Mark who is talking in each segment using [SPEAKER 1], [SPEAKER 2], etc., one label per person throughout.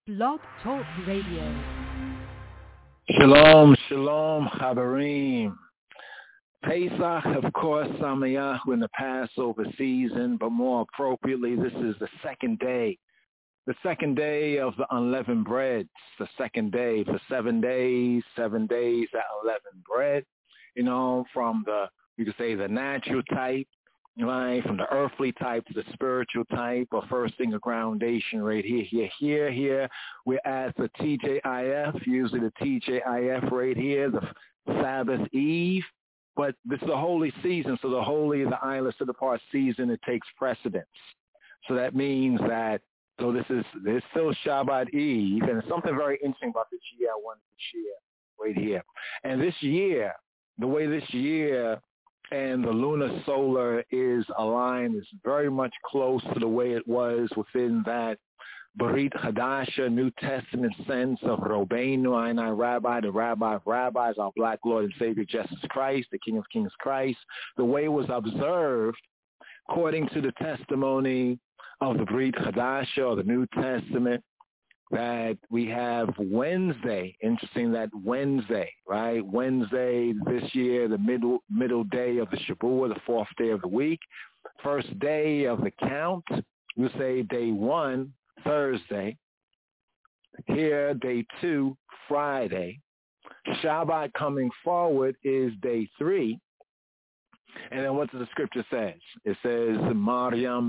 [SPEAKER 1] Blog Talk Radio.
[SPEAKER 2] Shalom, shalom, Habarim. Pesach, of course, Samayach in the Passover season, but more appropriately, this is the second day of the unleavened bread. It's the second day for 7 days, that unleavened bread, from you could say the natural type, right, from the earthly type to the spiritual type, or first thing, a groundation right here. We're at the TJIF, usually the TJIF right here, the Sabbath Eve. But this is a holy season, so the holy, the island, set apart season, it takes precedence. So that means that, this is still Shabbat Eve, and there's something very interesting about this year I wanted to share right here. And this year, the way this year and the lunar solar is aligned is very much close to the way it was within that Brit Hadasha, New Testament sense of Robbeinu, Einai Rabbi, the Rabbi of Rabbis, our black Lord and Savior Jesus Christ, the King of Kings Christ, the way it was observed according to the testimony of the Brit Hadasha, or the New Testament, that we have Wednesday. Interesting that Wednesday, right? Wednesday this year, the middle day of the Shabuah, the fourth day of the week. First day of the count, we say day 1, Thursday. Here, day 2, Friday. Shabbat coming forward is day 3. And then what does the scripture says? It says Maryam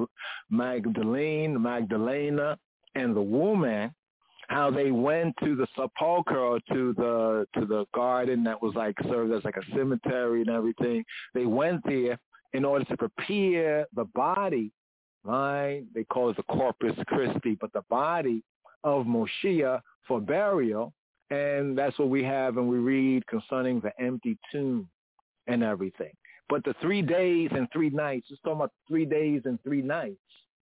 [SPEAKER 2] Magdalena, and the woman, how they went to the sepulchre, to the garden that was like served as like a cemetery and everything. They went there in order to prepare the body, right? They call it the Corpus Christi, but the body of Moshiach for burial. And that's what we have, and we read concerning the empty tomb and everything. But the 3 days and 3 nights, just talking about 3 days and 3 nights,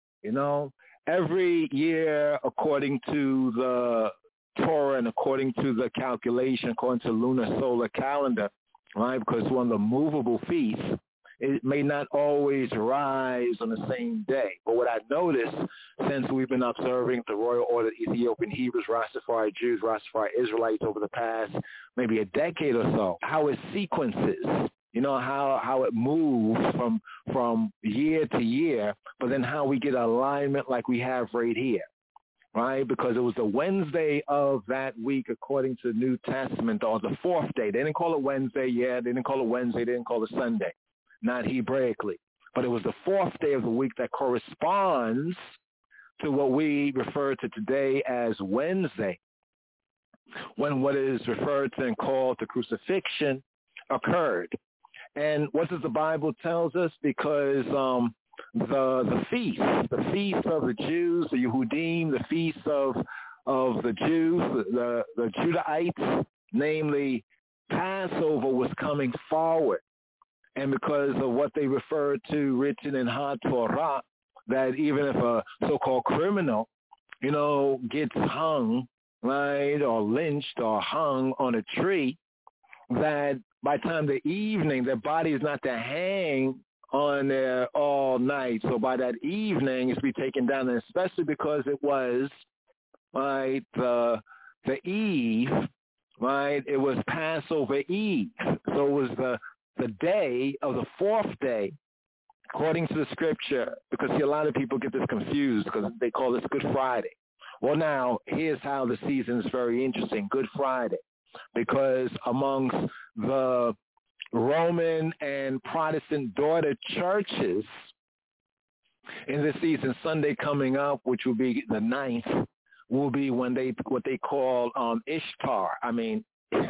[SPEAKER 2] every year, according to the Torah and according to the calculation, according to lunar solar calendar, right? Because it's one of the movable feasts, it may not always rise on the same day. But what I noticed since we've been observing the Royal Order of Ethiopian Hebrews, Rastafari Jews, Rastafari Israelites over the past maybe a decade or so, how it sequences. How it moves from year to year, but then how we get alignment like we have right here, right? Because it was the Wednesday of that week according to the New Testament, or the fourth day. They didn't call it Wednesday, they didn't call it Wednesday, they didn't call it Sunday, not Hebraically. But it was the fourth day of the week that corresponds to what we refer to today as Wednesday, when what is referred to and called the crucifixion occurred. And what does the Bible tells us? Because the feast of the Jews, the Yehudim, the feast of the Jews, the Judahites, namely Passover, was coming forward. And because of what they refer to written in HaTorah, that even if a so-called criminal, gets hung, right, or lynched or hung on a tree, that by the time the evening, their body is not to hang on there all night. So by that evening, it's to be taken down, and especially because it was, right, the Eve, right, it was Passover Eve. So it was the day of the fourth day, according to the scripture, because a lot of people get this confused because they call this Good Friday. Well, now, here's how the season is very interesting, Good Friday. Because amongst the Roman and Protestant daughter churches in this season, Sunday coming up, which will be the 9th, will be when what they call Ishtar. I mean,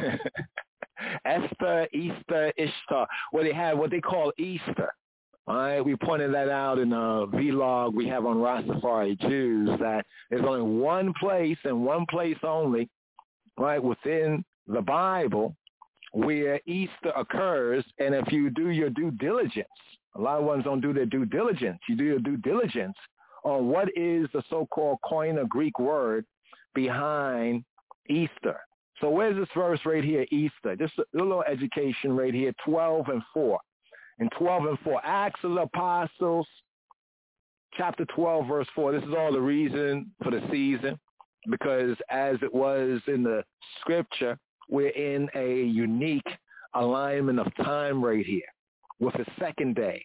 [SPEAKER 2] Esther, Easter, Ishtar. Where they have what they call Easter. All right, we pointed that out in a vlog we have on Rastafari Jews, that there's only one place and one place only, right, within the Bible where Easter occurs. And if you do your due diligence, a lot of ones don't do their due diligence. You do your due diligence on what is the so-called Koine Greek word behind Easter. So where's this verse right here, Easter? Just a little education right here, 12:4. In 12:4, Acts of the Apostles, chapter 12, verse 4. This is all the reason for the season. because as it was in the scripture, we're in a unique alignment of time right here with the second day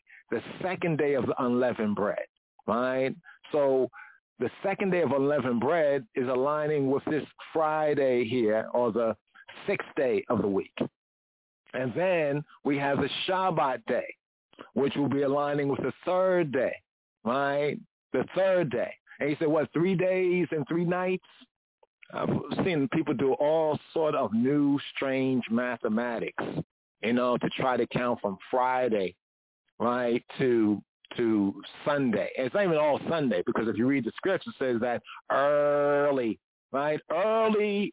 [SPEAKER 2] of the unleavened bread, right? So the second day of unleavened bread is aligning with this Friday here, or the sixth day of the week. And then we have the Shabbat day, which will be aligning with the third day, right? The third day. And he said, what, 3 days and 3 nights? I've seen people do all sort of new, strange mathematics, to try to count from Friday, right, to Sunday. And it's not even all Sunday, because if you read the scripture, it says that early, right, early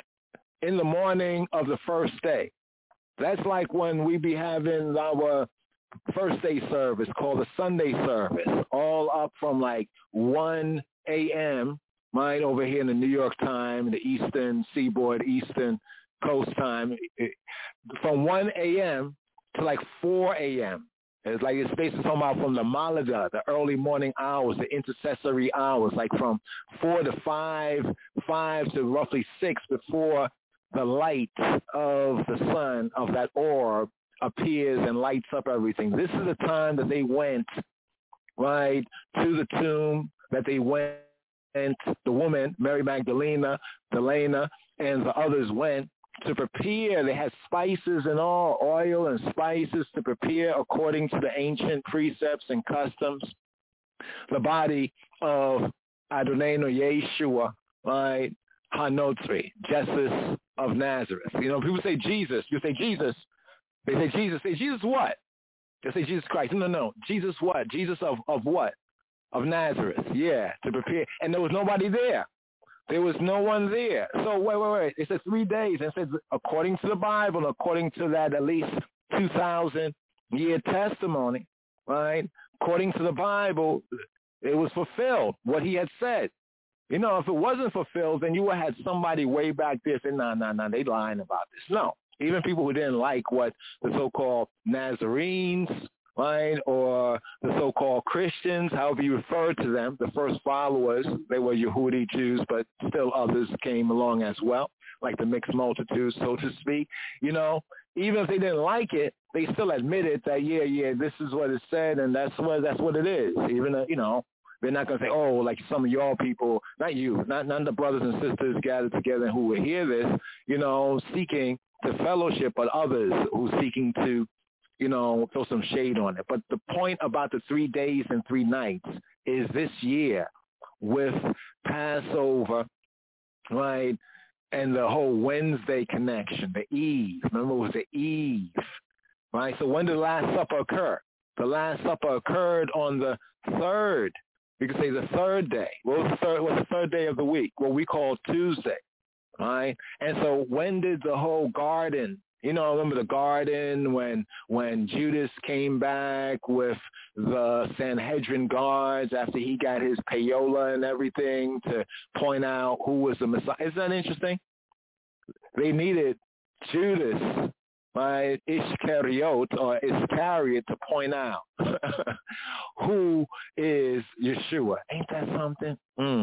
[SPEAKER 2] in the morning of the first day. That's like when we be having our first day service called the Sunday service, all up from like 1 a.m., right, over here in the New York time, the Eastern Seaboard, Eastern Coast time, from 1 a.m. to like 4 a.m. It's like it's basically talking about from the Malada, the early morning hours, the intercessory hours, like from 4 to 5 to roughly 6 before the light of the sun, of that orb, appears and lights up everything. This is the time that they went, right, to the tomb, that they went, and the woman, Mary Magdalena, Delana, and the others went to prepare. They had spices and all, oil and spices to prepare according to the ancient precepts and customs. The body of Adonai Yeshua, right, Hanotri, Jesus of Nazareth. People say Jesus. You say Jesus. They say Jesus. Say Jesus what? They say Jesus Christ. No. Jesus what? Jesus of what? Of Nazareth. Yeah, to prepare. And there was nobody there. There was no one there. So wait. It says 3 days. And it says according to the Bible, according to that at least 2,000-year testimony, right? According to the Bible, it was fulfilled, what he had said. If it wasn't fulfilled, then you would have had somebody way back there say, no, they lying about this. No. Even people who didn't like what the so-called Nazarenes, right, or the so-called Christians, however you refer to them, the first followers, they were Yehudi Jews, but still others came along as well, like the mixed multitude, so to speak. Even if they didn't like it, they still admitted that, yeah, this is what it said, and that's what it is. Even, they're not going to say, oh, like some of y'all people, not you, not none of the brothers and sisters gathered together who will hear this, seeking to fellowship, but others who seeking to, throw some shade on it. But the point about the 3 days and 3 nights is this year with Passover, right, and the whole Wednesday connection, the Eve. Remember, it was the Eve, right? So when did the Last Supper occur? The Last Supper occurred on the third. We could say the third day. What's the third day of the week? What we call Tuesday, right? And so when did the whole garden, remember the garden when Judas came back with the Sanhedrin guards after he got his payola and everything to point out who was the Messiah. Isn't that interesting? They needed Judas, right, Iscariot to point out who is Yeshua. Ain't that something?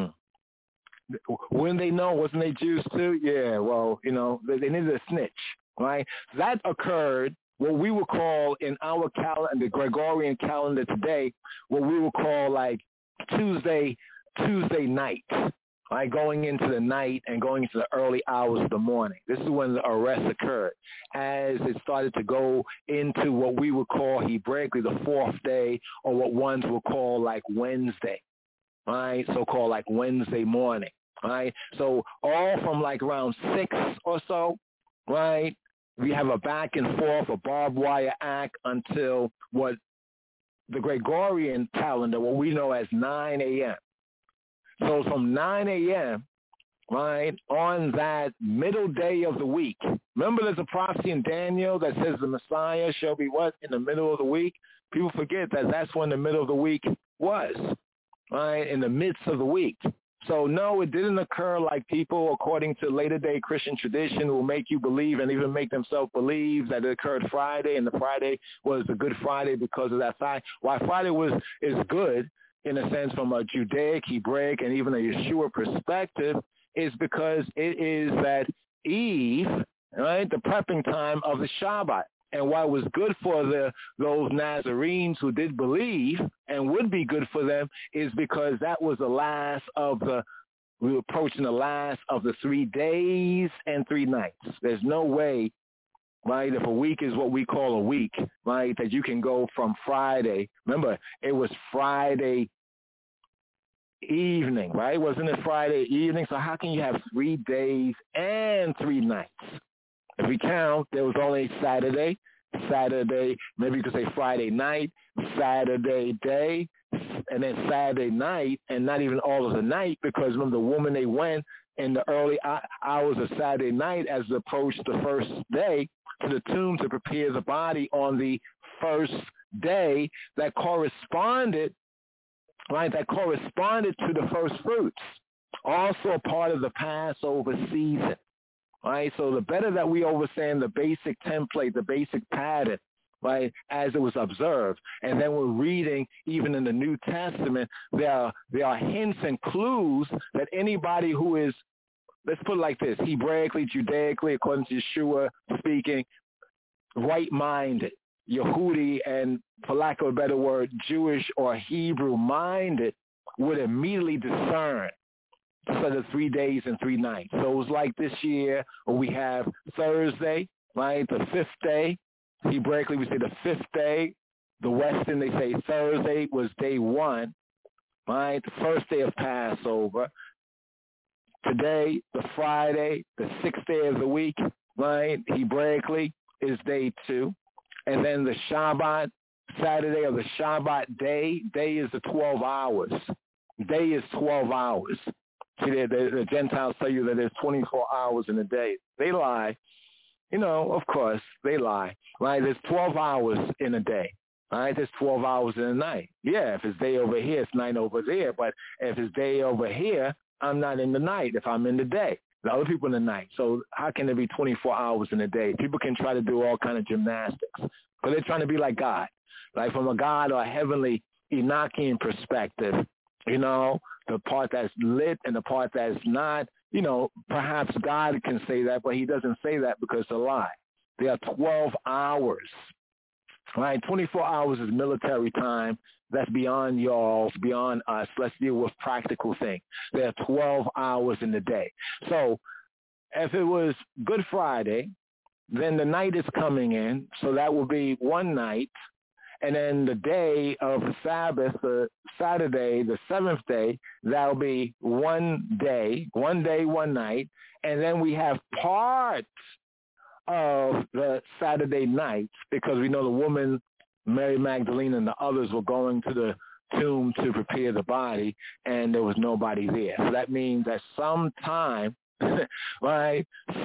[SPEAKER 2] Wouldn't they know? Wasn't they Jews too? Yeah, well, they needed a snitch, right? That occurred, what we would call in our calendar, the Gregorian calendar today, what we would call like Tuesday night, right? Going into the night and going into the early hours of the morning. This is when the arrest occurred. As it started to go into what we would call Hebraically the fourth day, or what ones would call like Wednesday, right? So-called like Wednesday morning, right? So all from like around 6 or so, right? We have a back and forth, a barbed wire act until what the Gregorian calendar, what we know as 9 a.m. So from 9 a.m., right, on that middle day of the week. Remember there's a prophecy in Daniel that says the Messiah shall be what? In the middle of the week? People forget that that's when the middle of the week was, right, in the midst of the week. So no, it didn't occur like people, according to later-day Christian tradition, will make you believe and even make themselves believe that it occurred Friday, and the Friday was the Good Friday because of that fact. Why Friday is good, in a sense, from a Judaic, Hebraic, and even a Yeshua perspective, is because it is that eve, right, the prepping time of the Shabbat. And why it was good for those Nazarenes who did believe and would be good for them is because that was we were approaching the last of the 3 days and 3 nights. There's no way, right, if a week is what we call a week, right, that you can go from Friday. Remember, it was Friday evening, right? Wasn't it Friday evening? So how can you have 3 days and 3 nights? If we count, there was only Saturday, maybe you could say Friday night, Saturday day, and then Saturday night, and not even all of the night, because remember the woman, they went in the early hours of Saturday night as it approached the first day to the tomb to prepare the body on the first day that corresponded to the first fruits, also part of the Passover season. Right, so the better that we understand the basic template, the basic pattern, right, as it was observed, and then we're reading even in the New Testament, there are hints and clues that anybody who is, let's put it like this, Hebraically, Judaically, according to Yeshua speaking, right-minded, Yehudi, and for lack of a better word, Jewish or Hebrew-minded, would immediately discern for the 3 days and 3 nights. So it was like this year where we have Thursday, right, the 5th day. Hebraically, we say the 5th day. The Western, they say Thursday was day 1, right, the first day of Passover. Today, the Friday, the 6th day of the week, right, Hebraically, is day 2. And then the Shabbat, Saturday of the Shabbat day is the 12 hours. Day is 12 hours. See, the Gentiles tell you that there's 24 hours in a day. They lie. Of course, they lie. Right? There's 12 hours in a day. Right? There's 12 hours in a night. Yeah, if it's day over here, it's night over there. But if it's day over here, I'm not in the night if I'm in the day. The other people in the night. So how can there be 24 hours in a day? People can try to do all kind of gymnastics. But they're trying to be like God. Like from a God or a heavenly Enochian perspective, the part that's lit and the part that's not, perhaps God can say that, but he doesn't say that because it's a lie. There are 12 hours, right? 24 hours is military time. That's beyond y'all, beyond us. Let's deal with practical things. There are 12 hours in the day. So if it was Good Friday, then the night is coming in. So that will be one night. And then the day of the Sabbath, the Saturday, the 7th day, that'll be one day, one night. And then we have part of the Saturday night because we know the woman, Mary Magdalene, and the others were going to the tomb to prepare the body, and there was nobody there. So that means that sometime, right,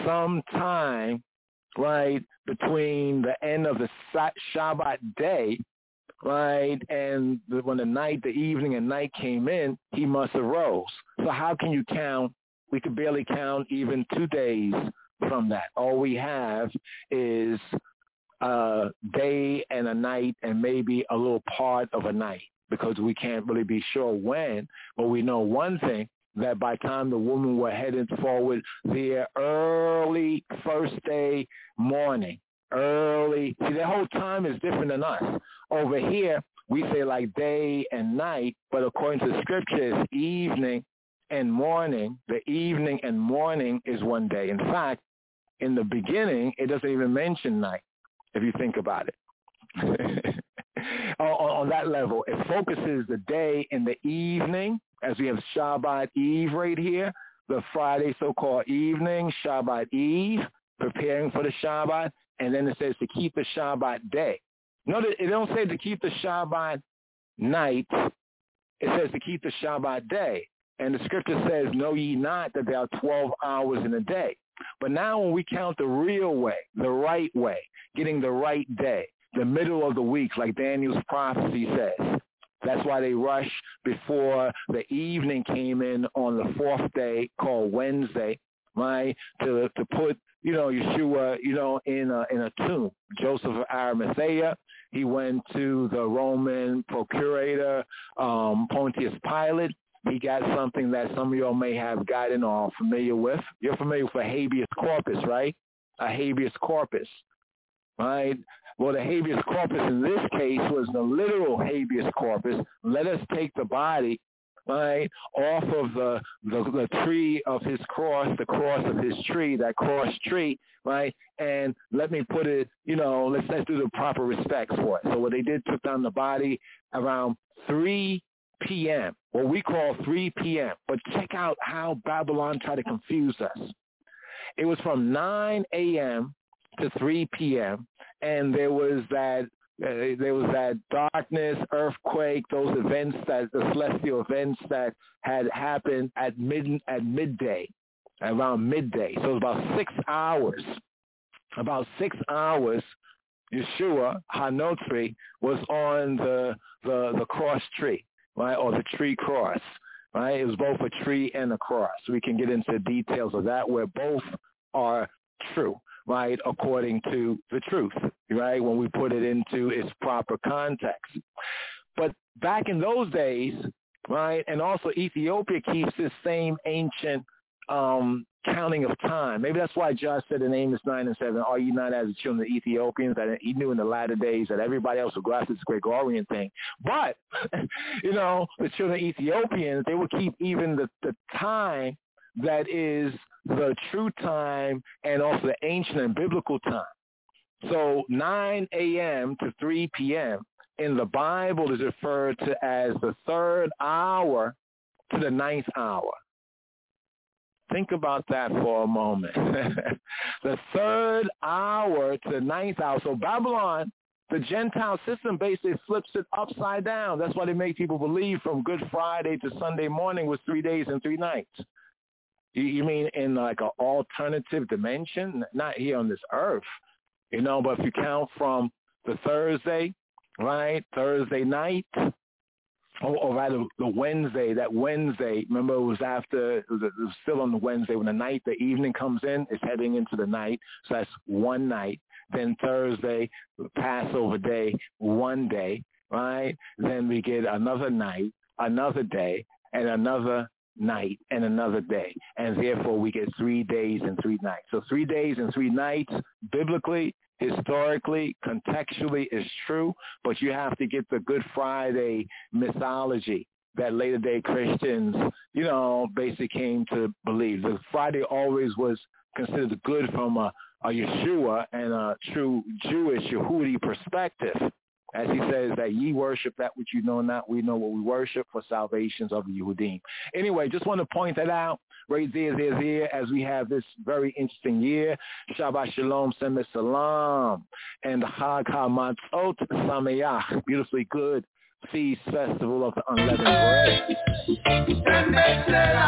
[SPEAKER 2] right, between the end of the Shabbat day, right, and when the evening and night came in, he must have rose. So how can you count? We could barely count even 2 days from that. All we have is a day and a night and maybe a little part of a night because we can't really be sure when, but we know one thing, that by the time the women were headed forward their early first day morning, see, their whole time is different than us. Over here, we say like day and night, but according to scripture, it's evening and morning. The evening and morning is one day. In fact, in the beginning, it doesn't even mention night, if you think about it. On that level, it focuses the day and the evening, as we have Shabbat Eve right here, the Friday so-called evening, Shabbat Eve, preparing for the Shabbat, and then it says to keep the Shabbat day. Notice it don't say to keep the Shabbat night. It says to keep the Shabbat day. And the scripture says, know ye not that there are 12 hours in a day. But now when we count the real way, the right way, getting the right day, the middle of the week, like Daniel's prophecy says, that's why they rushed before the evening came in on the 4th day called Wednesday, right, to put, Yeshua, in a tomb. Joseph of Arimathea, he went to the Roman procurator, Pontius Pilate, he got something that some of y'all may have gotten or familiar with. You're familiar with a habeas corpus, right? A habeas corpus, right? Well, the habeas corpus in this case was the literal habeas corpus. Let us take the body, right, off of the tree of his cross, the cross of his tree, that cross tree, right, and let me put it, let's do the proper respects for it. So what they did, took down the body around 3 p.m., what we call 3 p.m. But check out how Babylon tried to confuse us. It was from 9 a.m. to 3 p.m., and there was that darkness, earthquake, those events, the celestial events that had happened at midday, around midday. So it was about 6 hours. About 6 hours, Yeshua HaNotri was on the cross tree, right, or the tree cross, right? It was both a tree and a cross. We can get into details of that where both are true, right, according to the truth, right, when we put it into its proper context. But back in those days, right, and also Ethiopia keeps this same ancient counting of time. Maybe that's why Josh said in Amos 9 and 7, are you not as the children of the Ethiopians? That he knew in the latter days that everybody else would go after this Gregorian thing. But, the children of Ethiopians, they would keep even the time that is the true time and also the ancient and biblical time. So 9 a.m. to 3 p.m. in the Bible is referred to as the third hour to the ninth hour. Think about that for a moment. The third hour to the ninth hour. So Babylon, the Gentile system, basically flips it upside down. That's why they make people believe from Good Friday to Sunday morning was 3 days and 3 nights. You mean in like an alternative dimension? Not here on this earth, but if you count from the Thursday, right, Thursday night, or rather the Wednesday, remember it was still on the Wednesday when the evening comes in, it's heading into the night, so that's one night. Then Thursday, Passover day, one day, right? Then we get another night, another day, and another night and another day, and therefore we get 3 days and 3 nights. So 3 days and 3 nights, biblically, historically, contextually, is true, but you have to get the Good Friday mythology that later day Christians, basically came to believe. The Friday always was considered good from a Yeshua and a true Jewish Yehudi perspective. As he says that ye worship that which you know not, we know what we worship for salvations of the Yehudim. Anyway, just want to point that out right there, as we have this very interesting year. Shabbat Shalom, Semes Salam, and the Chag HaMatzot Sameach, beautifully good feast festival of the unleavened bread. Semes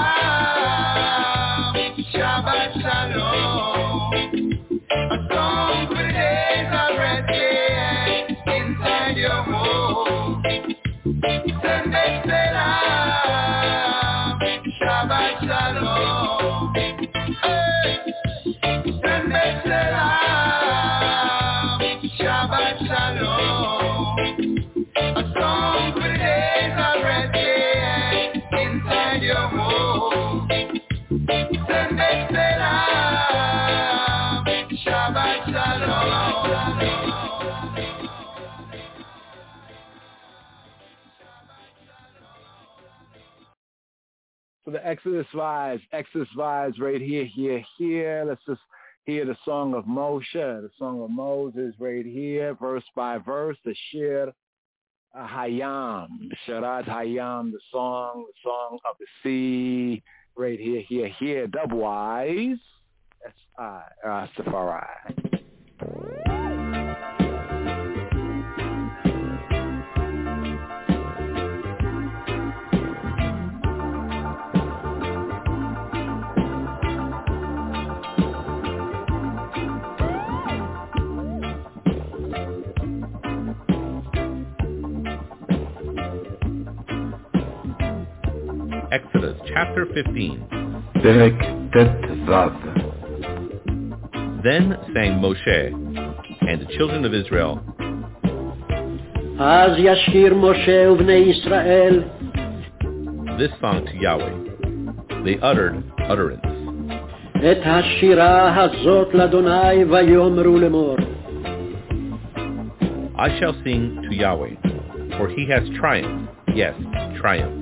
[SPEAKER 2] Salam, Shabbat Shalom, a song for the days of red inside your home. Semes Salam, Shabbat Shalom. Hey. Semes Salam, Shabbat Shalom. A song for the days of red inside your home. Semes Salam, Shabbat Shalom. So the Exodus vibes right here. Let's just hear the song of Moshe, the song of Moses right here, verse by verse, the Shir Hayam, the Shirat Hayam, the song of the sea, right here, dubwise. That's Rastafari.
[SPEAKER 3] Exodus chapter 15. Then sang Moshe and the children of Israel.
[SPEAKER 4] אז ישיר משה ובני ישראל
[SPEAKER 3] this song to Yahweh. They uttered utterance.
[SPEAKER 4] את השירה הזאת לאדוני ויאמרו לאמור.
[SPEAKER 3] I shall sing to Yahweh, for he has triumphed, yes, triumphed.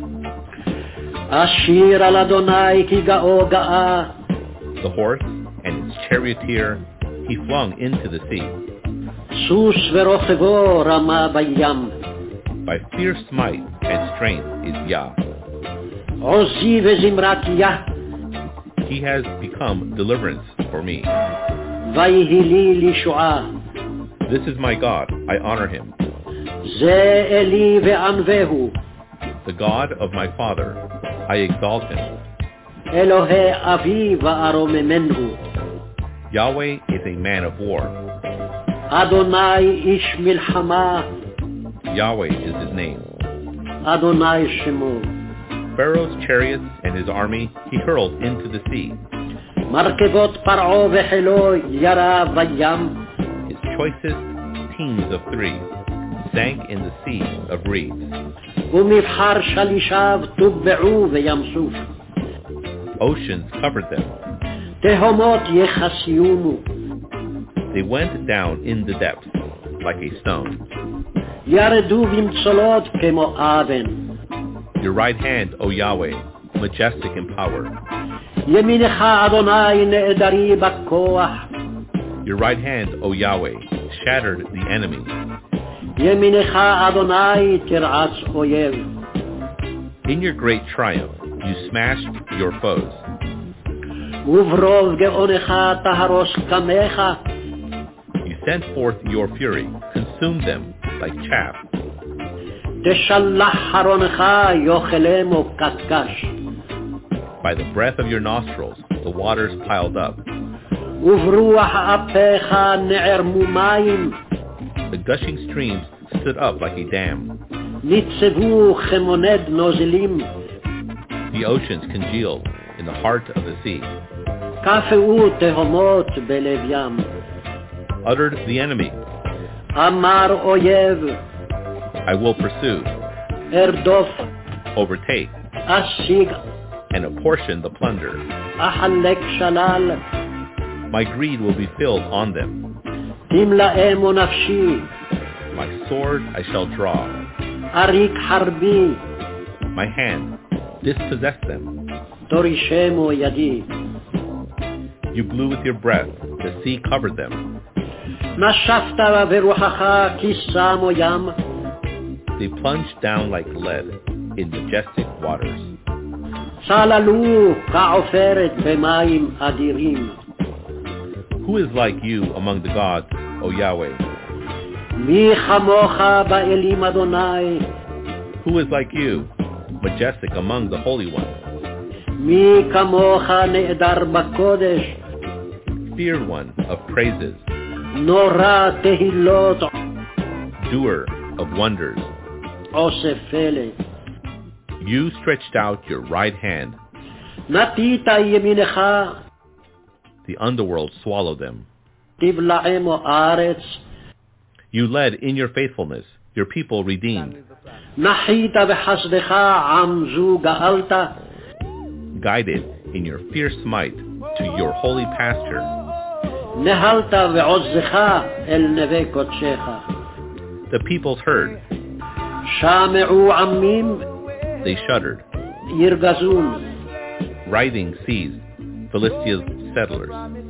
[SPEAKER 4] אשיר על אדוני כי גאו גאה.
[SPEAKER 3] The horse and its charioteer he flung into the sea.
[SPEAKER 4] סוס ורוכבו רמה בים.
[SPEAKER 3] By fierce might and strength is Yah.
[SPEAKER 4] עוזי וזמרת יה.
[SPEAKER 3] He has become deliverance for me.
[SPEAKER 4] ויהי לי לישועה.
[SPEAKER 3] This is my God, I honor him.
[SPEAKER 4] זה אלי וענווהו.
[SPEAKER 3] The God of my father, I exalt him.
[SPEAKER 4] אלוהי אבי וארוממנו.
[SPEAKER 3] Yahweh is a man of war.
[SPEAKER 4] אדוני איש מלחמה.
[SPEAKER 3] Yahweh is his name.
[SPEAKER 4] אדוני שמו.
[SPEAKER 3] Pharaoh's chariots and his army he hurled into the sea.
[SPEAKER 4] מרכבות פרעה וחילו ירה בים.
[SPEAKER 3] His choicest teams of three sank in the sea of reeds.
[SPEAKER 4] ומבחר שלישיו טובעו בים סוף.
[SPEAKER 3] Oceans covered them.
[SPEAKER 4] תהומות יחסיונו.
[SPEAKER 3] They went down in the depths like a stone.
[SPEAKER 4] ירדו במצולות כמו אבן.
[SPEAKER 3] Your right hand, O Yahweh, majestic in power.
[SPEAKER 4] ימינך אדוני נעדרי בכוח.
[SPEAKER 3] Your right hand, O Yahweh, shattered the enemy.
[SPEAKER 4] ימינך אדוני תרעץ אויב.
[SPEAKER 3] In your great triumph, you smashed your foes.
[SPEAKER 4] וברוב גאונך תהרוס קמך.
[SPEAKER 3] You sent forth your fury, consumed them like chaff.
[SPEAKER 4] תשלח חרונך יאכלמו קשקש.
[SPEAKER 3] By the breath of your nostrils, the waters piled up.
[SPEAKER 4] וברוח אפיך נערמו מים.
[SPEAKER 3] The gushing streams stood up like a dam.
[SPEAKER 4] ניצבו כמונד נוזלים.
[SPEAKER 3] The oceans congealed in the heart of the sea.
[SPEAKER 4] קפאו תהומות בלב ים.
[SPEAKER 3] Uttered the enemy,
[SPEAKER 4] אמר אויב.
[SPEAKER 3] I will pursue,
[SPEAKER 4] ארדוף.
[SPEAKER 3] overtake,
[SPEAKER 4] אשיג.
[SPEAKER 3] and apportion the plunder.
[SPEAKER 4] אחלק שלל.
[SPEAKER 3] My greed will be filled on them.
[SPEAKER 4] תמלאמו נפשי.
[SPEAKER 3] My sword I shall draw.
[SPEAKER 4] אריק חרבי.
[SPEAKER 3] My hand dispossess them.
[SPEAKER 4] תורישמו ידי.
[SPEAKER 3] You blew with your breath. The sea covered them.
[SPEAKER 4] נשפת ברוחך כי שמו ים.
[SPEAKER 3] They plunged down like lead in majestic waters.
[SPEAKER 4] צללו כעופרת במים אדירים.
[SPEAKER 3] Who is like you among the gods, O Yahweh?
[SPEAKER 4] מי כמוך באלים אדוני.
[SPEAKER 3] Who is like you, majestic among the holy ones?
[SPEAKER 4] מי כמוך נעדר בקודש.
[SPEAKER 3] Feared one of praises,
[SPEAKER 4] נורא תהילות.
[SPEAKER 3] doer of wonders.
[SPEAKER 4] עושה פלא.
[SPEAKER 3] You stretched out your right hand.
[SPEAKER 4] נטית ימינך.
[SPEAKER 3] The underworld swallowed them.
[SPEAKER 4] תבלעמו ארץ.
[SPEAKER 3] You led in your faithfulness, your people redeemed.
[SPEAKER 4] נחית בחסדך עם זו גאלת.
[SPEAKER 3] Guided in your fierce might to your holy pasture.
[SPEAKER 4] נהלת ועוזך אל נווה קודשך.
[SPEAKER 3] The peoples heard.
[SPEAKER 4] שמעו עמים.
[SPEAKER 3] They shuddered.
[SPEAKER 4] ירגזון.
[SPEAKER 3] Writhing seized Philistia's settlers.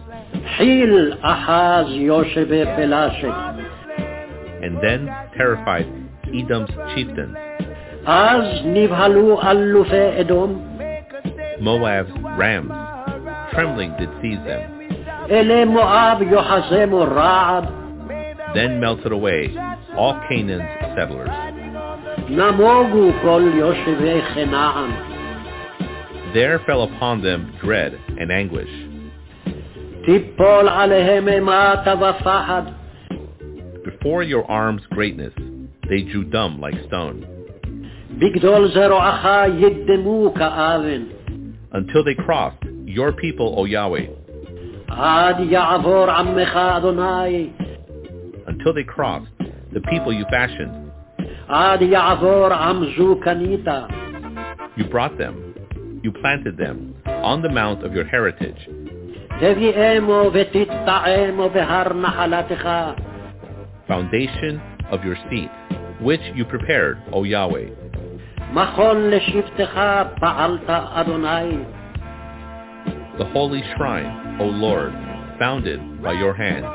[SPEAKER 4] חיל אחז יושבי פלשת.
[SPEAKER 3] And then terrified Edom's chieftains.
[SPEAKER 4] אז נבהלו אלופי אדום.
[SPEAKER 3] Moab's rams, trembling did seize them.
[SPEAKER 4] אלי מואב יוחזמו רעד.
[SPEAKER 3] Then melted away all Canaan's settlers.
[SPEAKER 4] נמוגו כל יושבי כנען.
[SPEAKER 3] There fell upon them dread and anguish.
[SPEAKER 4] תיפול עליהם אימתה ופחד.
[SPEAKER 3] Before your arm's greatness, they drew dumb like stone.
[SPEAKER 4] בגדול זרועך ידמו כאבן.
[SPEAKER 3] Until they crossed your people, O Yahweh.
[SPEAKER 4] עד יעבור עמך אדוני.
[SPEAKER 3] Until they crossed the people you fashioned.
[SPEAKER 4] עד יעבור עם זו קנית.
[SPEAKER 3] You brought them. You planted them on the mount of your heritage.
[SPEAKER 4] תביאמו ותטעמו בהר נחלתך.
[SPEAKER 3] Foundation of your seat, which you prepared, O Yahweh.
[SPEAKER 4] מכון לשבטך פעלת אדוני.
[SPEAKER 3] The holy shrine, O Lord, founded by your hand.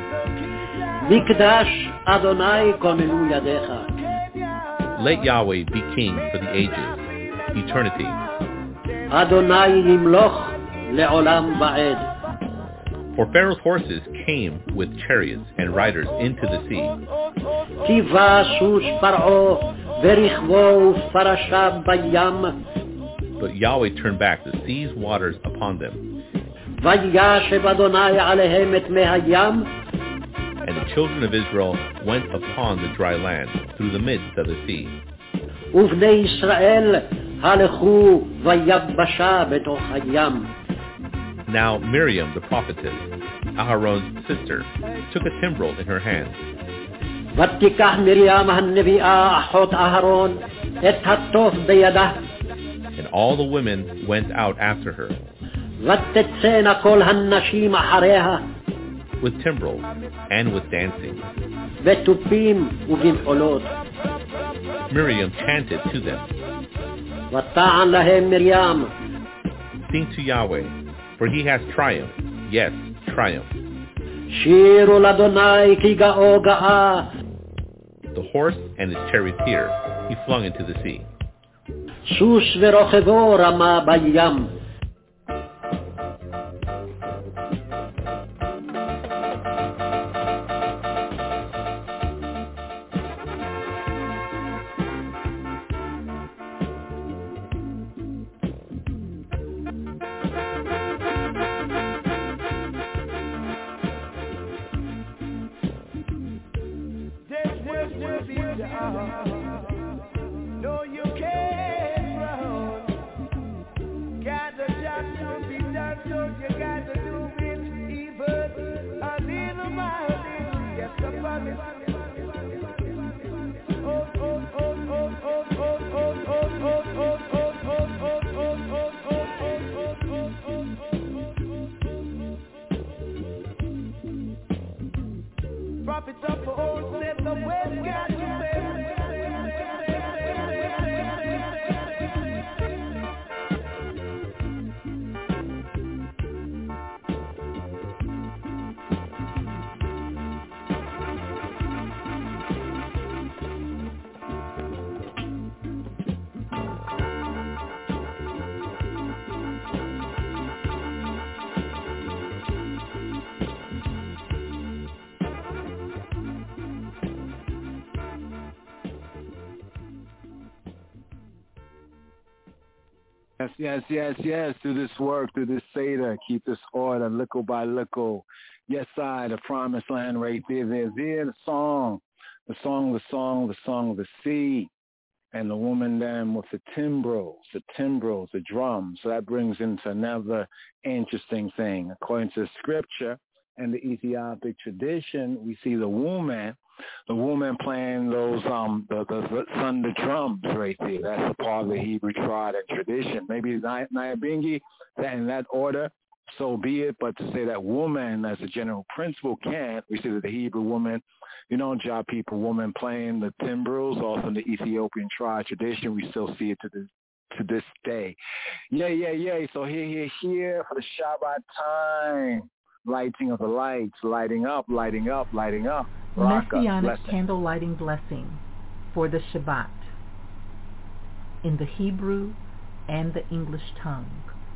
[SPEAKER 4] מקדש אדוני כוננו ידיך.
[SPEAKER 3] Let Yahweh be king for the ages, eternity.
[SPEAKER 4] אדוני ימלוך לעולם ועד.
[SPEAKER 3] For Pharaoh's horses came with chariots and riders into the sea.
[SPEAKER 4] קיווה סוס פרעה ורכבו ופרשיו בים.
[SPEAKER 3] But Yahweh turned back the sea's waters upon them.
[SPEAKER 4] וישב אדוני עליהם את מי הים.
[SPEAKER 3] And the children of Israel went upon the dry land through the midst of the sea.
[SPEAKER 4] ובני ישראל הלכו ויבשה בתוך הים.
[SPEAKER 3] Now Miriam the prophetess, Aharon's sister, took a timbrel in her hand.
[SPEAKER 4] ותיקח מרים הנביאה אחות אהרון את התוף בידה.
[SPEAKER 3] And all the women went out after her.
[SPEAKER 4] ותצאנה כל הנשים אחריה.
[SPEAKER 3] With timbrels and with dancing.
[SPEAKER 4] בתופים ובמחולות.
[SPEAKER 3] Miriam chanted to them.
[SPEAKER 4] ותען להם מרים.
[SPEAKER 3] Sing to Yahweh, for he has triumphed, yes, triumphed.
[SPEAKER 4] שירו לאדוני כי גאו גאה.
[SPEAKER 3] The horse and his charioteer he flung into the sea.
[SPEAKER 4] סוס ורוכבו רמה בים.
[SPEAKER 2] Yes. Through this work, through this Seder, keep this order, little by little. Yes, the promised land right there. There's the song of the sea. And the woman then with the timbrels, the drums. So that brings into another interesting thing. According to scripture and the Ethiopic tradition, we see the woman playing those the thunder drums right there. That's a part of the Hebrew tribe and tradition. Maybe Nyabingi, that in that order, so be it. But to say that woman as a general principle can't, we see that the Hebrew woman, Jah people, woman playing the timbrels, also in the Ethiopian tribe tradition, we still see it to this day. Yeah. So here for the Shabbat time. Lighting of the lights, lighting up.
[SPEAKER 1] Messianic candle lighting blessing for the Shabbat in the Hebrew and the English tongue.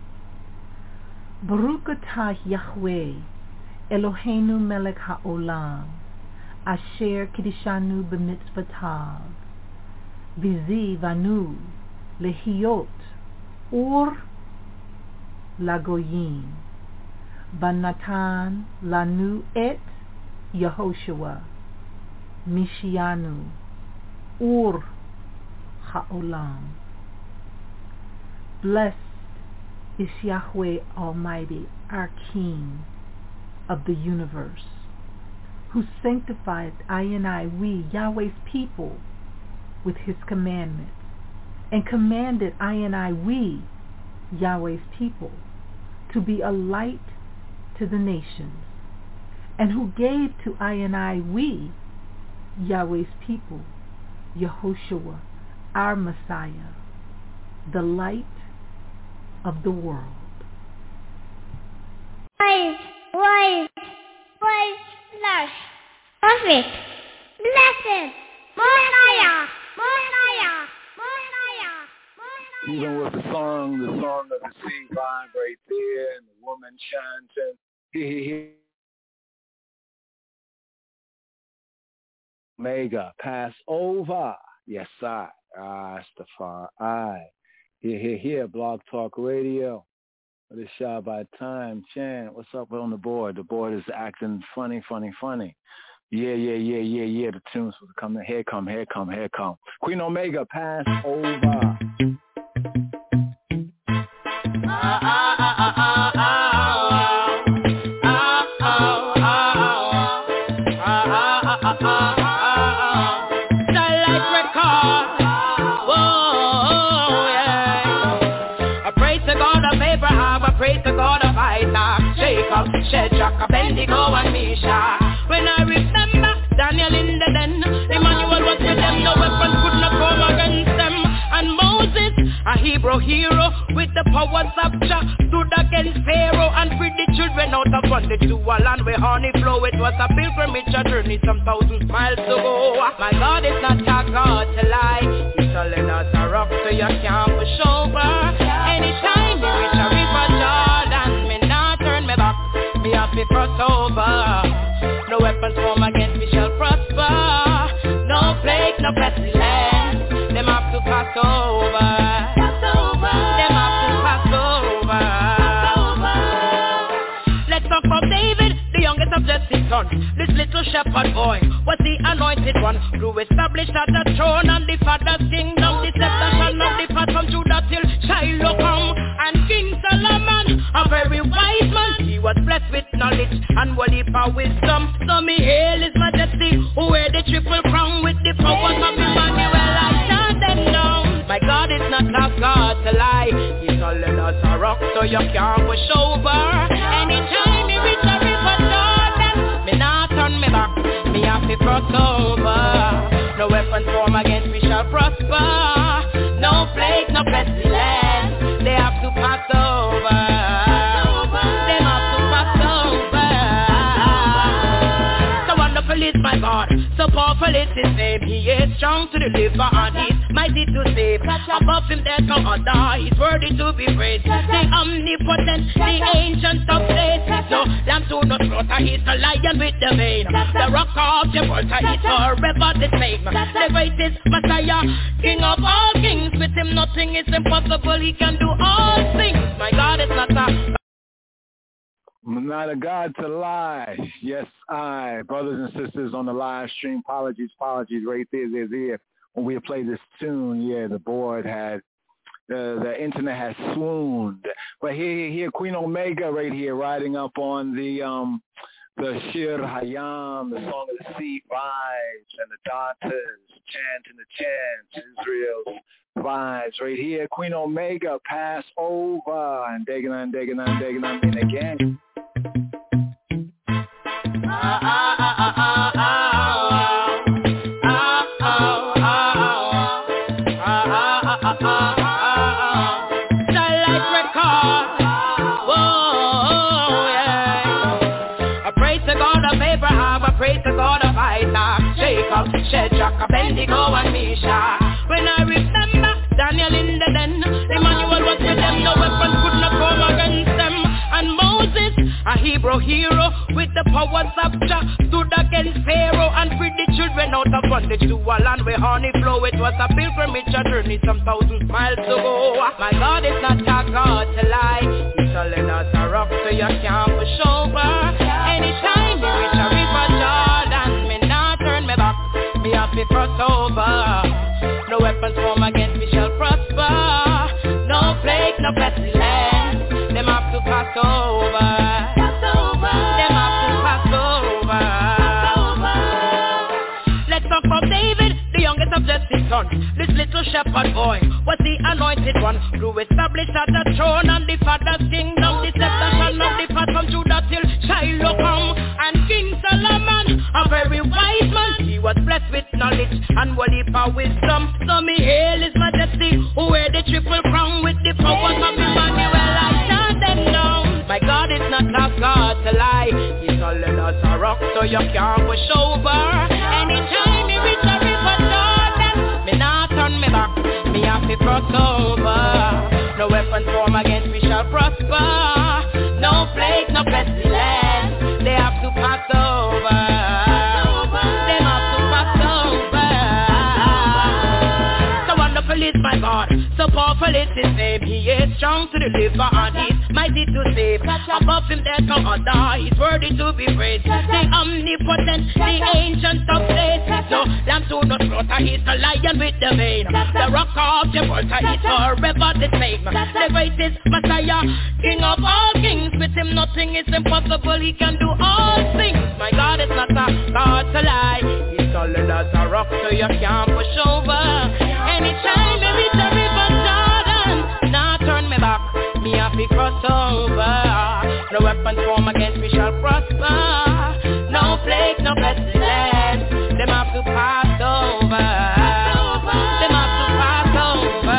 [SPEAKER 1] Baruch atah Yahweh Eloheinu melech haolam asher kiddushanu b'mitzvotav v'zivanu lehiyot ur lagoyim Banatan lanu et Yehoshua Mishianu Ur Ha'olam. Blessed is Yahweh Almighty, our King of the universe, who sanctifieth I, we, Yahweh's people, with his commandments and commanded we, Yahweh's people, to be a light to the nations, and who gave to we, Yahweh's people, Yehoshua, our Messiah, the light of the world.
[SPEAKER 5] Wise, slash, perfect, blessed, Messiah.
[SPEAKER 2] Even with the song of the sea vibe right there, and the woman chanting, Mega, Passover. Yes, I. Rastafari. Here, Blog Talk Radio. This Shabbat time chant. What's up on the board? The board is acting funny. Yeah. The tunes will come. Here come. Queen Omega, Passover.
[SPEAKER 6] Shadrach, Abednego, and Meshach. When I remember Daniel in the den, Emmanuel was with them, no weapon could not come against them. And Moses, a Hebrew hero, with the powers of Jah, stood against Pharaoh and freed the children out of bondage to a land where honey flow. It was a pilgrimage, a journey some 1,000 miles to go. My God is not a God to lie. He's solid as a rock, so you can't push over. Anytime you reach a river Jordan, me not turn me back. Me have to cross over. No weapons formed against me shall prosper. No plague, no pestilence. Them have to pass over. Them have to pass over. Let's talk about David, the youngest of Jesse's sons. This little shepherd boy was the anointed one, who established at the throne and the Father's kingdom. The scepter shall not depart from Judah till Shiloh come. And King Solomon, a very wise man, he was blessed with knowledge and worldly wisdom. So me hail his majesty, who wear the triple crown with the powers of Emmanuel. I stand them down. My God is not a God to lie. He's solid as a rock, so you can't push over. Anytime he reach a river Jordan, me not turn me back. Me have to cross over. No weapon formed against me shall prosper. No plague, no pestilence. They have to pass over. Them have to pass over. So wonderful is my God, so powerful is his name. He is strong to deliver and he's mighty to save. Above him there's no other, he's worthy to be praised. The omnipotent, the ancient of days. No lamb to no slaughter, he's the lion with the mane. The rock of Gibraltar, he's forever the same. The greatest Messiah, King of all kings. With him nothing is impossible, he can do all things. My God is not
[SPEAKER 2] a God to lie. Yes, brothers and sisters on the live stream, apologies right there. When we play this tune, the board had, the internet has swooned. But here, Queen Omega right here, riding up on the Shir Hayam, the Song of the Sea vibes, and the daughters chanting the chants, Israel's vibes right here. Queen Omega, pass over, and digging on again.
[SPEAKER 6] Shadrach, Abednego, and Meshach. When I remember Daniel in the den, Emmanuel was with them, no weapon could not come against them. And Moses, a Hebrew hero, with the powers of Jah, stood against Pharaoh and freed the children out of bondage to a land where honey flow. It was a pilgrimage, a journey some 1,000 miles to go. My God is not a God to lie. He's solid as a rock, so you can't push over. Anytime you reach a river Jordan, me not turn me back. Me have to cross over. No weapons formed against me shall prosper. No plague, no pestilence. Them have to pass over. Them have to pass over. Let's talk about David, the youngest of Jesse's sons. This little little shepherd boy was the anointed one to establish at the throne and the Father's kingdom. The scepter shall not depart from Judah till Shiloh come. And King Solomon, a very wise man, he was blessed with knowledge and what heap of wisdom. So me hail his majesty, who wear the triple crown with the powers of Emmanuel. I shall them down. My God is not a God to lie. He's solid as a rock, so you can't push over. Anytime he reach a river Jordan, me not turn me back, me have to cross over. No weapon form against me shall prosper. No plague, no pestilence, they have to pass over. Them have to pass over. So wonderful is my God, so powerful is his name. He is strong to deliver and he's mighty to save. Above him there's no other, he's worthy to be praised. The omnipotent, the ancient of days. No lamb to no slaughter, he's the lion with the mane. The rock of Gibraltar, he's forever the same. The greatest Messiah, King of all kings. With him nothing is impossible, he can do all things. My God is not a God to lie. He's solid as a rock, so you can't push over. Anytime he reach a river Jordan, now turn me back, me have to cross over. No weapon form against me shall prosper. No plague, no pestilence, them have to pass over. Them have to pass over.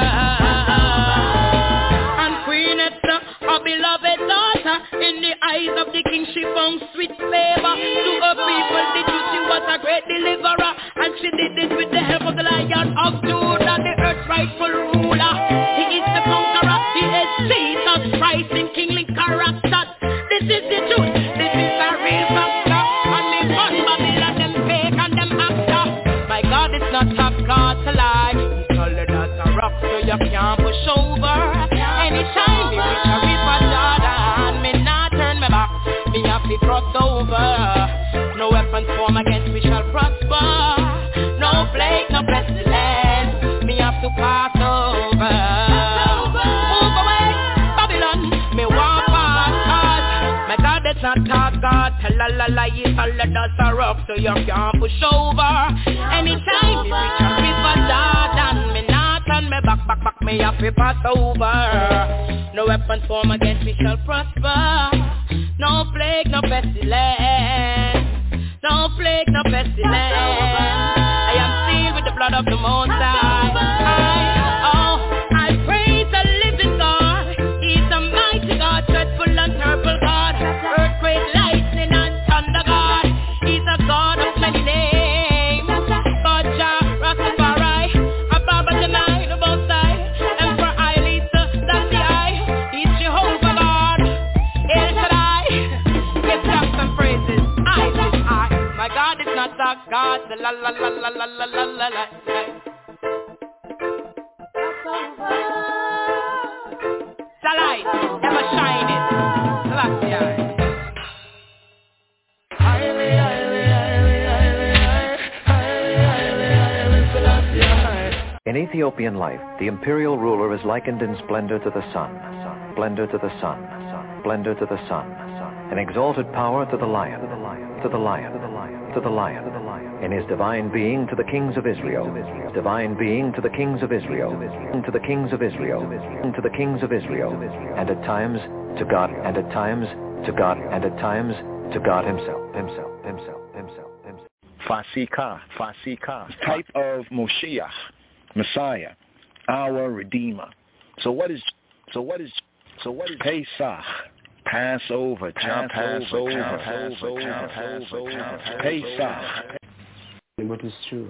[SPEAKER 6] And Queen Esther, a beloved daughter, in the eyes of the king she found sweet favor. To her people did you she was a great deliverer, and she did it with the help of the Lion of Judah, the earth's rightful ruler. He is the conqueror, he is Jesus Christ in kingly character. This is the truth, this is the real factor. And me fun Babylon, them fake and them actor. My God is not a God to lie. He's solid as a rock, so you can't push over. Anytime we reach a river Jordan, me not turn me back, me have to cross over. No weapons form against me shall prosper. No plague, no pestilence, me have to pass over. Move away, Babylon, me want pass. My God is not a God, tell a lie, he's solid as a rock, so you can't push over. Anytime me reach a river Jordan, me not turn me back, me have to pass over. No weapons form against me shall prosper. No plague, no pestilence, no plague, no pestilence. I am sealed with the blood of the Most High. I praise the living God. He's a mighty God, dreadful and terrible God, earthquake, lightning and thunder God. He's a God of many names. God Jah, Rastafari, Ababa Janai, the Most High, Emperor Haile, that's the eye. He's Jehovah God, El Shaddai. Give thanks and praises. My God is not a God, la la la la la la la la la. The light ever shining, Celestia.
[SPEAKER 7] In Ethiopian life, the imperial ruler is likened in splendor to the sun, splendor to the sun, splendor to the sun, in exalted power to the lion, to the lion, to the lion, in his divine being to the kings of Israel, divine being to the kings of Israel, to the kings of Israel, to the kings of Israel, and at times to God, and at times to God, and at times to God himself.
[SPEAKER 2] Fasika, type of Moshiach, Messiah, our Redeemer. So what is Pesach? Passover, Pesach.
[SPEAKER 8] What is true?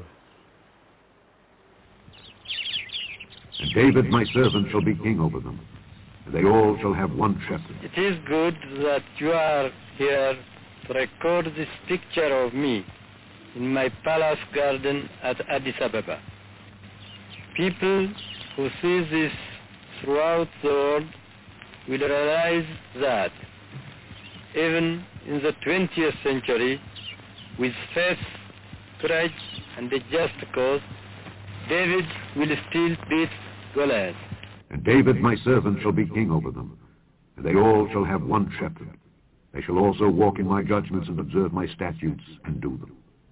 [SPEAKER 9] And David my servant shall be king over them, and they all shall have one shepherd.
[SPEAKER 8] It is good that you are here to record this picture of me in my palace garden at Addis Ababa. People who see this throughout the world will realize that even in the 20th century, with faith, courage, and a just cause, David will still beat Goliath.
[SPEAKER 9] And David my servant shall be king over them, and they all shall have one shepherd. They shall also walk in my judgments and observe my statutes and do them.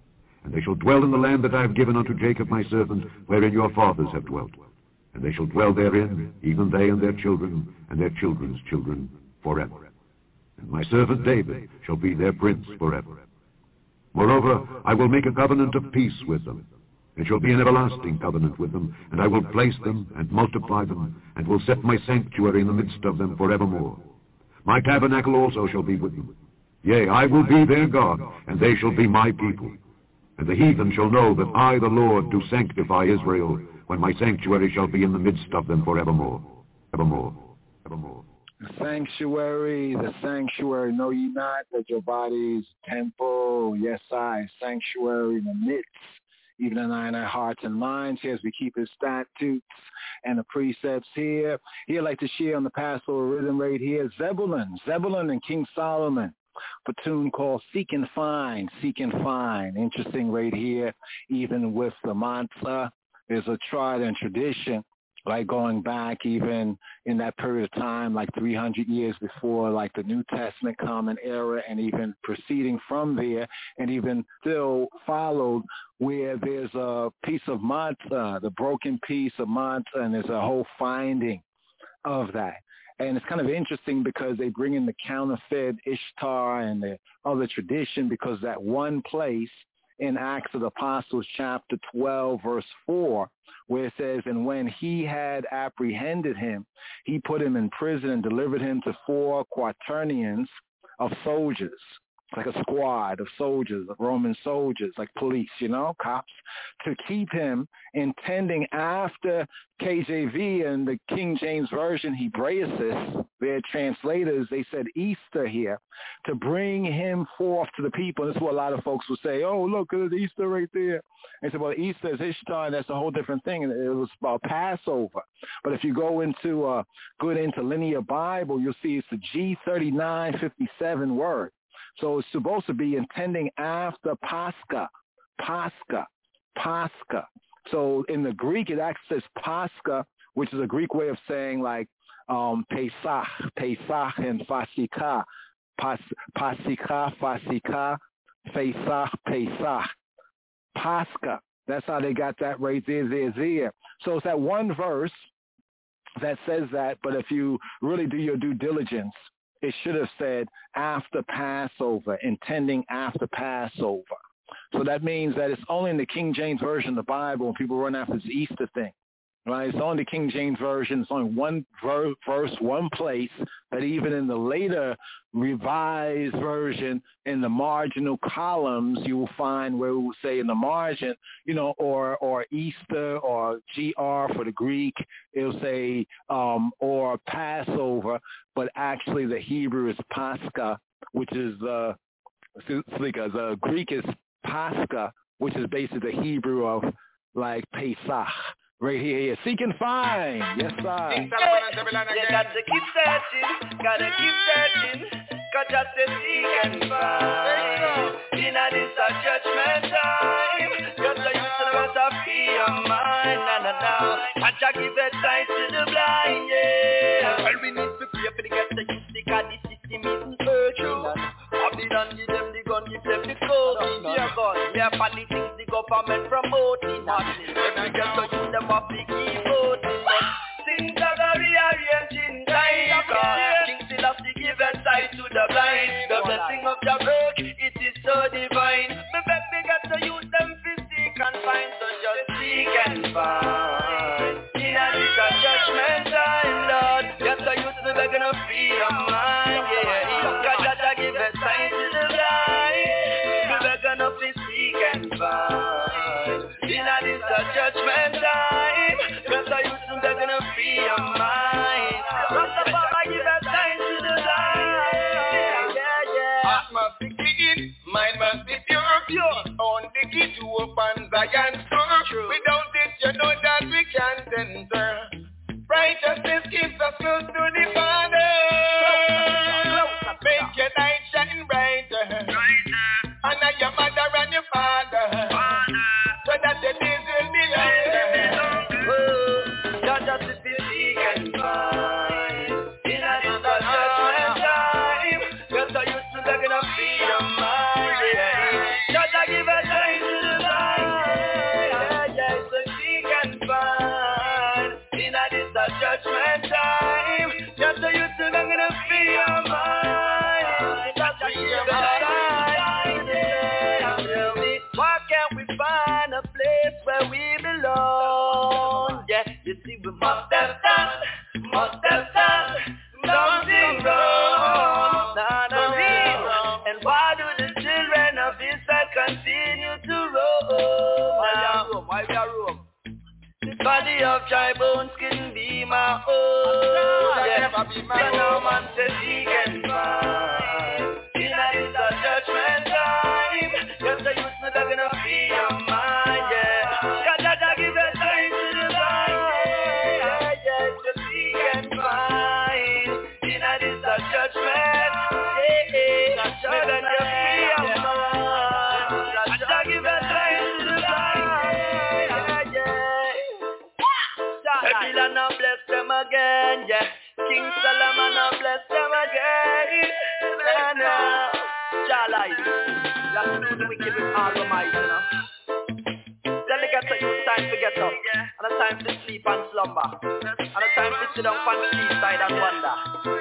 [SPEAKER 9] And they shall dwell in the land that I have given unto Jacob my servant, wherein your fathers have dwelt. And they shall dwell therein, even they and their children, and their children's children, forever. And my servant David shall be their prince forever. Moreover, I will make a covenant of peace with them. It shall be an everlasting covenant with them, and I will place them and multiply them, and will set my sanctuary in the midst of them forevermore. My tabernacle also shall be with them. Yea, I will be their God, and they shall be my people. And the heathen shall know that I, the Lord, do sanctify Israel, when my sanctuary shall be in the midst of them forevermore. Evermore. Evermore.
[SPEAKER 2] The sanctuary, know ye not that your body is temple? Yes, I, sanctuary in the midst, even in our hearts and minds, here as we keep his statutes and the precepts here. He'd like to share on the Passover rhythm right here, Zebulun and King Solomon. A tune called Seek and Find. Interesting right here, even with the matzah, there's a tried and tradition, like going back even in that period of time, like 300 years before, like the New Testament common era, and even proceeding from there, and even still followed, where there's a piece of matzah, the broken piece of matzah, and there's a whole finding of that. And it's kind of interesting because they bring in the counterfeit Ishtar and the other tradition, because that one place in Acts of the Apostles chapter 12, verse 4, where it says, and when he had apprehended him, he put him in prison and delivered him to 4 quaternions of soldiers, like a squad of soldiers, of Roman soldiers, like police, cops, to keep him, intending after KJV and the King James Version, Hebraicus, their translators, they said Easter here, to bring him forth to the people. This is what a lot of folks will say, oh, look, there's Easter right there. They said, well, Easter is Ishtar, and that's a whole different thing. And it was about Passover. But if you go into a good interlinear Bible, you'll see it's the G3957 word. So it's supposed to be intending after Pascha. So in the Greek, it actually says Pascha, which is a Greek way of saying like Pesach and Fasika. Fasika, Pesach. Pascha. That's how they got that right there. So it's that one verse that says that, but if you really do your due diligence, it should have said after Passover, intending after Passover. So that means that it's only in the King James Version of the Bible when people run after this Easter thing. Right? It's only the King James Version. It's only one verse, one place, that even in the later revised version, in the marginal columns, you will find where it will say in the margin, or Easter or GR for the Greek, it'll say or Passover, but actually the Hebrew is Pascha, which is the Greek is Pascha, which is basically the Hebrew of like Pesach. Right here, seek and find. Yes, sir.
[SPEAKER 10] You got to keep searching, cause just to seek and find. In this judgment time, just to use the rest of your mind. And to give a sight to the blind, yeah. Well, we need to pray for the get the youth, because the system isn't working. Babylon give them the gun, give them the code. Dear God, yeah, politics, the government promoting. If we get to use them up, the keyboard. Things are rearranging time. King still have to give a sight to the blind. The blessing of the work, it is so divine. Me bet me got to use them to seek and find. So just seek and find. In this judgment time, Lord, just to use me begging to free your mind. Yeah, God to give a sight to the blind. Me begging to seek and find. Why can't we find a place where we belong? Yeah, you see we must have done something wrong. And why do the children of Israel continue to roam? Why we are roam? The body of dry bones can be my own. Yeah, no man says he can find. Tonight is a judgment time. Yes, the youth not gonna free your mind. Yeah, God give a time to the blind. Yes, the he can find. Tonight is a judgment. Yeah, God gonna free your mind. God give a time to the blind. Babylon now bless them again, yeah. King Solomon now bless them again. Jah light, just do the wicked with all the might, you know. Tell the ghetto youth time to get up, and a time to sleep and slumber, and a time to sit down on the seaside and wonder.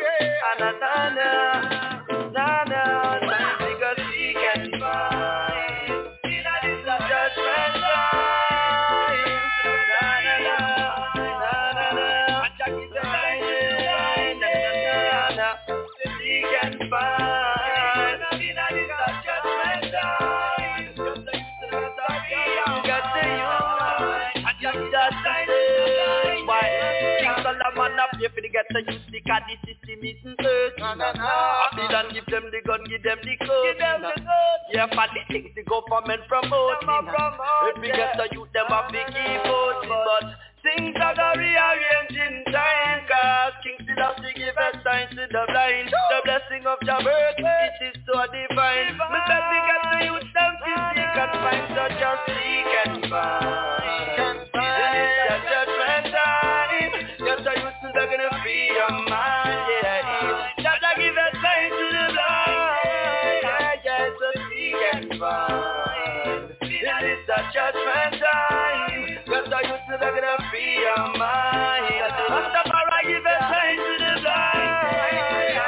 [SPEAKER 10] Because he can find. That is the judgment time. He can find. That is the judgment time. Got the youth. Why? King Solomon up here for the get the youth because the system isn't hurt. Babylon give them the gun, give them the code. Yeah, for the things the government promoting. If we get the youth, them have to keep voting. But things are gonna rearrange in time. Cause King Selassie give a sign to the blind. The blessing of Jah birth, it is so divine. We said we get the youth, them to seek and find. So just seek and find. It's the judgment time. Yes, the youth are gonna free your mind. Yeah, Jah give a sign to the blind. Yes, so seek and find. It is the judgment time. Yes, the youth are gonna free your mind. Rastafari give a sign to the blind.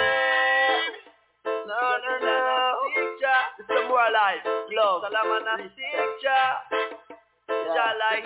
[SPEAKER 10] No. It's the more life, love, Solomon and Jah. Jah like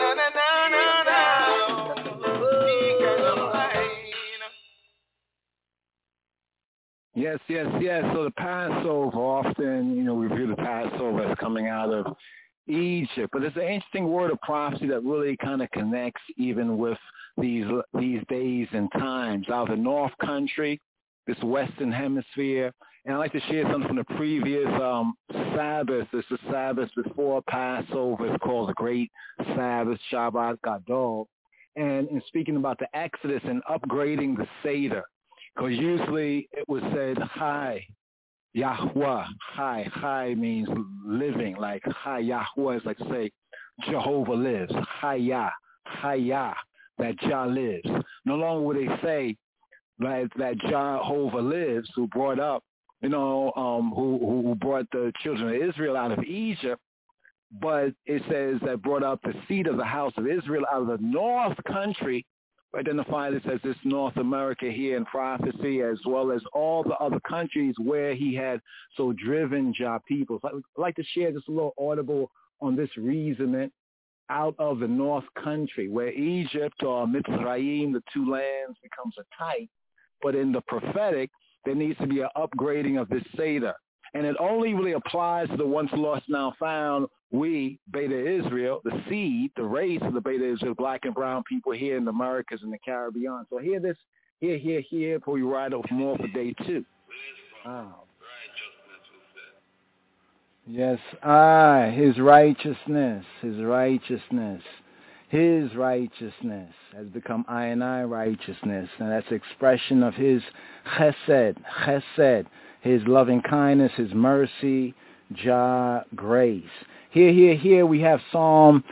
[SPEAKER 2] Yes. So the Passover, often, we view the Passover as coming out of Egypt, but there's an interesting word of prophecy that really kind of connects even with these days and times. Out of the North Country, this Western Hemisphere, and I'd like to share something from the previous Sabbath. This is Sabbath before Passover. It's called the Great Sabbath, Shabbat Gadol, and in speaking about the Exodus and upgrading the Seder. Because usually it was said, Hi, Yahweh. Hi means living. Like, Hi, Yahweh is like to say, Jehovah lives. Hi, that Jah lives. No longer would they say that Jehovah lives, who brought up, who brought the children of Israel out of Egypt, but it says that brought up the seed of the house of Israel out of the North Country. Identify this as this North America here in prophecy, as well as all the other countries where he had so driven Jah people. So I'd like to share just a little audible on this reasoning out of the North Country, where Egypt or Mitzrayim, the two lands, becomes a type. But in the prophetic, there needs to be an upgrading of this Seder. And it only really applies to the once lost, now found, we, Beta Israel, the seed, the race of the Beta Israel, black and brown people here in the Americas and the Caribbean. So hear this, here, before we ride over more for day 2. Yes, his righteousness has become I and I righteousness. And that's expression of his chesed, his loving kindness, his mercy, Jah grace. Here we have Psalm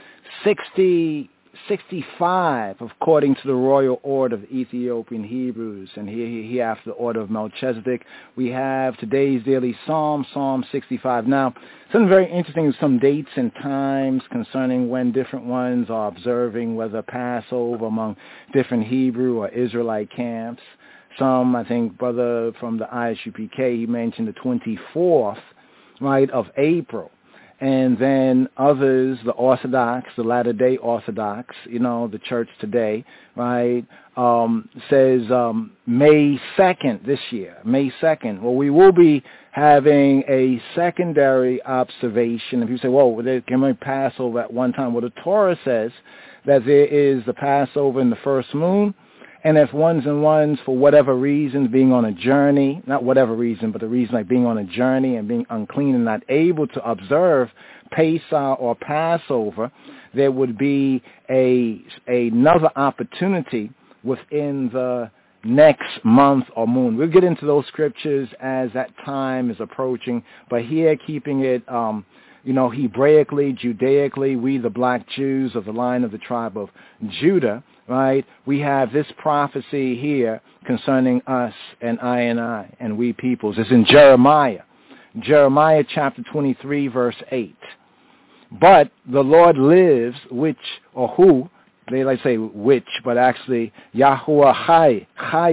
[SPEAKER 2] 65, according to the royal order of Ethiopian Hebrews. And here after the order of Melchizedek, we have today's daily Psalm 65. Now, something very interesting, some dates and times concerning when different ones are observing, whether Passover among different Hebrew or Israelite camps.
[SPEAKER 11] Some, I think, brother from the ISUPK, he mentioned the 24th, right, of April. And then others, the Orthodox, the Latter-day Orthodox, the church today, right, says May 2nd this year, May 2nd. Well, we will be having a secondary observation. If you say, well, there can be Passover at one time. Well, the Torah says that there is the Passover in the first moon, and if ones and ones, for whatever reasons, being on a journey, not whatever reason, but the reason like being on a journey and being unclean and not able to observe Pesach or Passover, there would be another opportunity within the next month or moon. We'll get into those scriptures as that time is approaching, but here keeping it Hebraically, Judaically, we the black Jews of the line of the tribe of Judah, right? We have this prophecy here concerning us and I and we peoples. It's in Jeremiah Jeremiah chapter 23, verse 8. But the Lord lives, which, or who, they like to say which, but actually Yahuwah Chai,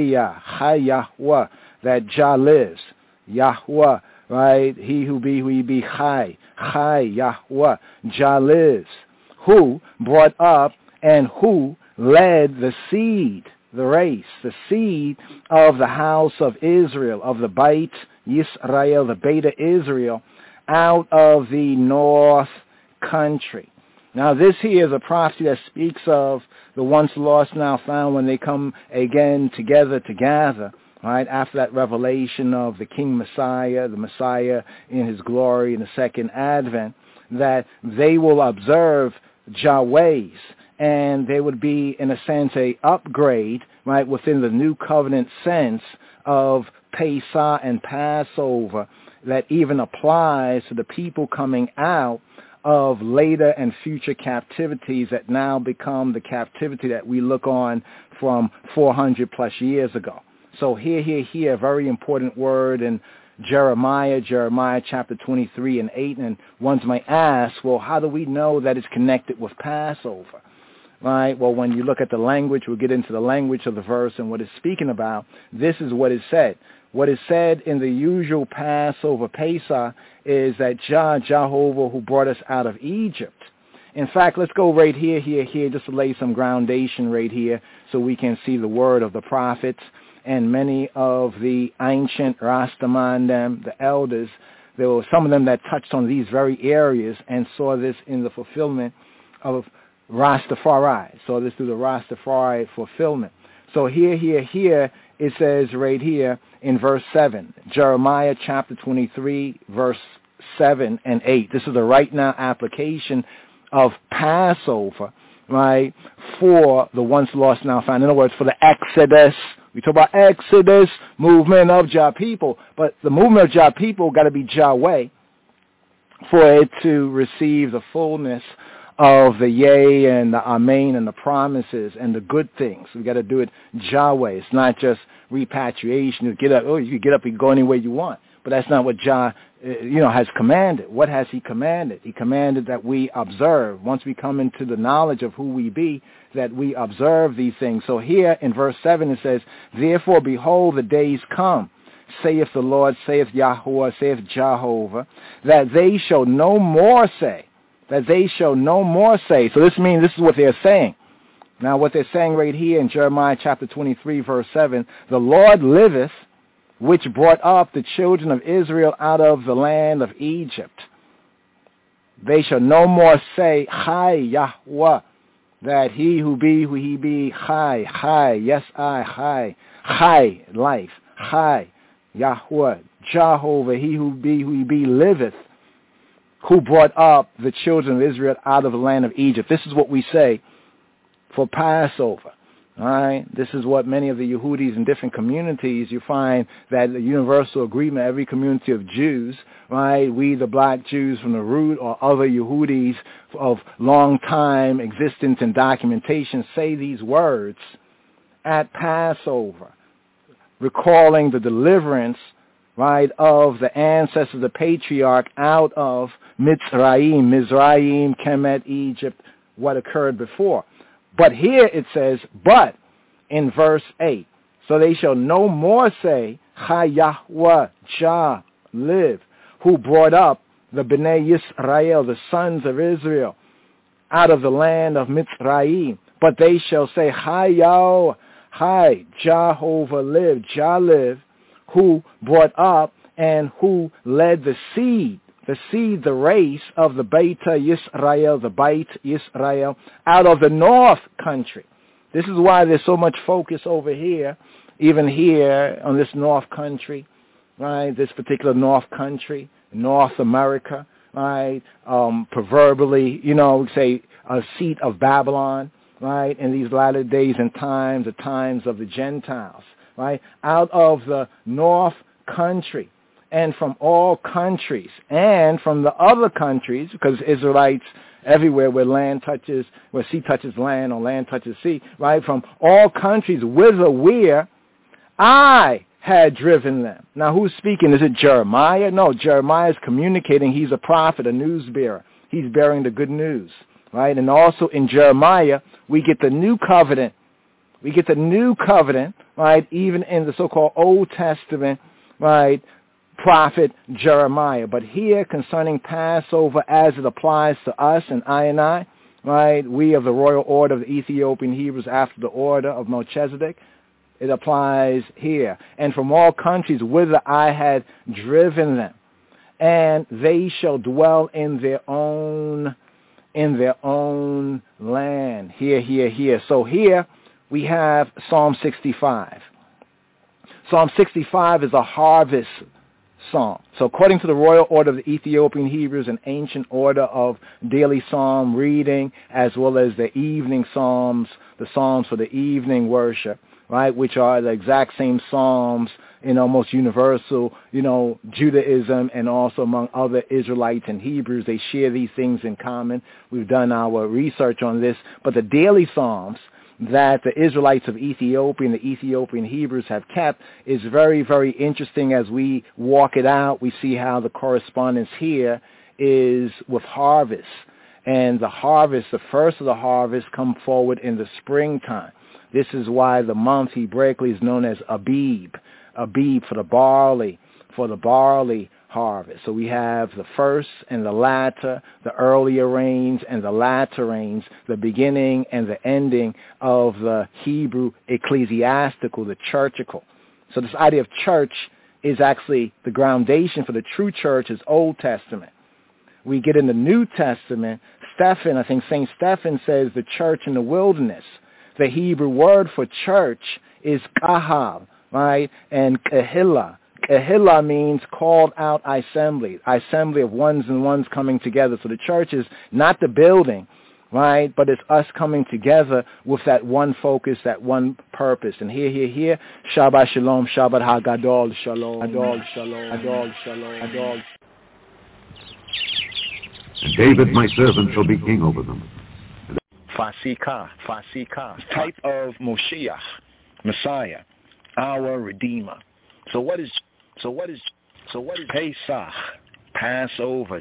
[SPEAKER 11] Yahuwah, that Jah lives. Yahuwah, right? He who be Chai, Yahuwah, Jah lives. Who brought up and who led the seed, the race, the seed of the house of Israel, of the Beit Yisrael, the Beta Israel, out of the north country. Now this here is a prophecy that speaks of the once lost now found when they come again together to gather, right, after that revelation of the King Messiah, the Messiah in his glory in the second advent, that they will observe Yahweh's, and there would be, in a sense, a upgrade, right, within the new covenant sense of Pesach and Passover that even applies to the people coming out of later and future captivities that now become the captivity that we look on from 400 plus years ago. So here, a very important word in Jeremiah chapter 23 and 8, and ones might ask, well, how do we know that it's connected with Passover? Right? Well, when you look at the language, we'll get into the language of the verse and what it's speaking about. This is what is said. What is said in the usual Passover Pesach is that Jehovah who brought us out of Egypt. In fact, let's go right here, just to lay some groundation right here so we can see the word of the prophets and many of the ancient Rastaman, the elders. There were some of them that touched on these very areas and saw this in the fulfillment of Rastafari. Saw this through the Rastafari fulfillment. So here, it says right here in verse 7, Jeremiah chapter 23, verse 7 and 8. This is the right now application of Passover, right, for the once lost now found. In other words, for the Exodus. We talk about Exodus, movement of Jah people, but the movement of Jah people got to be Yahweh for it to receive the fullness of the yea and the amen and the promises and the good things. We got to do it Yahweh. It's not just repatriation. You get up, you can get up and go anywhere you want. But that's not what Jah, has commanded. What has he commanded? He commanded that we observe. Once we come into the knowledge of who we be, that we observe these things. So here in verse 7 it says, therefore behold the days come, saith the Lord, saith Yahuwah, saith Jehovah, that they shall no more say. That they shall no more say. So this means this is what they're saying. Now what they're saying right here in Jeremiah chapter 23, verse 7, the Lord liveth, which brought up the children of Israel out of the land of Egypt. They shall no more say, Chai Yahuwah, that he who he be, Chai, yes I, Chai, life, Chai, Yahuwah, Jehovah, he who he be liveth, who brought up the children of Israel out of the land of Egypt. This is what we say for Passover. All right? This is what many of the Yehudis in different communities, you find that the universal agreement, every community of Jews, right? We, the black Jews from the root, or other Yehudis of long time existence and documentation, say these words at Passover, recalling the deliverance, right, of the ancestors, the patriarch, out of Mizraim, Kemet, Egypt, what occurred before. But here it says, but in verse 8, So they shall no more say, Yahweh, Jah, live, who brought up the Bnei Yisrael, the sons of Israel, out of the land of Mitzrayim. But they shall say, Yahweh, Jehovah live, Jah live, who brought up and who led the seed, the race of the Beit Yisrael, the Beit Yisrael, out of the north country. This is why there's so much focus over here, even here on this north country, right? This particular north country, North America, right? Proverbially, we say a seat of Babylon, right? In these latter days and times, the times of the Gentiles, right? Out of the north country. And from all countries and from the other countries, because Israelites everywhere where sea touches land or land touches sea, right? From all countries, whither where I had driven them. Now, who's speaking? Is it Jeremiah? No, Jeremiah is communicating. He's a prophet, a news bearer. He's bearing the good news, right? And also in Jeremiah, we get the new covenant. We get the new covenant, right? Even in the so-called Old Testament, right? Prophet Jeremiah. But here concerning Passover as it applies to us and I, right, we of the royal order of the Ethiopian Hebrews after the order of Melchizedek, it applies here. And from all countries whither I had driven them, and they shall dwell in their own land. Here. So here we have Psalm 65. Psalm 65 is a harvest psalm. So according to the royal order of the Ethiopian Hebrews, an ancient order of daily psalm reading, as well as the evening psalms, the psalms for the evening worship, right, which are the exact same psalms in almost universal, Judaism and also among other Israelites and Hebrews. They share these things in common. We've done our research on this. But the daily psalms that the Israelites of Ethiopia and the Ethiopian Hebrews have kept is very, very interesting. As we walk it out, we see how the correspondence here is with harvest. And the harvest, the first of the harvest, come forward in the springtime. This is why the month Hebraically is known as Abib for the barley harvest. So we have the first and the latter, the earlier rains and the latter rains, the beginning and the ending of the Hebrew ecclesiastical, the churchical. So this idea of church is actually the groundation for the true church is Old Testament. We get in the New Testament, I think St. Stephen says the church in the wilderness. The Hebrew word for church is kahal, right? And kahila. Kahila means called out assembly of ones and ones coming together. So the church is not the building, right? But it's us coming together with that one focus, that one purpose. And here, Shabbat Shalom, Shabbat HaGadol, Shalom, Adol, Shalom, Adol, Shalom, Adol.
[SPEAKER 9] And David, my servant, shall be king over them.
[SPEAKER 12] Fasika, type of Moshiach, Messiah, our Redeemer. So what is Pesach, Passover?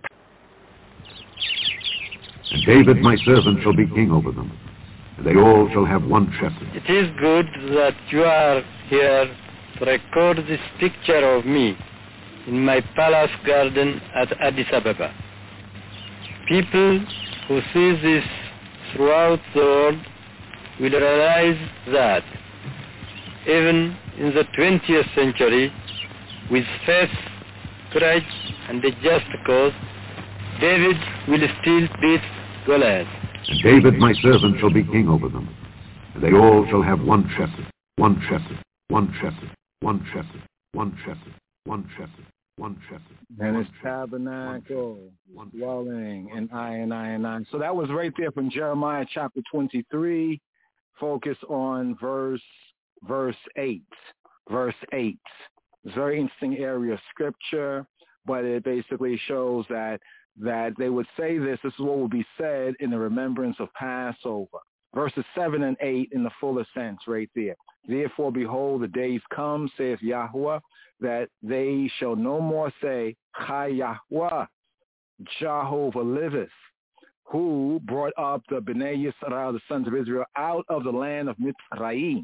[SPEAKER 9] And David, my servant, shall be king over them, and they all shall have one shepherd.
[SPEAKER 8] It is good that you are here to record this picture of me in my palace garden at Addis Ababa. People who see this throughout the world will realize that even in the 20th century, with faith, courage, and a just cause, David will still beat Goliath.
[SPEAKER 9] And David, my servant, shall be king over them, and they all shall have one shepherd, one shepherd, one shepherd, one shepherd, one shepherd, one shepherd, one shepherd.
[SPEAKER 11] And his tabernacle, dwelling, and I. So that was right there from Jeremiah chapter 23. Focus on verse 8. Verse 8. It's a very interesting area of scripture, but it basically shows that they would say this is what will be said in the remembrance of Passover. Verses 7 and 8 in the fuller sense right there. Therefore, behold, the days come, saith Yahweh, that they shall no more say, Yahweh, Jehovah liveth, who brought up the Bnei Yisrael, the sons of Israel, out of the land of Mitzrayim.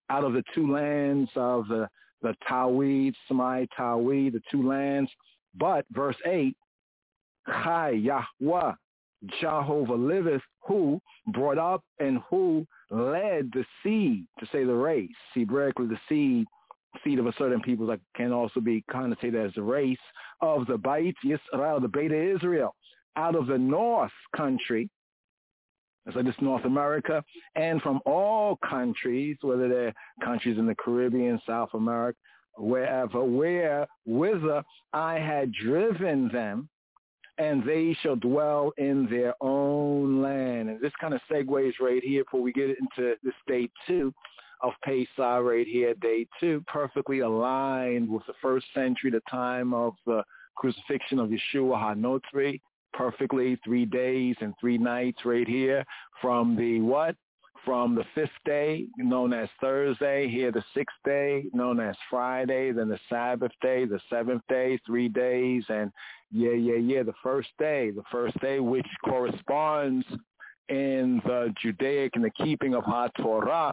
[SPEAKER 2] out of the two lands of the Tawid, Semai, Tawid, the two lands. But verse 8, Chai Yahweh, Jehovah liveth, who brought up and who led the seed, to say the race. Hebraically, the seed of a certain people that can also be connotated as the race of the Beit Yisrael, the Beta Israel, out of the north country, so this North America, and from all countries, whether they're countries in the Caribbean, South America, wherever, where whither I had driven them, and they shall dwell in their own land. And this kind of segues right here before we get into this day 2 of Pesach right here, day 2, perfectly aligned with the first century, the time of the crucifixion of Yeshua HaNotri, perfectly 3 days and 3 nights right here from the what? From the 5th day, known as Thursday, here the 6th day, known as Friday, then the Sabbath day, the 7th day, 3 days, and the first day, which corresponds in the Judaic and the keeping of HaTorah,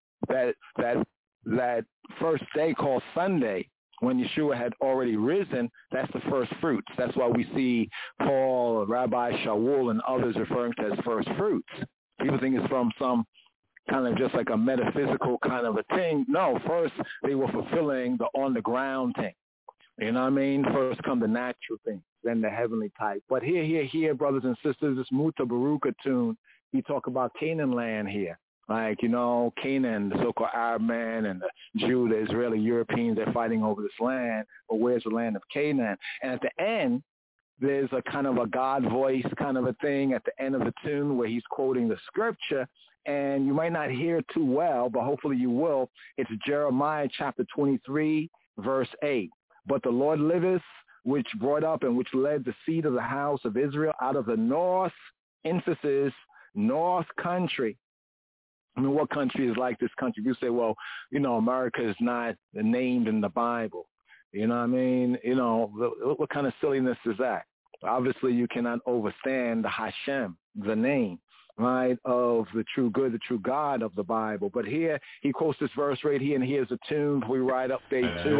[SPEAKER 2] that first day called Sunday, when Yeshua had already risen, that's the first fruits. That's why we see Paul, Rabbi Shaul, and others referring to as first fruits. People think it's from some kind of just like a metaphysical kind of a thing. No, first they were fulfilling the on-the-ground thing. You know what I mean? First come the natural thing, then the heavenly type. But here, brothers and sisters, this Muta Baruka tune, he talk about Canaan land here. Like, Canaan, the so-called Arab man, and the Jew, the Israeli Europeans, they're fighting over this land. But where's the land of Canaan? And at the end, there's a kind of a God voice kind of a thing at the end of the tune where he's quoting the scripture. And you might not hear too well, but hopefully you will. It's Jeremiah chapter 23, verse 8. But the Lord liveth, which brought up and which led the seed of the house of Israel out of the north, emphasis, north country. I mean, what country is like this country? You say, well, America is not named in the Bible. You know what I mean? What kind of silliness is that? Obviously, you cannot overstand the Hashem, the name, right, of the true good, the true God of the Bible. But here, he quotes this verse right here, and here's a tune. We ride up day 2.
[SPEAKER 13] And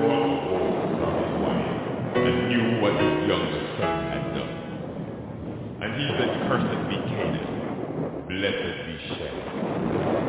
[SPEAKER 13] knew what his younger son had done. And he said, cursed be Canaan, blessed be Shem.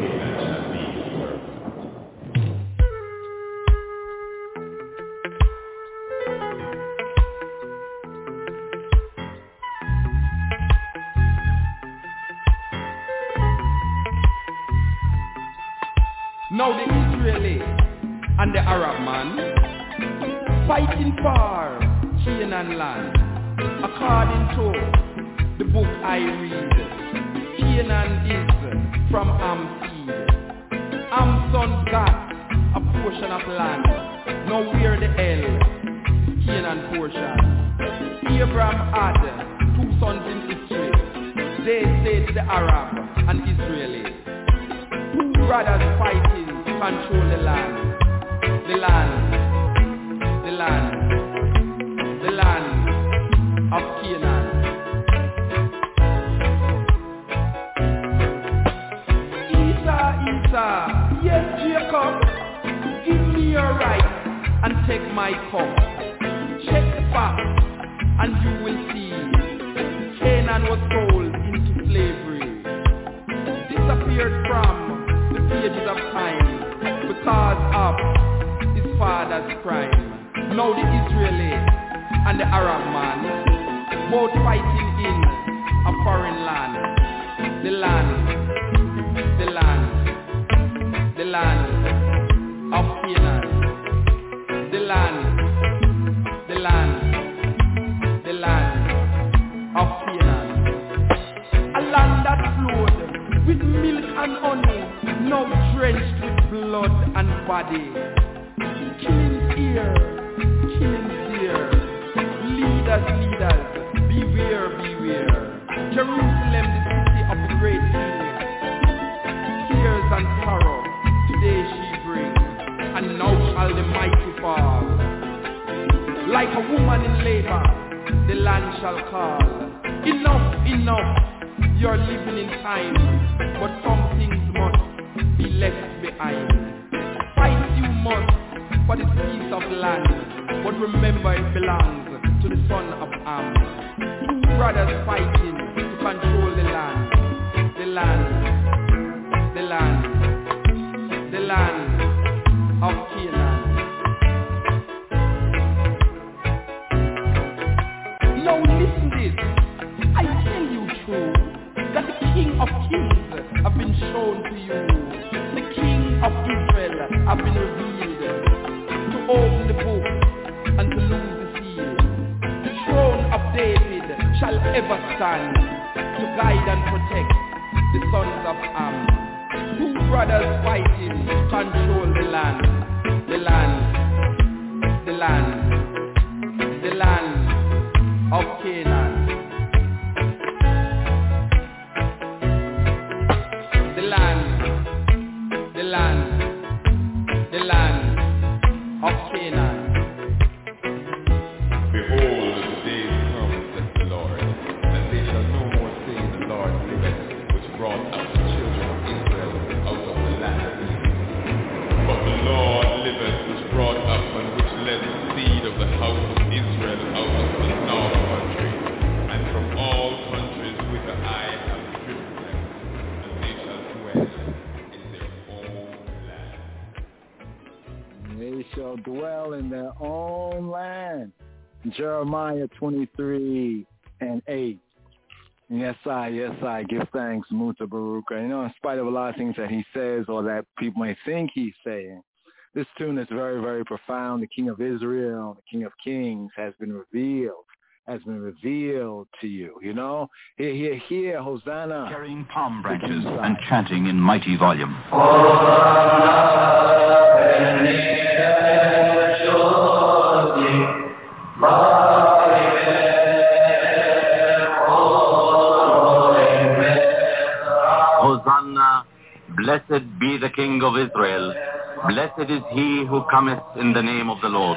[SPEAKER 14] Now the Israeli and the Arab man fighting for Canaan land. According to the book I read, Canaan is from Ham's seed. Ham's son got a portion of land. Now where the hell Canaan portion? Abraham had 2 sons in Israel. They said the Arab and Israeli. 2 brothers fighting to control the land. The land of Canaan. Esau, yes Jacob, give me your right and take my cup. Check the facts and you will see Canaan was sold into slavery, disappeared from the pages of time because of his father's crime. Now the Israeli and the Arab man both fighting in a foreign land. The land of Canaan. The land of Canaan. A land that flowed with milk and honey, now drenched with blood and body. Killings here, killings there. Leaders, beware. Jerusalem, the city of the great king. Tears and sorrow, today she brings, and now shall the mighty fall. Like a woman in labor, the land shall call. Enough, you're living in time, but some things must be left behind. Fight you must for this piece of land, but remember it belongs to the son of Am. Two brothers fighting to control the land, the land, the land, the land of Canaan. Now listen this, I tell you true, that the King of Kings have been shown to you. The King of Israel have been revealed. To open the book and to lose the seal. The throne of David shall ever stand, to guide and protect the sons of Am. Two brothers fighting to control the land, the land, the land, the land of Canaan. The land, the land, the land of Canaan.
[SPEAKER 13] Behold, the days come, says the Lord, and they shall no more say, the Lord liveth, which brought up the children of Israel out of the land of Egypt. But the Lord liveth, which brought up and which led the seed of the house of Israel out of the north country, and from all countries whither I have driven them, and they shall dwell in their own land.
[SPEAKER 11] They shall dwell in their own land. Jeremiah 23:8. Yes, I give thanks, Muta Baruka. You know, in spite of a lot of things that he says or that people may think he's saying, this tune is very, very profound. The King of Israel, the King of Kings has been revealed to you, you know? Here, Hosanna.
[SPEAKER 15] Carrying palm branches and chanting in mighty volume.
[SPEAKER 16] Hosanna, blessed be the King of Israel. Blessed is he who cometh in the name of the Lord.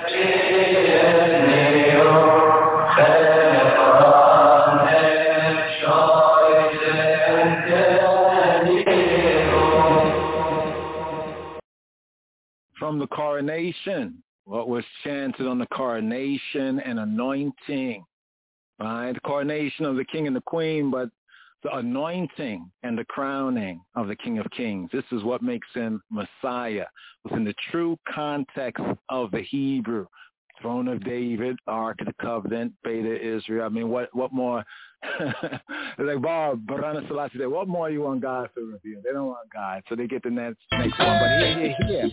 [SPEAKER 11] From the coronation, what was chanted on the coronation and anointing, right? The coronation of the king and the queen, but the anointing and the crowning of the King of Kings. This is what makes him Messiah within the true context of the Hebrew. Throne of David, Ark of the Covenant, Beta Israel. I mean, what more? Like Bob, Barana Selassie, what more you want God to reveal? They don't want God, so they get the next one. But here.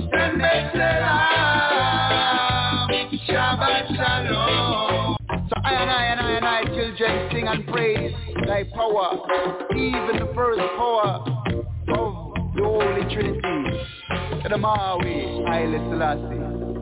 [SPEAKER 17] Shabbat Shalom. So I and I, children, sing and praise thy power, even the first power of the Holy Trinity. Kedamawi, Haile Selassie.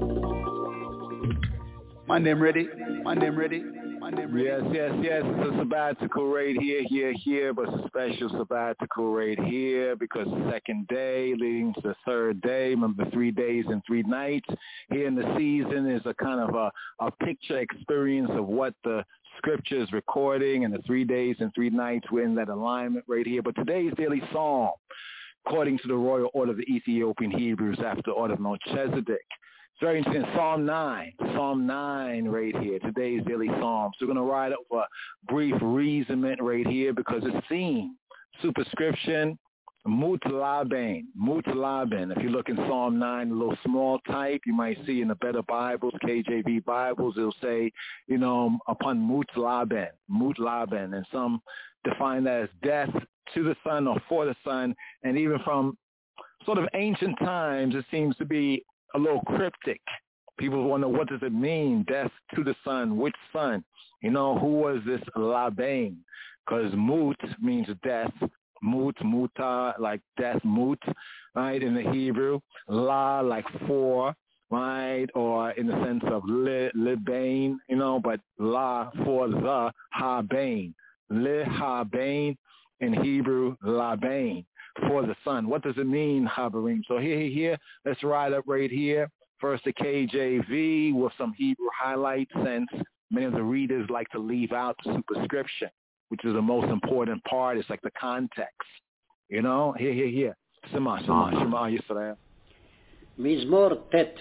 [SPEAKER 17] My name ready. Yes.
[SPEAKER 11] It's a sabbatical right here, but it's a special sabbatical right here because the second day leading to the third day, remember 3 days and 3 nights. Here in the season is a kind of a picture experience of what the scripture is recording, and the 3 days and 3 nights we're in that alignment right here. But today's daily psalm, according to the royal order of the Ethiopian Hebrews after the order of Melchizedek. It's very interesting. Psalm 9 right here, today's daily psalm. So we're going to ride up a brief reasonment right here because it's seen. Superscription, Mutlaben. If you look in Psalm 9, a little small type, you might see in the better Bibles, KJV Bibles, it'll say, upon Mutlaben. And some define that as death to the Son or for the Son. And even from sort of ancient times, it seems to be a little cryptic. People wonder, what does it mean? Death to the Son. Which Son? Who was this Laban? Because Mut means death. Muta, like death, Mut, right, in the Hebrew. La, like for, right, or in the sense of Libain, but La for the Habain. Habain in Hebrew, Laban. For the Son. What does it mean, Habarim? So here, let's ride up right here. First the KJV with some Hebrew highlights, since many of the readers like to leave out the superscription, which is the most important part. It's like the context, Here. Shema Yisrael.
[SPEAKER 4] מזמור ט'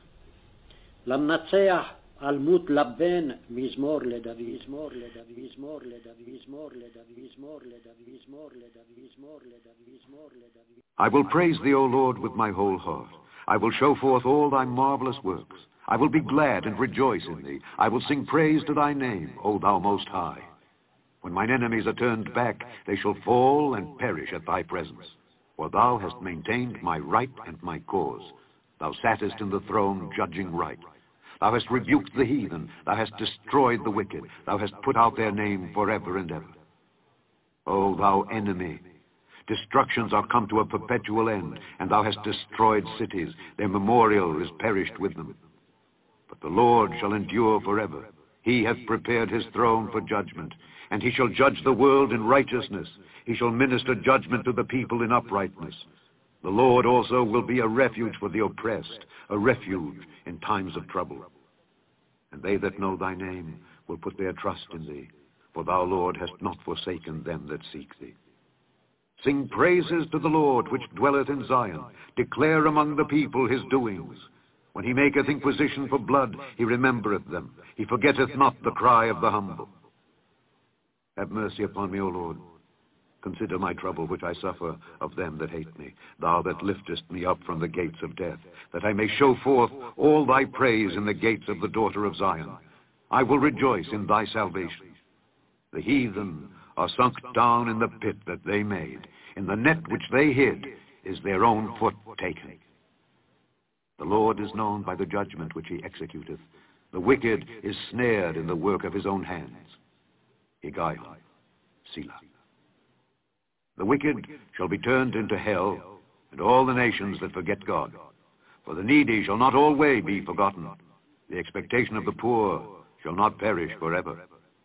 [SPEAKER 4] למנצח על מות לבן מזמור לדוד מזמור לדוד מזמור לדוד מזמור לדוד מזמור לדוד מזמור לדוד מזמור לדוד מזמור לדוד.
[SPEAKER 9] I will praise thee, O Lord, with my whole heart. I will show forth all thy marvelous works. I will be glad and rejoice in thee. I will sing praise to thy name, O thou most high. When mine enemies are turned back, they shall fall and perish at thy presence. For thou hast maintained my right and my cause. Thou sattest in the throne, judging right. Thou hast rebuked the heathen. Thou hast destroyed the wicked. Thou hast put out their name forever and ever. O thou enemy, destructions are come to a perpetual end, and thou hast destroyed cities. Their memorial is perished with them. But the Lord shall endure forever. He hath prepared his throne for judgment, and he shall judge the world in righteousness. He shall minister judgment to the people in uprightness. The Lord also will be a refuge for the oppressed, a refuge in times of trouble. And they that know thy name will put their trust in thee, for thou, Lord, hast not forsaken them that seek thee. Sing praises to the Lord which dwelleth in Zion. Declare among the people his doings. When he maketh inquisition for blood, he remembereth them. He forgetteth not the cry of the humble. Have mercy upon me, O Lord. Consider my trouble which I suffer of them that hate me, thou that liftest me up from the gates of death, that I may show forth all thy praise in the gates of the daughter of Zion. I will rejoice in thy salvation. The heathen are sunk down in the pit that they made. In the net which they hid is their own foot taken. The Lord is known by the judgment which he executeth. The wicked is snared in the work of his own hands. Higgaion, Selah. The wicked shall be turned into hell, and all the nations that forget God. For the needy shall not always be forgotten. The expectation of the poor shall not perish forever.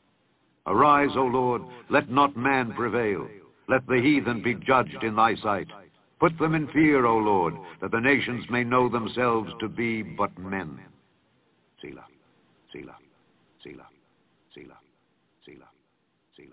[SPEAKER 9] Arise, O Lord, let not man prevail. Let the heathen be judged in thy sight. Put them in fear, O Lord, that the nations may know themselves to be but men. Selah, Selah, Selah, Selah, Selah, Selah.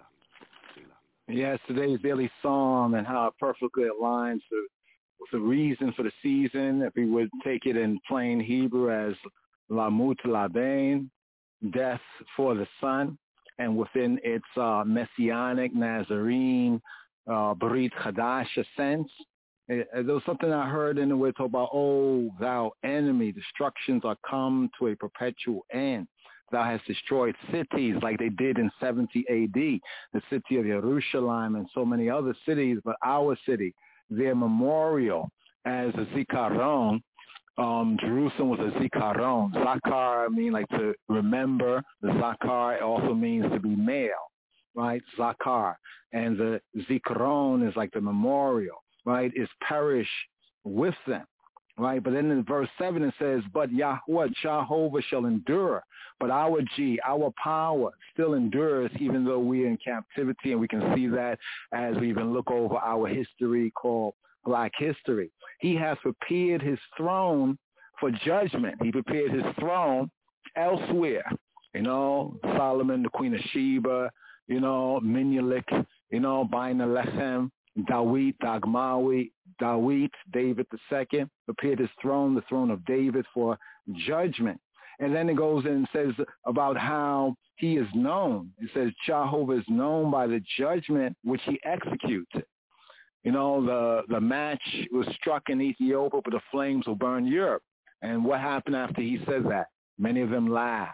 [SPEAKER 11] Yes, today's daily psalm and how it perfectly aligns with the reason for the season. If we would take it in plain Hebrew as Lamut Labain, death for the son, and within its messianic Nazarene Brit Chadash sense. There was something I heard in the way talk about, oh, thou enemy, destructions are come to a perpetual end. Thou hast destroyed cities like they did in 70 A.D., the city of Jerusalem and so many other cities, but our city, their memorial as a zikaron, Jerusalem was a zikaron. Zakar means like to remember. The zakar also means to be male, right? Zakar. And the zikaron is like the memorial, right? Is perish with them. Right, but then in verse 7 it says, but Yahweh, Jehovah shall endure. But our power still endures even though we're in captivity, and we can see that as we even look over our history called Black history. He has prepared his throne for judgment. He prepared his throne elsewhere. You know, Solomon, the Queen of Sheba, you know, Menelik, you know, Bina Lechem, Dawit, Dagmawi, Dawit, David II, prepared his throne, the throne of David, for judgment. And then it goes in and says about how he is known. It says Jehovah is known by the judgment which he executed. You know, the match was struck in Ethiopia, but the flames will burn Europe. And what happened after he said that? Many of them laughed.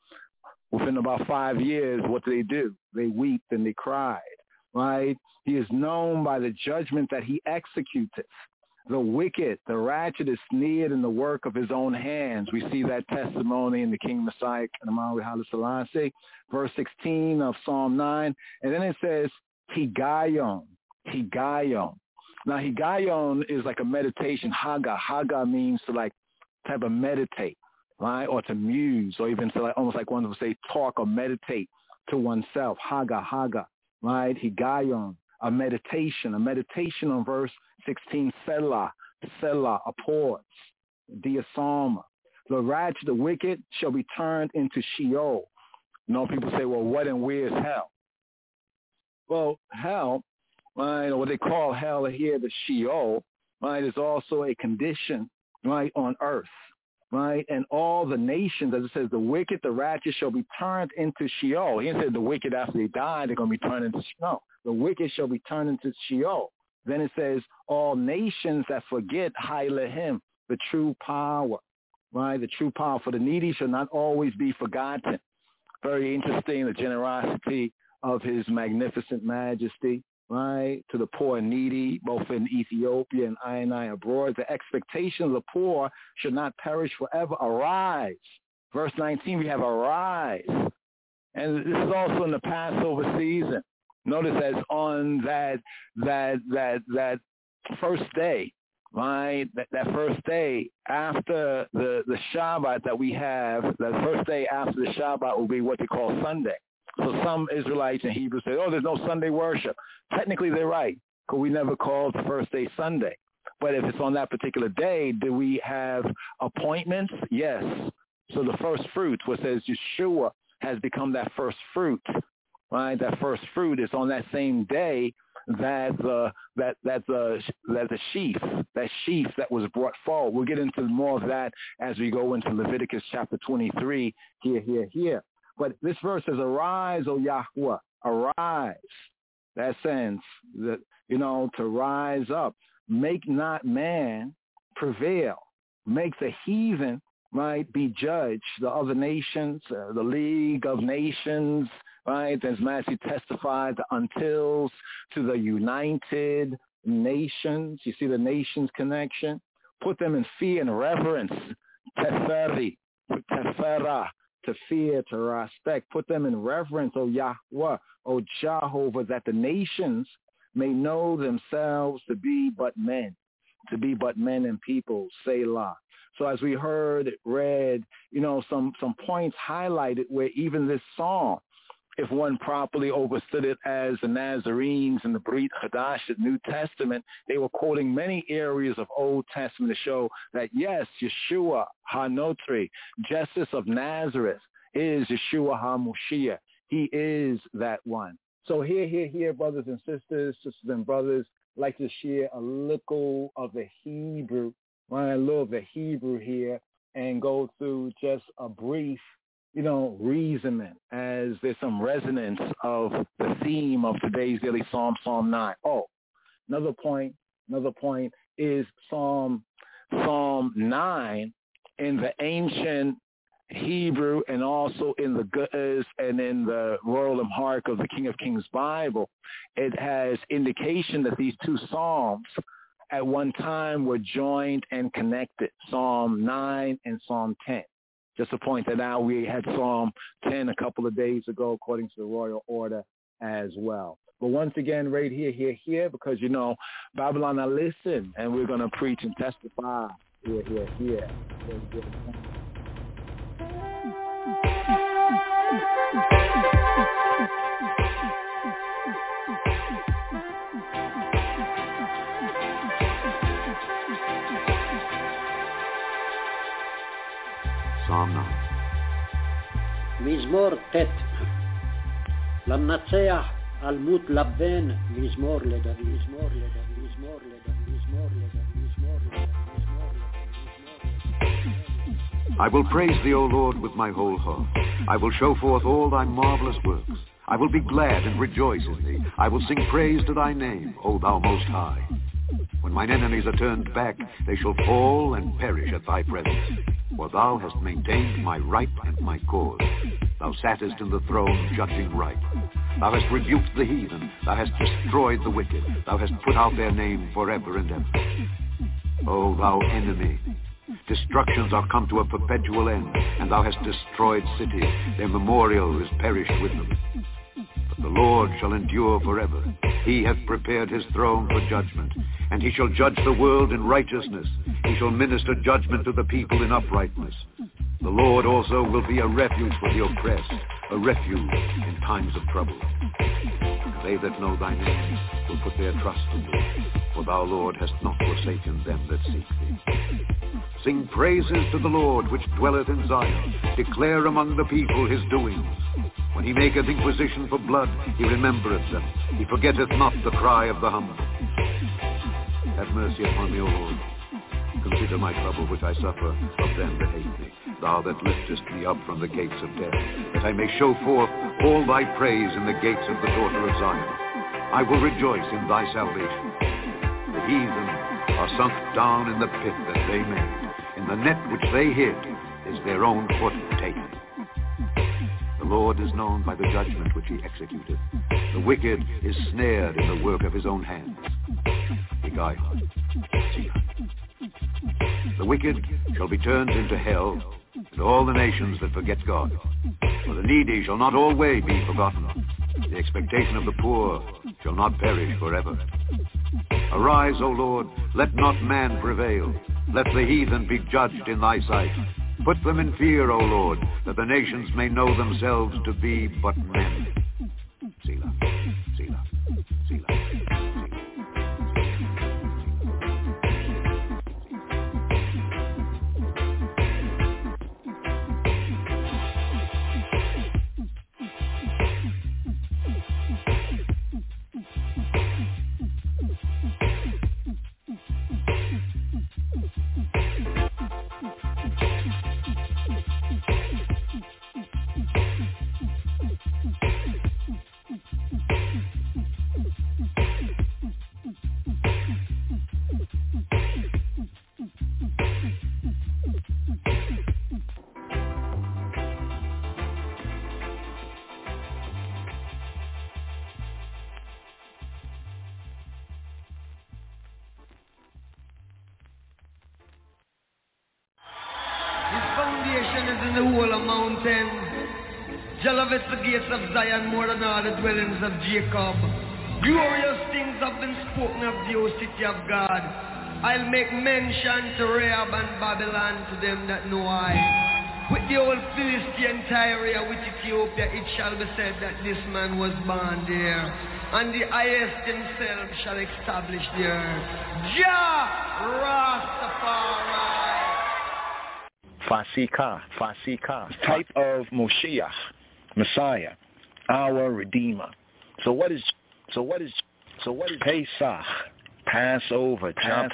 [SPEAKER 11] Within about 5 years, what do? They wept and they cried. Right? He is known by the judgment that he executed. The wicked, the ratchet is sneered in the work of his own hands. We see that testimony in the King Messiah, Haile Selassie, verse 16 of Psalm 9. And then it says, Higgaion. Now, Higgaion is like a meditation. Haga means to like type of meditate, right? Or to muse, or even to like almost like one would say talk or meditate to oneself. Haga. Right, Higgaion, a meditation on verse 16, Selah, a pause, Diasama. The ratchet, the wicked, shall be turned into Sheol. You know, people say, well, what and where is hell? Well, hell, right, or what they call hell here, the Sheol,
[SPEAKER 2] right, is also a condition, right, on earth, right? And all the nations, as it says, the wicked, the righteous shall be turned into Sheol. He said the wicked after they die, they're going to be turned into Sheol. The wicked shall be turned into Sheol. Then it says, all nations that forget Hailehim, the true power, right? The true power for the needy shall not always be forgotten. Very interesting, the generosity of his magnificent majesty, right? To the poor and needy, both in Ethiopia and I abroad. The expectation of the poor should not perish forever. Arise. Verse 19, we have arise. And this is also in the Passover season. Notice as on that first day, right? That first day after the Shabbat that we have, that first day after the Shabbat will be what they call Sunday. So some Israelites and Hebrews say, oh, there's no Sunday worship. Technically, they're right, because we never called the first day Sunday. But if it's on that particular day, do we have appointments? Yes. So the first fruit, what says Yeshua has become that first fruit, right? That first fruit is on that same day that the sheaf that was brought forward. We'll get into more of that as we go into Leviticus chapter 23, here. But this verse says, arise, O Yahweh, arise. That sense, that, to rise up. Make not man prevail. Make the heathen, right, be judged. The other nations, the League of Nations, right, as Matthew testified, the untils to the United Nations. You see the nations connection? Put them in fear and reverence. Teferi, tefera. To fear, to respect, put them in reverence, O Yahweh, O Jehovah, that the nations may know themselves to be but men and people, Selah. So as we heard, read, some points highlighted where even this song, if one properly understood it as the Nazarenes and the Brit Hadash, the New Testament, they were quoting many areas of Old Testament to show that, yes, Yeshua HaNotri, Jesus of Nazareth, is Yeshua HaMoshiach. He is that one. So here, brothers and sisters and brothers, I'd like to share a little of the Hebrew, right? A little of the Hebrew here and go through just a brief reasoning, as there's some resonance of the theme of today's daily Psalm 9. Oh, another point is Psalm 9 in the ancient Hebrew and also in the Ge'ez and in the Royal Amharic of the King of Kings Bible. It has indication that these two Psalms at one time were joined and connected, Psalm 9 and Psalm 10. Just to point that out, we had Psalm 10 a couple of days ago, according to the royal order as well. But once again, right here, because, Babylon, I listen, and we're going to preach and testify here.
[SPEAKER 9] Psalm 9.
[SPEAKER 4] מזמור ט' למנצח אלמות לבן מזמור לדוד.
[SPEAKER 9] I will praise thee, O Lord, with my whole heart. I will show forth all thy marvelous works. I will be glad and rejoice in thee. I will sing praise to thy name, O thou most high. When mine enemies are turned back, they shall fall and perish at thy presence. For thou hast maintained my right and my cause. Thou sattest in the throne, judging right. Thou hast rebuked the heathen. Thou hast destroyed the wicked. Thou hast put out their name forever and ever. O thou enemy, destructions are come to a perpetual end, and thou hast destroyed cities. Their memorial is perished with them. But the Lord shall endure forever. He hath prepared his throne for judgment, and he shall judge the world in righteousness. He shall minister judgment to the people in uprightness. The Lord also will be a refuge for the oppressed, a refuge in times of trouble. They that know thy name will put their trust in thee, for thou, Lord, hast not forsaken them that seek thee. Sing praises to the Lord which dwelleth in Zion. Declare among the people his doings. When he maketh inquisition for blood, he remembereth them. He forgetteth not the cry of the humble. Have mercy upon me, O Lord. Consider my trouble which I suffer of them that hate me. Thou that liftest me up from the gates of death, that I may show forth all thy praise in the gates of the daughter of Zion. I will rejoice in thy salvation. The heathen are sunk down in the pit that they made. In the net which they hid is their own foot taken. The Lord is known by the judgment which he executed. The wicked is snared in the work of his own hands. Beguiled. The wicked shall be turned into hell, and all the nations that forget God. For the needy shall not always be forgotten. The expectation of the poor shall not perish forever. Arise, O Lord, let not man prevail. Let the heathen be judged in thy sight. Put them in fear, O Lord, that the nations may know themselves to be but men. Selah, Selah, Selah.
[SPEAKER 18] Jehovah the gates of Zion more than all the dwellings of Jacob. Glorious things have been spoken of thee, O city of God. I'll make mention to Rahab and Babylon to them that know I. With the old Philistine Tyre, with Ethiopia, it shall be said that this man was born there, and the highest himself shall establish the earth. Jah Rastafari.
[SPEAKER 12] Fasika, type of Moshiach, Messiah, our Redeemer. So what is Pesach? Passover.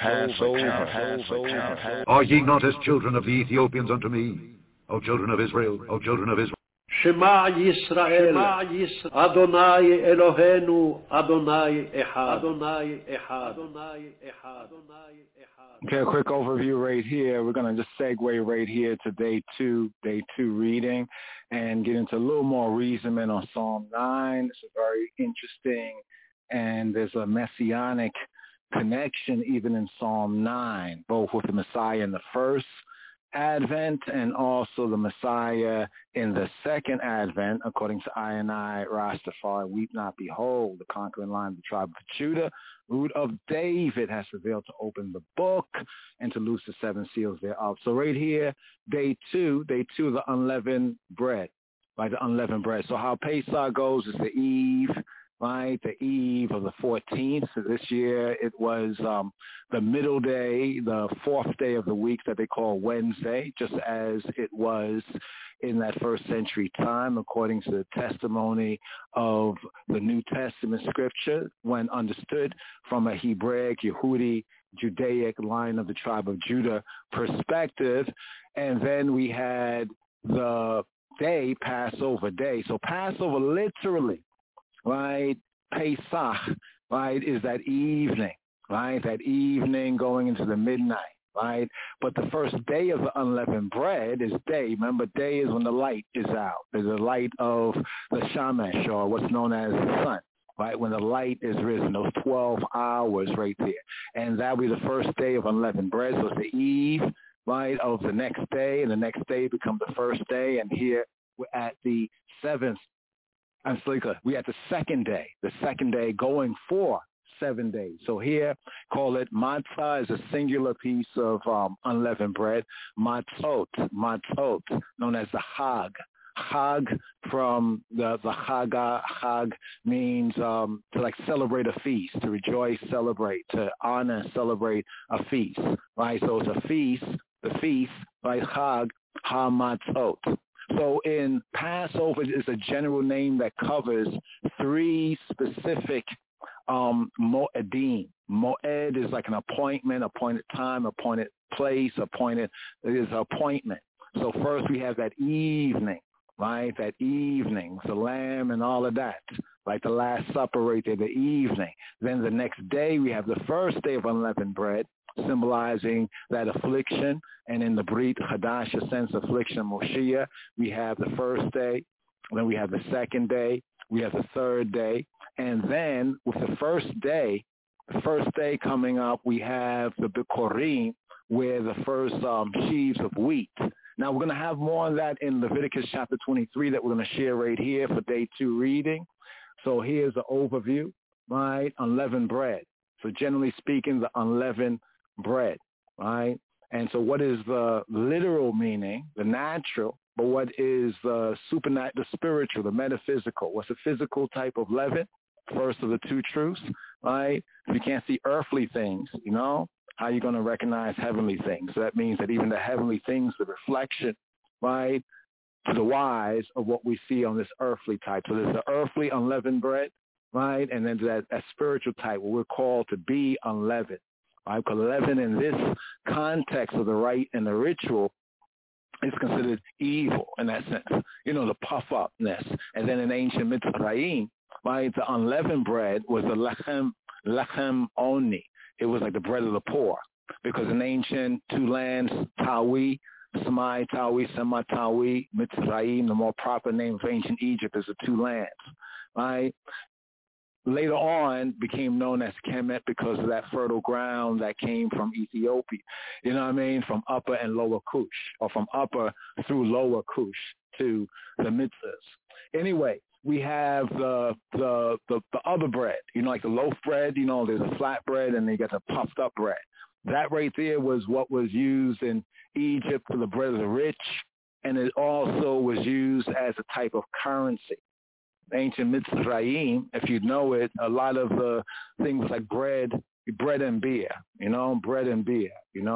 [SPEAKER 9] Are ye not as children of the Ethiopians unto me, O children of Israel, O children of Israel?
[SPEAKER 4] Shema Yisrael, Adonai Eloheinu, Adonai Echad, Adonai Echad, Adonai Echad.
[SPEAKER 11] Okay, a quick overview right here. We're going to just segue right here to day two reading and get into a little more reasoning on Psalm 9. It's very interesting, and there's a messianic connection even in Psalm 9, both with the Messiah in the first Advent and also the Messiah in the second Advent, according to I Rastafari, weep not, behold, the conquering line of the tribe of Judah, root of David has prevailed to open the book and to loose the seven seals thereof. So right here, day two, the unleavened bread, right? The unleavened bread. So how Pesach goes is the eve, right? The eve of the 14th. So this year it was the middle day, the fourth day of the week that they call Wednesday, just as it was in that first century time, according to the testimony of the New Testament scripture, when understood from a Hebraic, Yehudi, Judaic line of the tribe of Judah perspective. And then we had the day, Passover day. So Passover literally, right, Pesach, right, is that evening, right, that evening going into the midnight, right? But the first day of the unleavened bread is day. Remember, day is when the light is out. There's the light of the Shamash, or what's known as the sun, right, when the light is risen, those 12 hours right there. And that will be the first day of unleavened bread. So it's the eve, right, of the next day, and the next day becomes the first day. And here we're at the seventh. We at the second day going for 7 days. So here, call it matzah is a singular piece of unleavened bread. Matzot, known as the Chag. Chag from the Chaga. Chag means to like celebrate a feast, to rejoice, celebrate, to honor, celebrate a feast, right? So it's a feast, the feast, right? Chag, ha-matzot. So in Passover is a general name that covers three specific moedim,
[SPEAKER 2] Moed is like an appointment, appointed time, appointed place, appointed, it is an appointment. So first we have that evening, right? That evening, the lamb and all of that, like the Last Supper right there, the evening. Then the next day we have the first day of unleavened bread, symbolizing that affliction. And in the Brit Chadash sense, affliction, Moshiach, we have the first day, then we have the second day, we have the third day. And then with the first day coming up, we have the Bikurim, where the first sheaves of wheat. Now, we're going to have more on that in Leviticus chapter 23 that we're going to share right here for day 2 reading. So here's the overview, right? Unleavened bread. So generally speaking, the unleavened bread, right? And so what is the literal meaning, the natural, but what is the supernatural, the spiritual, the metaphysical? What's the physical type of leaven? First of the two truths, right? If you can't see earthly things, how are you going to recognize heavenly things? So that means that even the heavenly things, the reflection, right, to the wise of what we see on this earthly type. So there's the earthly unleavened bread, right? And then that spiritual type, what we're called to be unleavened, right? Because leaven in this context of the rite and the ritual is considered evil in that sense, the puff-upness. And then in ancient Mitzrayim, right, the unleavened bread was the lechem oni. It was like the bread of the poor, because in ancient 2 lands, Tawi, Semai Tawi, Sema Tawi, Mitzrayim, the more proper name of ancient Egypt is the 2 lands, right? Later on became known as Kemet because of that fertile ground that came from Ethiopia, from Upper and Lower Kush, or from Upper through Lower Kush to the Mitzvahs. Anyway, we have the other bread, like the loaf bread, there's a flat bread and they got the puffed up bread. That right there was what was used in Egypt for the bread of the rich, and it also was used as a type of currency. Ancient Mitzrayim, if you know it, a lot of the things like bread and beer, bread and beer,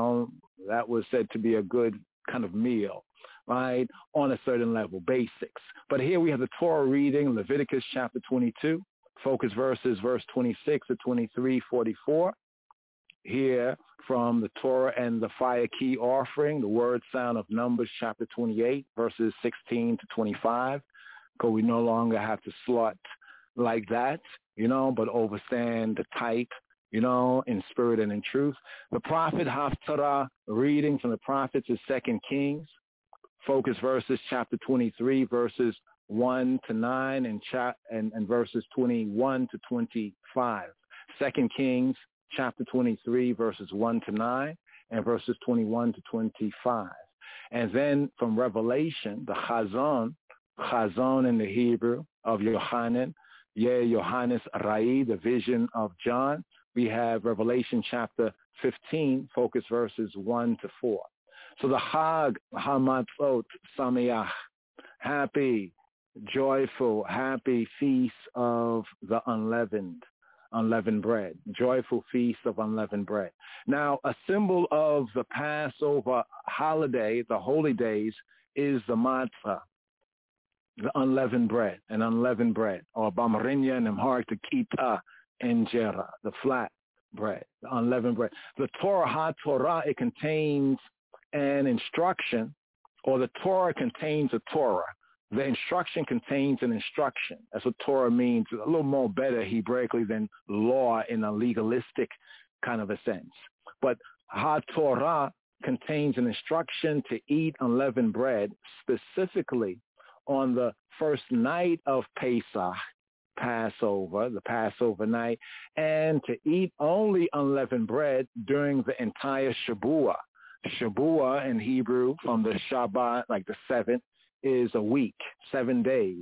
[SPEAKER 2] that was said to be a good kind of meal, right, on a certain level, basics. But here we have the Torah reading, Leviticus chapter 22, focus verses, verse 26 to 23:44. Here from the Torah and the fire key offering, the word sound of Numbers chapter 28, verses 16 to 25, because we no longer have to slot like that, but overstand the type, in spirit and in truth. The prophet Haftarah reading from the prophets is 2 Kings. Focus verses chapter 23, verses 1 to 9, and verses 21 to 25. 2 Kings chapter 23, verses 1 to 9, and verses 21 to 25. And then from Revelation, the Chazon in the Hebrew of Yohanan, Yohannes Rai, the vision of John. We have Revelation chapter 15, focus verses 1 to 4. So the Chag HaMatzot Sameach, happy, joyful, happy feast of the unleavened bread, joyful feast of unleavened bread. Now, a symbol of the Passover holiday, the holy days, is the matzah, the unleavened bread, or bamarinya and amharic, the kita injera, the flat bread, the unleavened bread. The Torah, HaTorah, it contains an instruction, or the Torah contains a Torah. The instruction contains an instruction. That's what Torah means, a little more better Hebraically than law in a legalistic kind of a sense. But HaTorah contains an instruction to eat unleavened bread, specifically on the first night of Pesach, Passover, the Passover night, and to eat only unleavened bread during the entire Shabuah. Shabuah in Hebrew, from the Shabbat, like the 7th, is a week, 7 days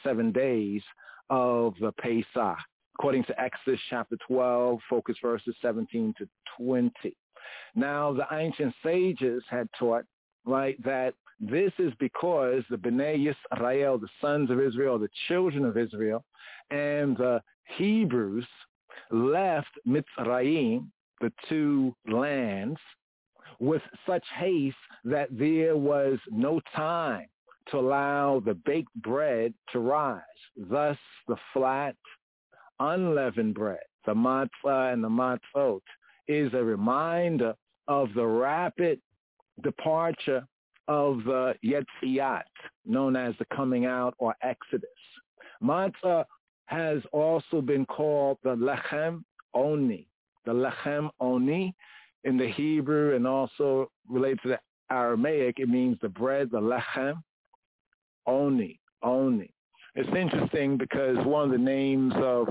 [SPEAKER 2] of the Pesach, according to Exodus chapter 12, focus verses 17 to 20. Now, the ancient sages had taught, right, that this is because the Bnei Yisrael, the sons of Israel, the children of Israel, and the Hebrews left Mitzrayim, the 2 lands, with such haste that there was no time to allow the baked bread to rise. Thus, the flat, unleavened bread,
[SPEAKER 11] the matzah and the matzot, is a reminder of the rapid departure of the Yetziat, known as the coming out or Exodus. Matzah has also been called the Lechem Oni. The Lechem Oni in the Hebrew and also related to the Aramaic, it means the bread, the Lechem Oni. It's interesting because one of the names of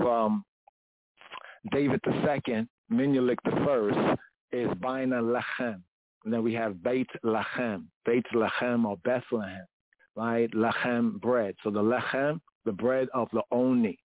[SPEAKER 11] David II, Menelik I, is Baina Lechem. And then we have Beit Lechem or Bethlehem, right? Lechem, bread. So the Lechem, the bread of the Oni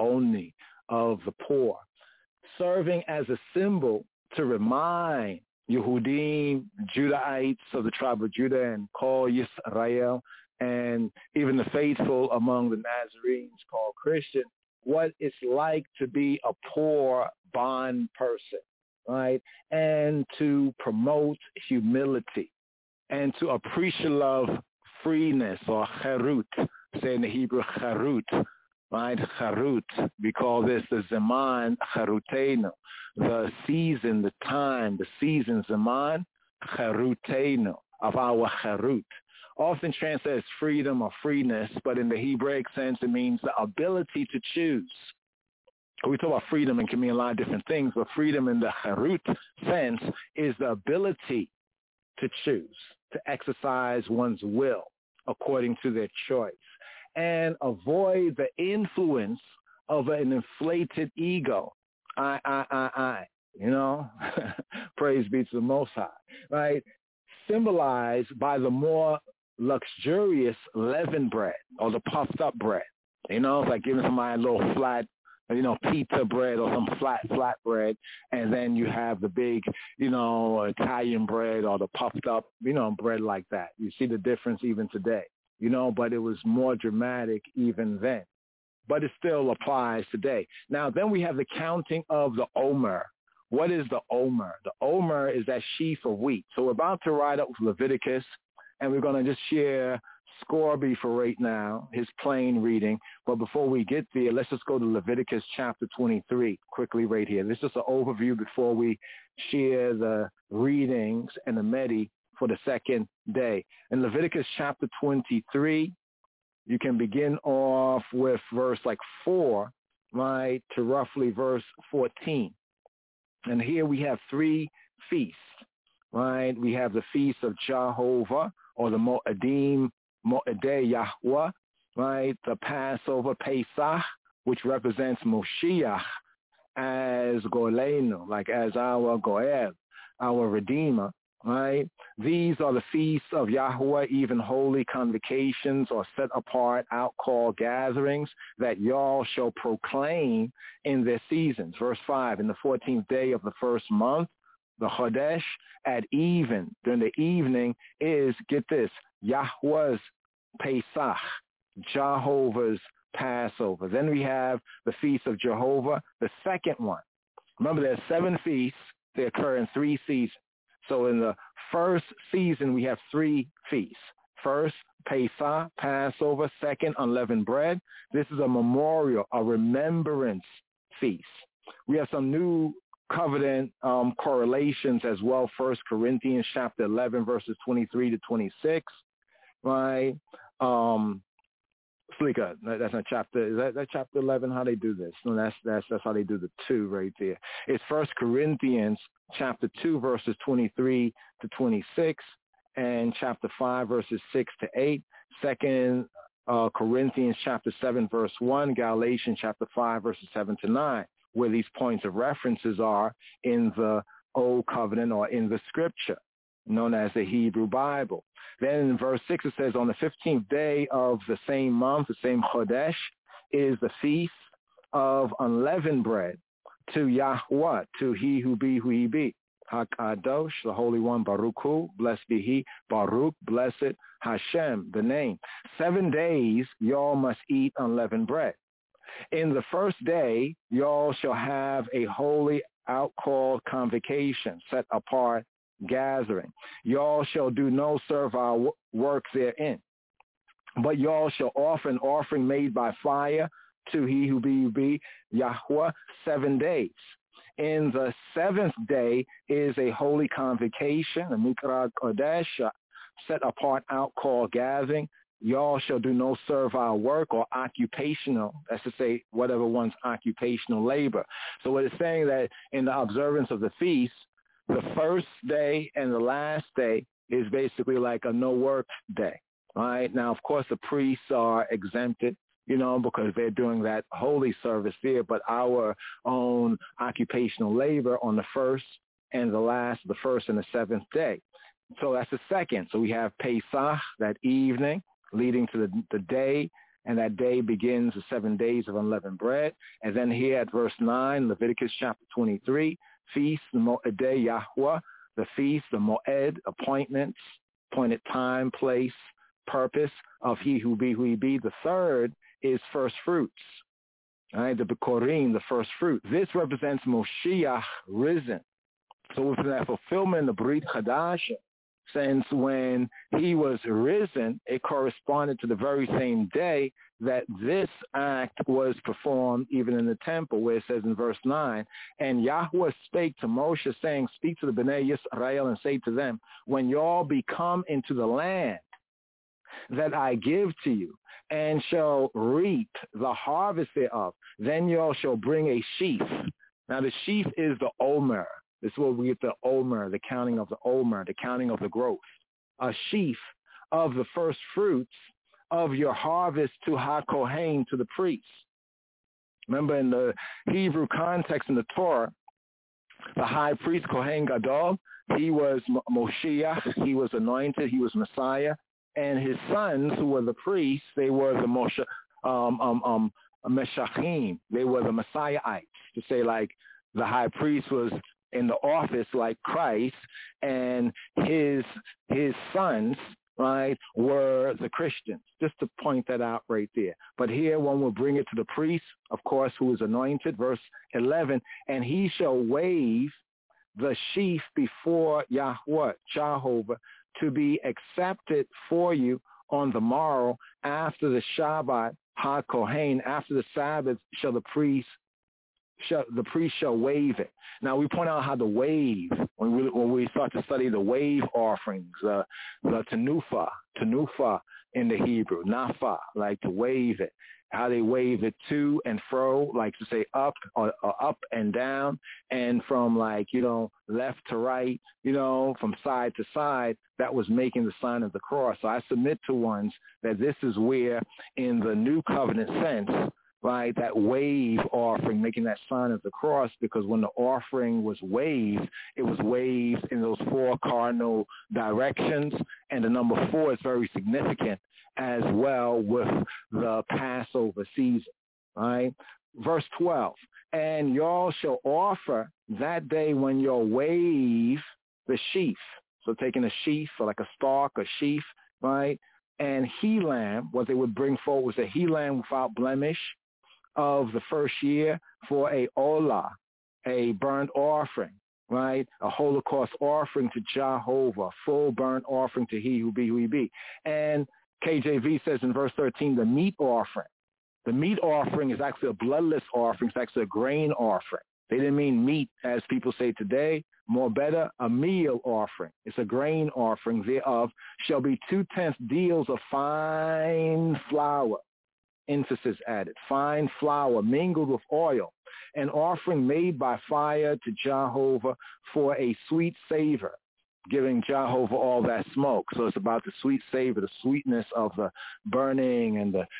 [SPEAKER 11] of the poor, serving as a symbol to remind Yehudim, Judahites of the tribe of Judah, and Kol Yisrael, and even the faithful among the Nazarenes called Christian, what it's like to be a poor bond person, right? And to promote humility and to appreciate love, freeness, or charut, say in the Hebrew charut, right? Charut, we call this the Zaman Charutenu, the season, the time, the season, Zaman Charutenu, of our charut. Often translated as freedom or freeness, but in the Hebraic sense, it means the ability to choose. We talk about freedom and can mean a lot of different things, but freedom in the charut sense is the ability to choose, to exercise one's will according to their choice, and avoid the influence of an inflated ego. I, praise be to the Most High, right? Symbolized by the more luxurious leavened bread or the puffed up bread. It's like giving somebody a little flat, pizza bread or some flat bread, and then you have the big, Italian bread or the puffed up, bread like that. You see the difference even today, but it was more dramatic even then. But it still applies today. Now, then we have the counting of the Omer. What is the Omer? The Omer is that sheaf of wheat. So we're about to ride up with Leviticus, and we're going to just share Scorby for right now, his plain reading. But before we get there, let's just go to Leviticus chapter 23 quickly right here. This is just an overview before we share the readings and the Medi for the second day. In Leviticus chapter 23, you can begin off with verse 4, right, to roughly verse 14. And here we have 3 feasts, right? We have the feast of Jehovah, or the Moedim, Moedei Yahweh, right? The Passover, Pesach, which represents Moshiach as Golenu, like as our Goel, our Redeemer, right? These are the feasts of Yahweh, even holy convocations or set apart outcall gatherings that y'all shall proclaim in their seasons. Verse 5, in the 14th day of the first month, the Chodesh, at even, during the evening is, get this, Yahweh's Pesach, Jehovah's Passover. Then we have the Feast of Jehovah, the second one. Remember, there are 7 feasts. They occur in 3 seasons. So in the first season, we have 3 feasts. First, Pesach, Passover. Second, unleavened bread. This is a memorial, a remembrance feast. We have some new covenant correlations as well. 1 Corinthians chapter 11, verses 23 to 26, right? Slika, that's not chapter, is that chapter 11, how they do this? No, that's how they do the 2 right there. It's 1 Corinthians chapter 2, verses 23 to 26, and chapter 5, verses 6 to 8. 2 Corinthians chapter 7, verse 1, Galatians chapter 5, verses 7 to 9, where these points of references are in the Old Covenant or in the Scripture, known as the Hebrew Bible. Then in verse 6 it says, on the 15th day of the same month, the same Chodesh, is the feast of unleavened bread to Yahweh, to he who be who he be. HaKadosh, the Holy One, Baruch Hu, blessed be he, Baruch, blessed, Hashem, the name. 7 days y'all must eat unleavened bread. In the first day, y'all shall have a holy outcalled convocation, set apart gathering. Y'all shall do no servile work therein, but y'all shall offer an offering made by fire
[SPEAKER 2] to he who be Yahweh 7 days. In the 7th day is a holy convocation, a Mikra Kodesh, set apart out call gathering. Y'all shall do no servile work or occupational, that's to say, whatever one's occupational labor. So what it's saying that in the observance of the feast, the first day and the last day is basically like a no work day. All right. Now, of course, the priests are exempted, because they're doing that holy service there, but our own occupational labor on the first and the first and the 7th day. So that's the second. So we have Pesach, that evening, leading to the day, and that day begins the 7 days of unleavened bread. And then here at verse 9, Leviticus chapter 23, feast, the Moedei Yahweh, the feast, the Moed, appointments, appointed time, place, purpose of he who be. The third is first fruits, all right, the Bekorim, the first fruit. This represents Moshiach risen. So within that fulfillment of the Brit Chadash, since when he was risen, it corresponded to the very same day that this act was performed even in the temple, where it says in verse 9, and Yahweh spake to Moshe, saying, speak to the Bnei Yisrael and say to them, when y'all become into the land that I give to you, and shall reap the harvest thereof, then y'all shall bring a sheaf. Now the sheaf is the Omer. This is where we get the Omer, the counting of the Omer, the counting of the growth. A sheaf of the first fruits of your harvest to HaKohen, to the priest. Remember in the Hebrew context in the Torah, the high priest, Kohen Gadol, he was Moshiach, he was anointed, he was Messiah, and his sons, who were the priests, they were the Meshachim, they were the Messiahites, to say like the high priest was in the office like Christ, and his sons, right, were the Christians. Just to point that out right there. But here one will bring it to the priest, of course, who is anointed, verse 11, and he shall wave the sheaf before Yahweh, Jehovah, to be accepted for you on the morrow after the Shabbat, HaKohen, after the Sabbath shall the priest shall wave it. Now we point out how to wave when we start to study the wave offerings, the tenufa in the Hebrew, nafa, like to wave it. How they wave it to and fro, like to say up or up and down, and from left to right, from side to side. That was making the sign of the cross. So I submit to ones that this is where, in the new covenant sense, right, that wave offering, making that sign of the cross, because when the offering was waved, it was waved in those 4 cardinal directions, and the number 4 is very significant as well with the Passover season, right? Verse 12, and y'all shall offer that day when y'all wave the sheaf. So taking a sheaf, or like a stalk, a sheaf, right? And he lamb, what they would bring forward was a he lamb without blemish of the first year for a olah, a burnt offering, right? A Holocaust offering to Jehovah, full burnt offering to he who be. And KJV says in verse 13, the meat offering. The meat offering is actually a bloodless offering. It's actually a grain offering. They didn't mean meat as people say today. More better, a meal offering. It's a grain offering. Thereof shall be 2/10 deals of fine flour. Emphasis added. Fine flour mingled with oil. An offering made by fire to Jehovah for a sweet savor, giving Jehovah all that smoke. So it's about the sweet savor, the sweetness of the burning and the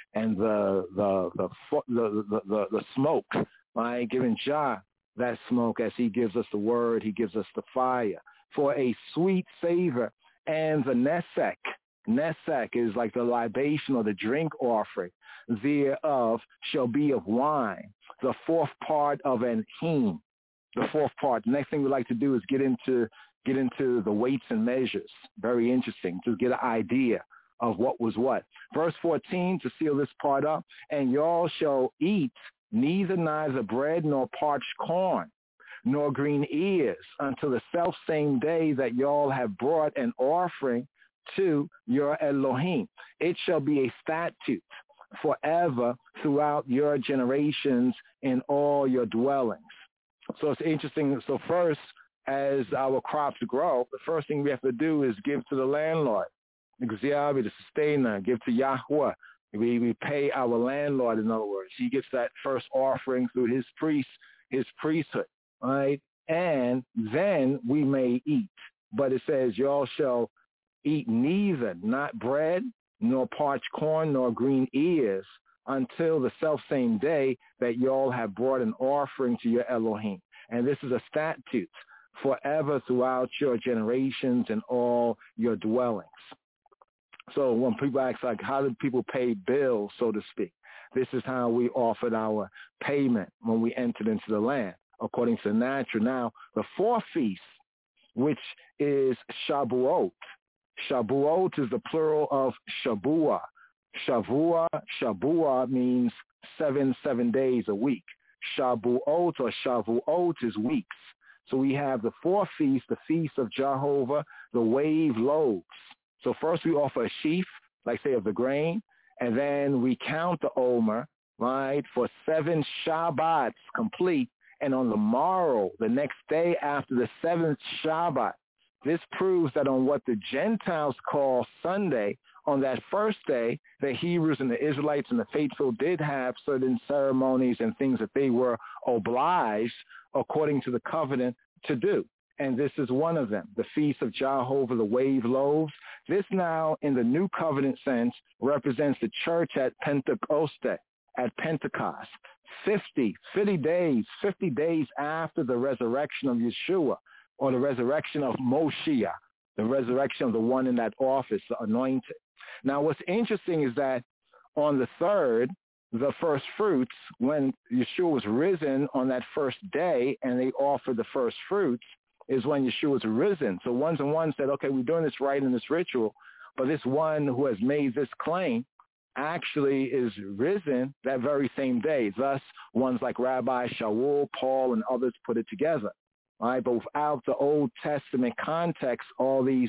[SPEAKER 2] smoke, right? Giving Jah that smoke as he gives us the word, he gives us the fire for a sweet savor. And the nesek is like the libation or the drink offering thereof shall be of wine, the 4th part of an hin. The 4th part. The next thing we like to do is get into the weights and measures. Very interesting. Just get an idea of what was what. Verse 14, to seal this part up, and y'all shall eat neither bread nor parched corn, nor green ears, until the selfsame day that y'all have brought an offering to your Elohim. It shall be a statute forever throughout your generations in all your dwellings. So it's interesting. So first, as our crops grow, the first thing we have to do is give to the landlord, the sustainer, give to Yahweh. We pay our landlord, in other words. He gets that first offering through his priesthood, right? And then we may eat. But it says, y'all shall eat neither, not bread, nor parched corn, nor green ears, until the selfsame day that y'all have brought an offering to your Elohim. And this is a statute forever throughout your generations and all your dwellings. So when people ask, like, how do people pay bills, so to speak? This is how we offered our payment when we entered into the land, according to the natural. Now, the fourth feast, which is Shavuot. Shavuot is the plural of Shavua. Shavua means 7 days a week. Shavuot or Shavuot is weeks. So we have the fourth feast, the feast of Jehovah, the wave loaves. So first we offer a sheaf, like say of the grain, and then we count the omer, right, for 7 Shabbats complete. And on the morrow, the next day after the 7th Shabbat, this proves that on what the Gentiles call Sunday, on that first day, the Hebrews and the Israelites and the faithful did have certain ceremonies and things that they were obliged according to the covenant to do. And this is one of them, the Feast of Jehovah, the wave loaves. This now, in the new covenant sense, represents the church at Pentecost, at Pentecost. 50 days after the resurrection of Yeshua, or the resurrection of Moshiach, the resurrection of the one in that office, the anointed. Now, what's interesting is that on the 3rd, the first fruits, when Yeshua was risen on that first day and they offered the first fruits, is when Yeshua was risen. So ones and ones said, okay, we're doing this right in this ritual, but this one who has made this claim actually is risen that very same day. Thus, ones like Rabbi Shaul, Paul, and others put it together. Right? But without the Old Testament context, all this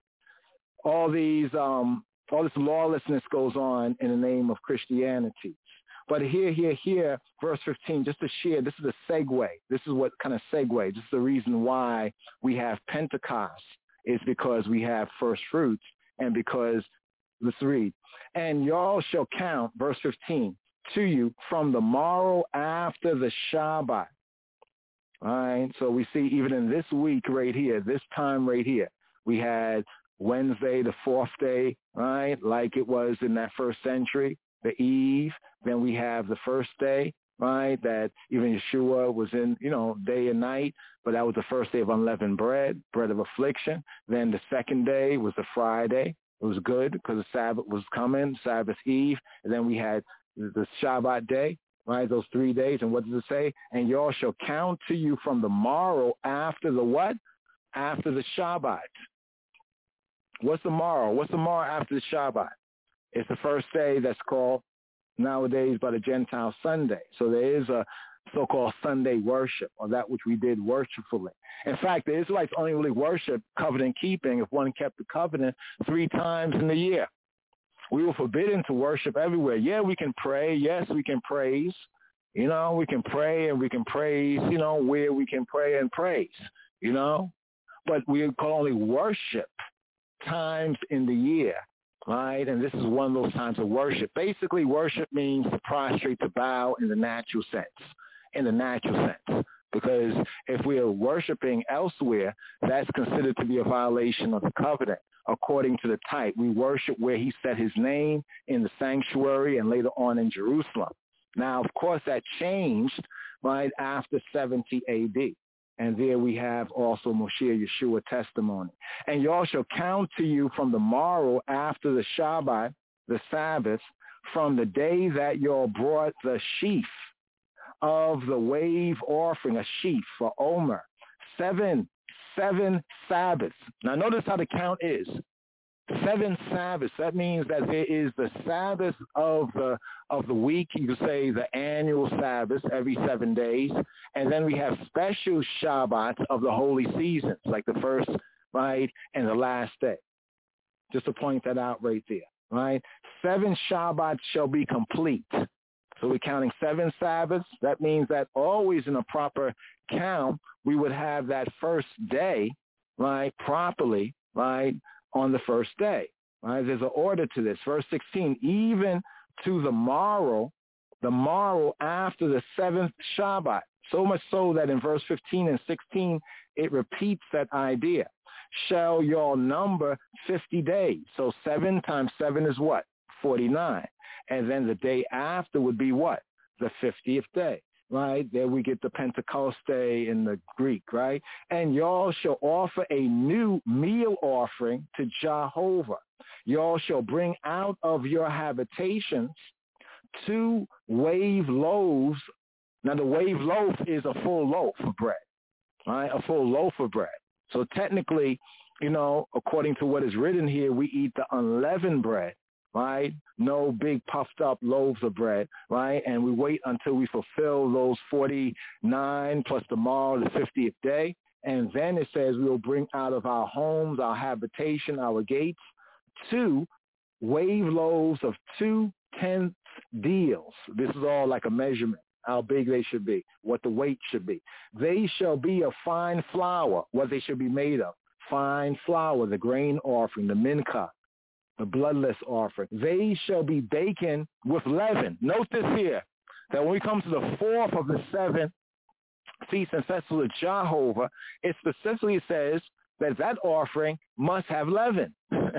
[SPEAKER 2] lawlessness goes on in the name of Christianity. But here, verse 15, just to share, this is a segue. This is what kind of segue. This is the reason why we have Pentecost, is because we have first fruits, and because, let's read, and y'all shall count, verse 15, to you from the morrow after the Shabbat. All right, so we see even in this week right here, this time right here, we had Wednesday, the 4th day, right, like it was in that first century, the eve. Then we have the first day, right, that even Yeshua was in, day and night, but that was the first day of unleavened bread, bread of affliction. Then the second day was the Friday. It was good because the Sabbath was coming, Sabbath eve. And then we had the Shabbat day, right, those 3 days. And what does it say? And y'all shall count to you from the morrow after the what? After the Shabbat. What's the morrow? What's the morrow after the Shabbat? It's the first day that's called nowadays by the Gentile Sunday. So there is a so-called Sunday worship, or that which we did worshipfully. In fact, the Israelites only really worship covenant keeping if one kept the covenant 3 times in the year. We were forbidden to worship everywhere. Yeah, we can pray. Yes, we can praise. We can pray and we can praise, where we can pray and praise, But we can only worship times in the year. Right? And this is one of those times of worship. Basically, worship means to prostrate, to bow in the natural sense. Because if we are worshiping elsewhere, that's considered to be a violation of the covenant. According to the type, we worship where he set his name in the sanctuary and later on in Jerusalem. Now, of course, that changed right after 70 A.D., and there we have also Moshe Yeshua testimony. And y'all shall count to you from the morrow after the Shabbat, the Sabbath, from the day that y'all brought the sheaf of the wave offering, a sheaf for Omer. 7 Sabbaths. Now notice how the count is. 7 Sabbaths. That means that there is the Sabbath of the week. You could say the annual Sabbath every 7 days. And then we have special Shabbats of the holy seasons, like the first, right, and the last day. Just to point that out right there. right? 7 Shabbats shall be complete. So we're counting 7 Sabbaths. That means that always in a proper count, we would have that first day, right, properly, right, on the first day. Right? There's an order to this. Verse 16, even to the morrow after the 7th Shabbat. So much so that in verse 15 and 16, it repeats that idea. Shall y'all number 50 days. So 7 times 7 is what? 49. And then the day after would be what? The 50th day, right? There we get the Pentecoste in the Greek, right? And y'all shall offer a new meal offering to Jehovah. Y'all shall bring out of your habitations 2 wave loaves. Now the wave loaf is a full loaf of bread, right? A full loaf of bread. So technically, according to what is written here, we eat the unleavened bread, right? No big puffed up loaves of bread, right? And we wait until we fulfill those 49 plus tomorrow, the 50th day. And then it says we will bring out of our homes, our habitation, our gates, 2 wave loaves of 2/10 deals. This is all like a measurement, how big they should be, what the weight should be. They shall be of fine flour, what they should be made of. Fine flour, the grain offering, the mincha, the bloodless offering. They shall be baken with leaven. Note this here, that when we come to the 4th of the 7th feast and festival of Jehovah, it specifically says that offering must have leaven.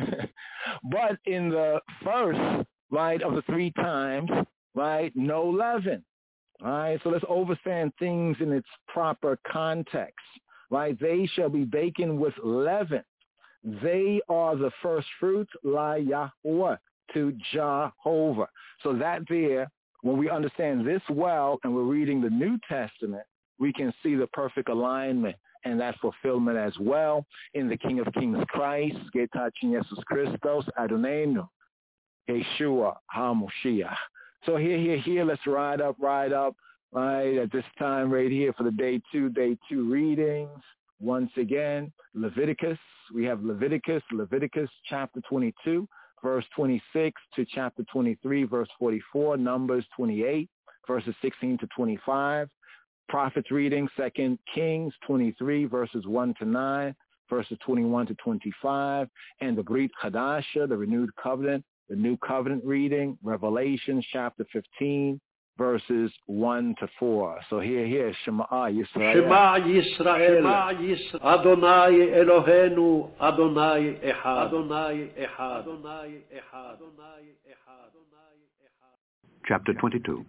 [SPEAKER 2] But in the first, right, of the 3 times, right, no leaven. All right, so let's understand things in its proper context. Right, they shall be baken with leaven. They are the first fruits, la Yahweh, to Jehovah. So that there, when we understand this well and we're reading the New Testament, we can see the perfect alignment and that fulfillment as well in the King of Kings Christ, Getachin Jesus Christos, Adonenu, Yeshua HaMoshiach. So here, let's ride up, right, at this time right here for the day two readings. Once again, Leviticus. We have Leviticus chapter 22, verse 26 to chapter 23, verse 44, Numbers 28, verses 16 to 25. Prophets reading, 2 Kings 23, verses 1 to 9, verses 21 to 25, and the Brit Hadasha, the renewed covenant, the new covenant reading, Revelation chapter 15, verses 1 to 4. So here, Shema Yisrael.
[SPEAKER 4] Shema Yisrael. Adonai Eloheinu, Adonai Echad. Adonai Echad. Adonai Echad. Adonai Echad.
[SPEAKER 9] Chapter 22.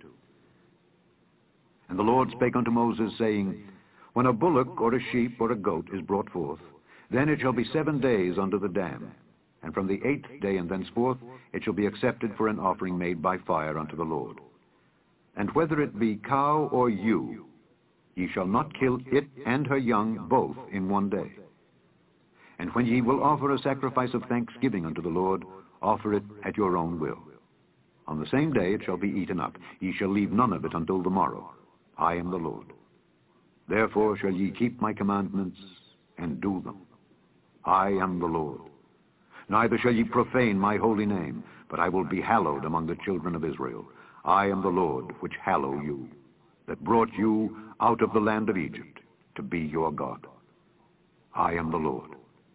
[SPEAKER 9] And the Lord spake unto Moses, saying, When a bullock or a sheep or a goat is brought forth, then it shall be 7 days under the dam. And from the 8th day and thenceforth it shall be accepted for an offering made by fire unto the Lord. And whether it be cow or ewe, ye shall not kill it and her young both in 1 day. And when ye will offer a sacrifice of thanksgiving unto the Lord, offer it at your own will. On the same day it shall be eaten up. Ye shall leave none of it until the morrow. I am the Lord. Therefore shall ye keep my commandments and do them. I am the Lord. Neither shall ye profane my holy name, but I will be hallowed among the children of Israel. I am the Lord, which hallow you, that brought you out of the land of Egypt, to be your God. I am the Lord.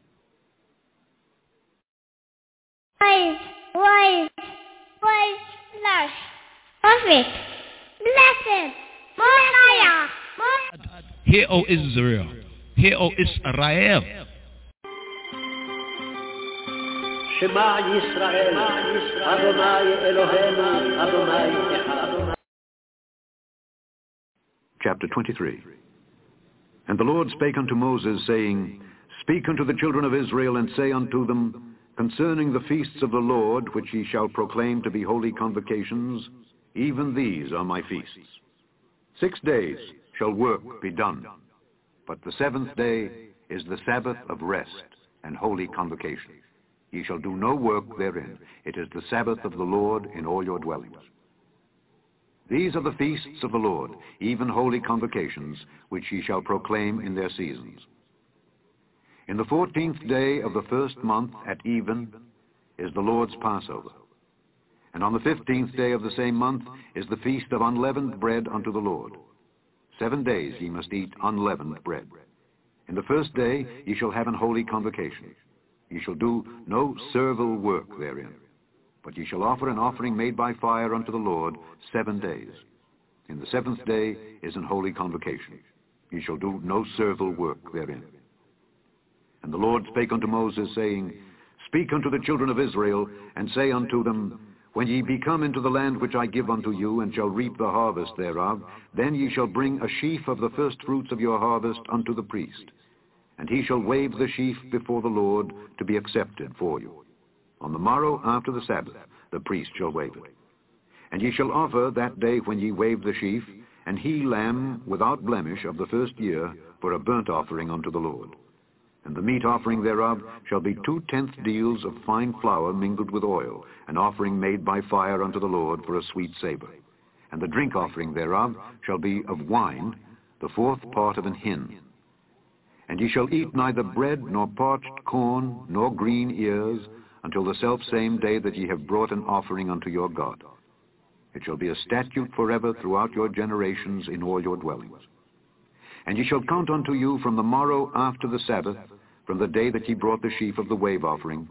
[SPEAKER 5] Wise, slash, perfect, blessed, Messiah.
[SPEAKER 19] Hear, O Israel. Hear, O Israel.
[SPEAKER 4] Shema Yisrael, Adonai Eloheinu, Adonai Echad.
[SPEAKER 9] Chapter 23. And the Lord spake unto Moses, saying, Speak unto the children of Israel, and say unto them, Concerning the feasts of the Lord, which ye shall proclaim to be holy convocations, even these are my feasts. 6 days shall work be done, but the 7th day is the Sabbath of rest and holy convocation. Ye shall do no work therein. It is the Sabbath of the Lord in all your dwellings. These are the feasts of the Lord, even holy convocations, which ye shall proclaim in their seasons. In the 14th day of the 1st month at even, is the Lord's Passover. And on the 15th day of the same month is the feast of unleavened bread unto the Lord. 7 days ye must eat unleavened bread. In the first day ye shall have an holy convocation. Ye shall do no servile work therein, but ye shall offer an offering made by fire unto the Lord 7 days. In the 7th day is an holy convocation. Ye shall do no servile work therein. And the Lord spake unto Moses, saying, Speak unto the children of Israel, and say unto them, When ye be come into the land which I give unto you, and shall reap the harvest thereof, then ye shall bring a sheaf of the first fruits of your harvest unto the priest. And he shall wave the sheaf before the Lord to be accepted for you. On the morrow after the Sabbath, the priest shall wave it. And ye shall offer that day when ye wave the sheaf, an he-lamb without blemish of the first year, for a burnt offering unto the Lord. And the meat offering thereof shall be 2/10 deals of fine flour mingled with oil, an offering made by fire unto the Lord for a sweet savour. And the drink offering thereof shall be of wine, the 4th part of an hin. And ye shall eat neither bread, nor parched corn, nor green ears, until the selfsame day that ye have brought an offering unto your God. It shall be a statute forever throughout your generations in all your dwellings. And ye shall count unto you from the morrow after the Sabbath, from the day that ye brought the sheaf of the wave offering,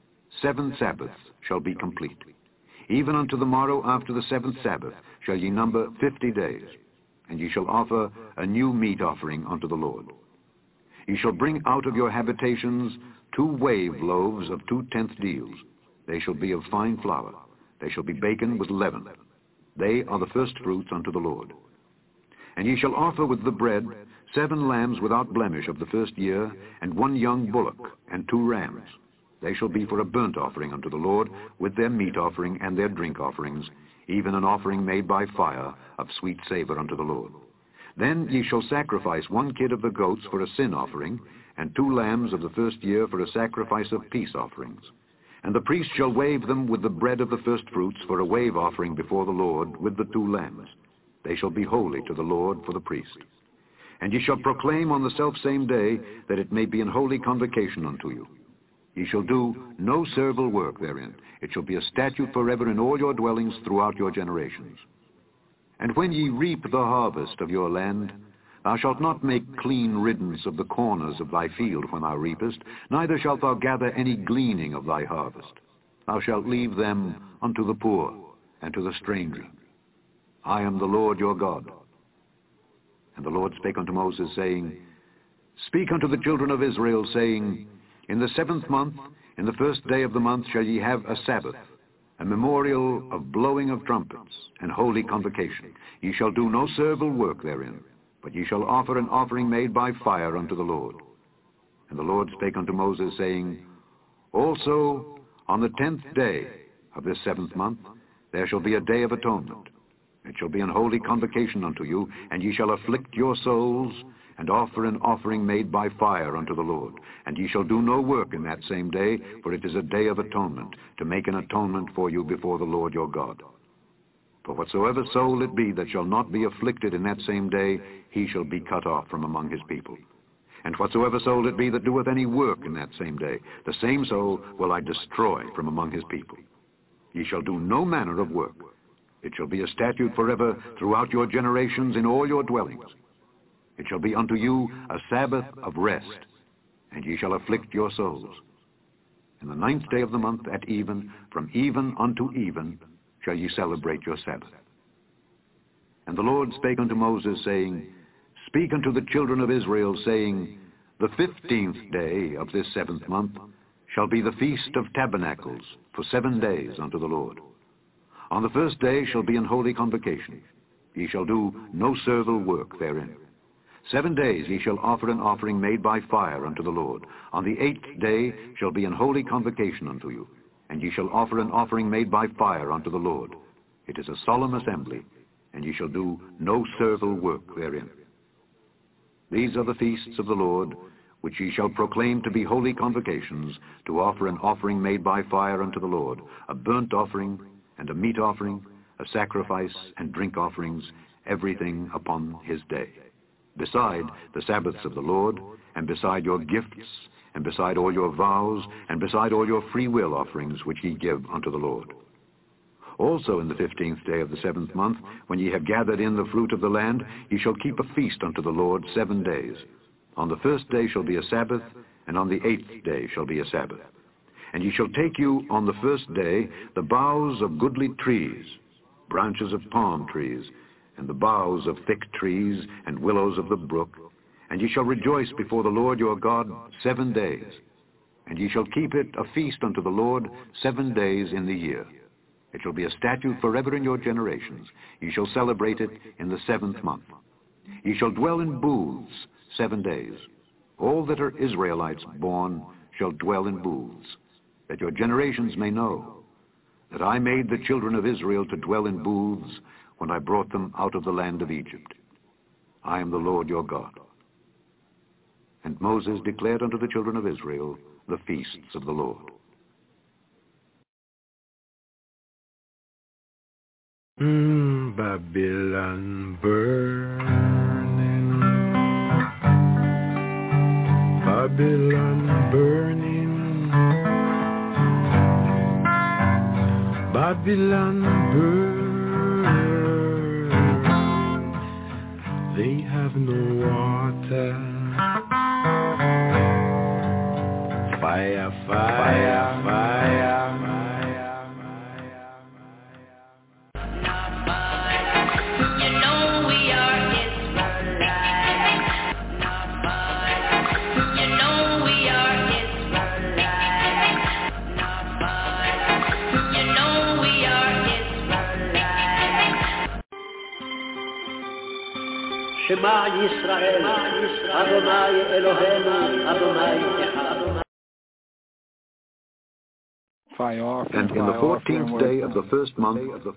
[SPEAKER 9] 7 Sabbaths shall be complete. Even unto the morrow after the 7th Sabbath shall ye number 50 days, and ye shall offer a new meat offering unto the Lord. Ye shall bring out of your habitations 2 wave loaves of 2/10 deals. They shall be of fine flour. They shall be baken with leaven. They are the first fruits unto the Lord. And ye shall offer with the bread 7 lambs without blemish of the first year, and 1 young bullock, and 2 rams. They shall be for a burnt offering unto the Lord, with their meat offering and their drink offerings, even an offering made by fire of sweet savour unto the Lord. Then ye shall sacrifice 1 kid of the goats for a sin offering, and 2 lambs of the first year for a sacrifice of peace offerings. And the priest shall wave them with the bread of the first fruits for a wave offering before the Lord, with the 2 lambs. They shall be holy to the Lord for the priest. And ye shall proclaim on the selfsame day that it may be an holy convocation unto you. Ye shall do no servile work therein. It shall be a statute forever in all your dwellings throughout your generations. And when ye reap the harvest of your land, thou shalt not make clean riddance of the corners of thy field when thou reapest, neither shalt thou gather any gleaning of thy harvest. Thou shalt leave them unto the poor and to the stranger. I am the Lord your God. And the Lord spake unto Moses, saying, Speak unto the children of Israel, saying, In the 7th month, in the first day of the month, shall ye have a Sabbath, a memorial of blowing of trumpets, and holy convocation. Ye shall do no servile work therein, but ye shall offer an offering made by fire unto the Lord. And the Lord spake unto Moses, saying, Also on the 10th day of this 7th month, there shall be a day of atonement. It shall be an holy convocation unto you, and ye shall afflict your souls, and offer an offering made by fire unto the Lord. And ye shall do no work in that same day, for it is a day of atonement, to make an atonement for you before the Lord your God. For whatsoever soul it be that shall not be afflicted in that same day, he shall be cut off from among his people. And whatsoever soul it be that doeth any work in that same day, the same soul will I destroy from among his people. Ye shall do no manner of work. It shall be a statute forever throughout your generations in all your dwellings. It shall be unto you a Sabbath of rest, and ye shall afflict your souls. In the 9th day of the month at even, from even unto even, shall ye celebrate your Sabbath. And the Lord spake unto Moses, saying, Speak unto the children of Israel, saying, The 15th day of this 7th month shall be the Feast of Tabernacles for 7 days unto the Lord. On the first day shall be an holy convocation. Ye shall do no servile work therein. 7 days ye shall offer an offering made by fire unto the Lord. On the 8th day shall be an holy convocation unto you, and ye shall offer an offering made by fire unto the Lord. It is a solemn assembly, and ye shall do no servile work therein. These are the feasts of the Lord, which ye shall proclaim to be holy convocations, to offer an offering made by fire unto the Lord, a burnt offering, and a meat offering, a sacrifice, and drink offerings, everything upon his day. Beside the Sabbaths of the Lord, and beside your gifts, and beside all your vows, and beside all your free will offerings which ye give unto the Lord. Also in the 15th day of the 7th month, when ye have gathered in the fruit of the land, ye shall keep a feast unto the Lord 7 days. On the 1st day shall be a Sabbath, and on the 8th day shall be a Sabbath. And ye shall take you on the 1st day the boughs of goodly trees, branches of palm trees, and the boughs of thick trees, and willows of the brook, and ye shall rejoice before the Lord your God 7 days. And ye shall keep it a feast unto the Lord 7 days in the year. It shall be a statute forever in your generations. Ye shall celebrate it in the 7th month. Ye shall dwell in booths 7 days. All that are Israelites born shall dwell in booths, that your generations may know that I made the children of Israel to dwell in booths when I brought them out of the land of Egypt. I am the Lord your God. And Moses declared unto the children of Israel the feasts of the Lord.
[SPEAKER 20] Babylon burning, Babylon burning, Babylon burning. They have no water. Fire, fire, fire.
[SPEAKER 6] You know we are Israelites. You know we are Israelites. You know we are Israelites.
[SPEAKER 4] Shema Yisrael, Adonai Eloheinu, Adonai Echad.
[SPEAKER 9] And in the 14th day of the first month,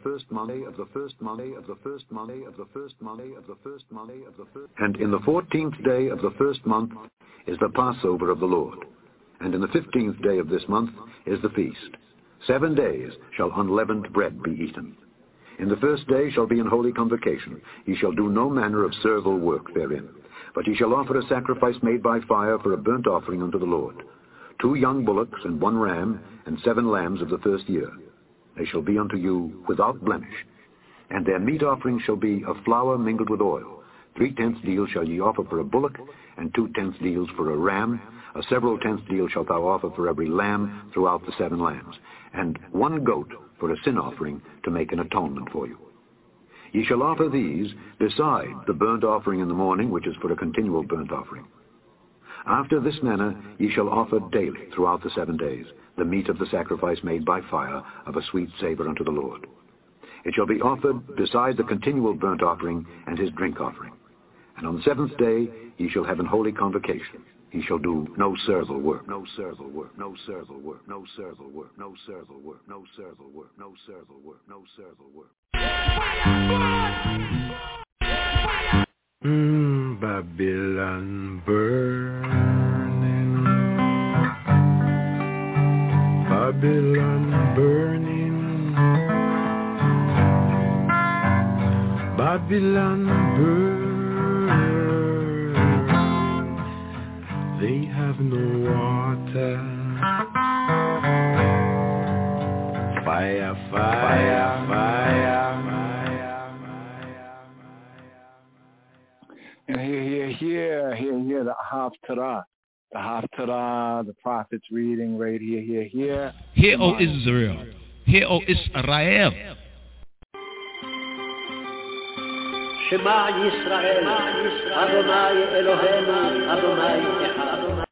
[SPEAKER 9] and in the 14th day of the first month is the Passover of the Lord. And in the 15th day of this month is the feast. 7 days shall unleavened bread be eaten. In the first day shall be an holy convocation. Ye shall do no manner of servile work therein. But ye shall offer a sacrifice made by fire for a burnt offering unto the Lord. 2 young bullocks and 1 ram, and 7 lambs of the first year. They shall be unto you without blemish. And their meat offering shall be of flour mingled with oil. 3/10 deals shall ye offer for a bullock, and 2/10 deals for a ram. A several tenths deal shalt thou offer for every lamb throughout the 7 lambs, and 1 goat for a sin offering to make an atonement for you. Ye shall offer these beside the burnt offering in the morning, which is for a continual burnt offering. After this manner ye shall offer daily throughout the 7 days the meat of the sacrifice made by fire of a sweet savor unto the Lord. It shall be offered beside the continual burnt offering and his drink offering. And on the 7th day ye shall have an holy convocation. Ye shall do no servile work, no servile work, no servile work, no servile work, no servile work, no servile work, no servile work, no servile work.
[SPEAKER 20] Babylon burning, Babylon burning, Babylon burning. They have no water. Fire, fire, fire.
[SPEAKER 11] And here, the Haftarah. The Haftarah, the prophet's reading right here.
[SPEAKER 19] Hear, O Israel. Hear, O Israel.
[SPEAKER 4] Shema Yisrael, Adonai Eloheinu, Adonai Echad.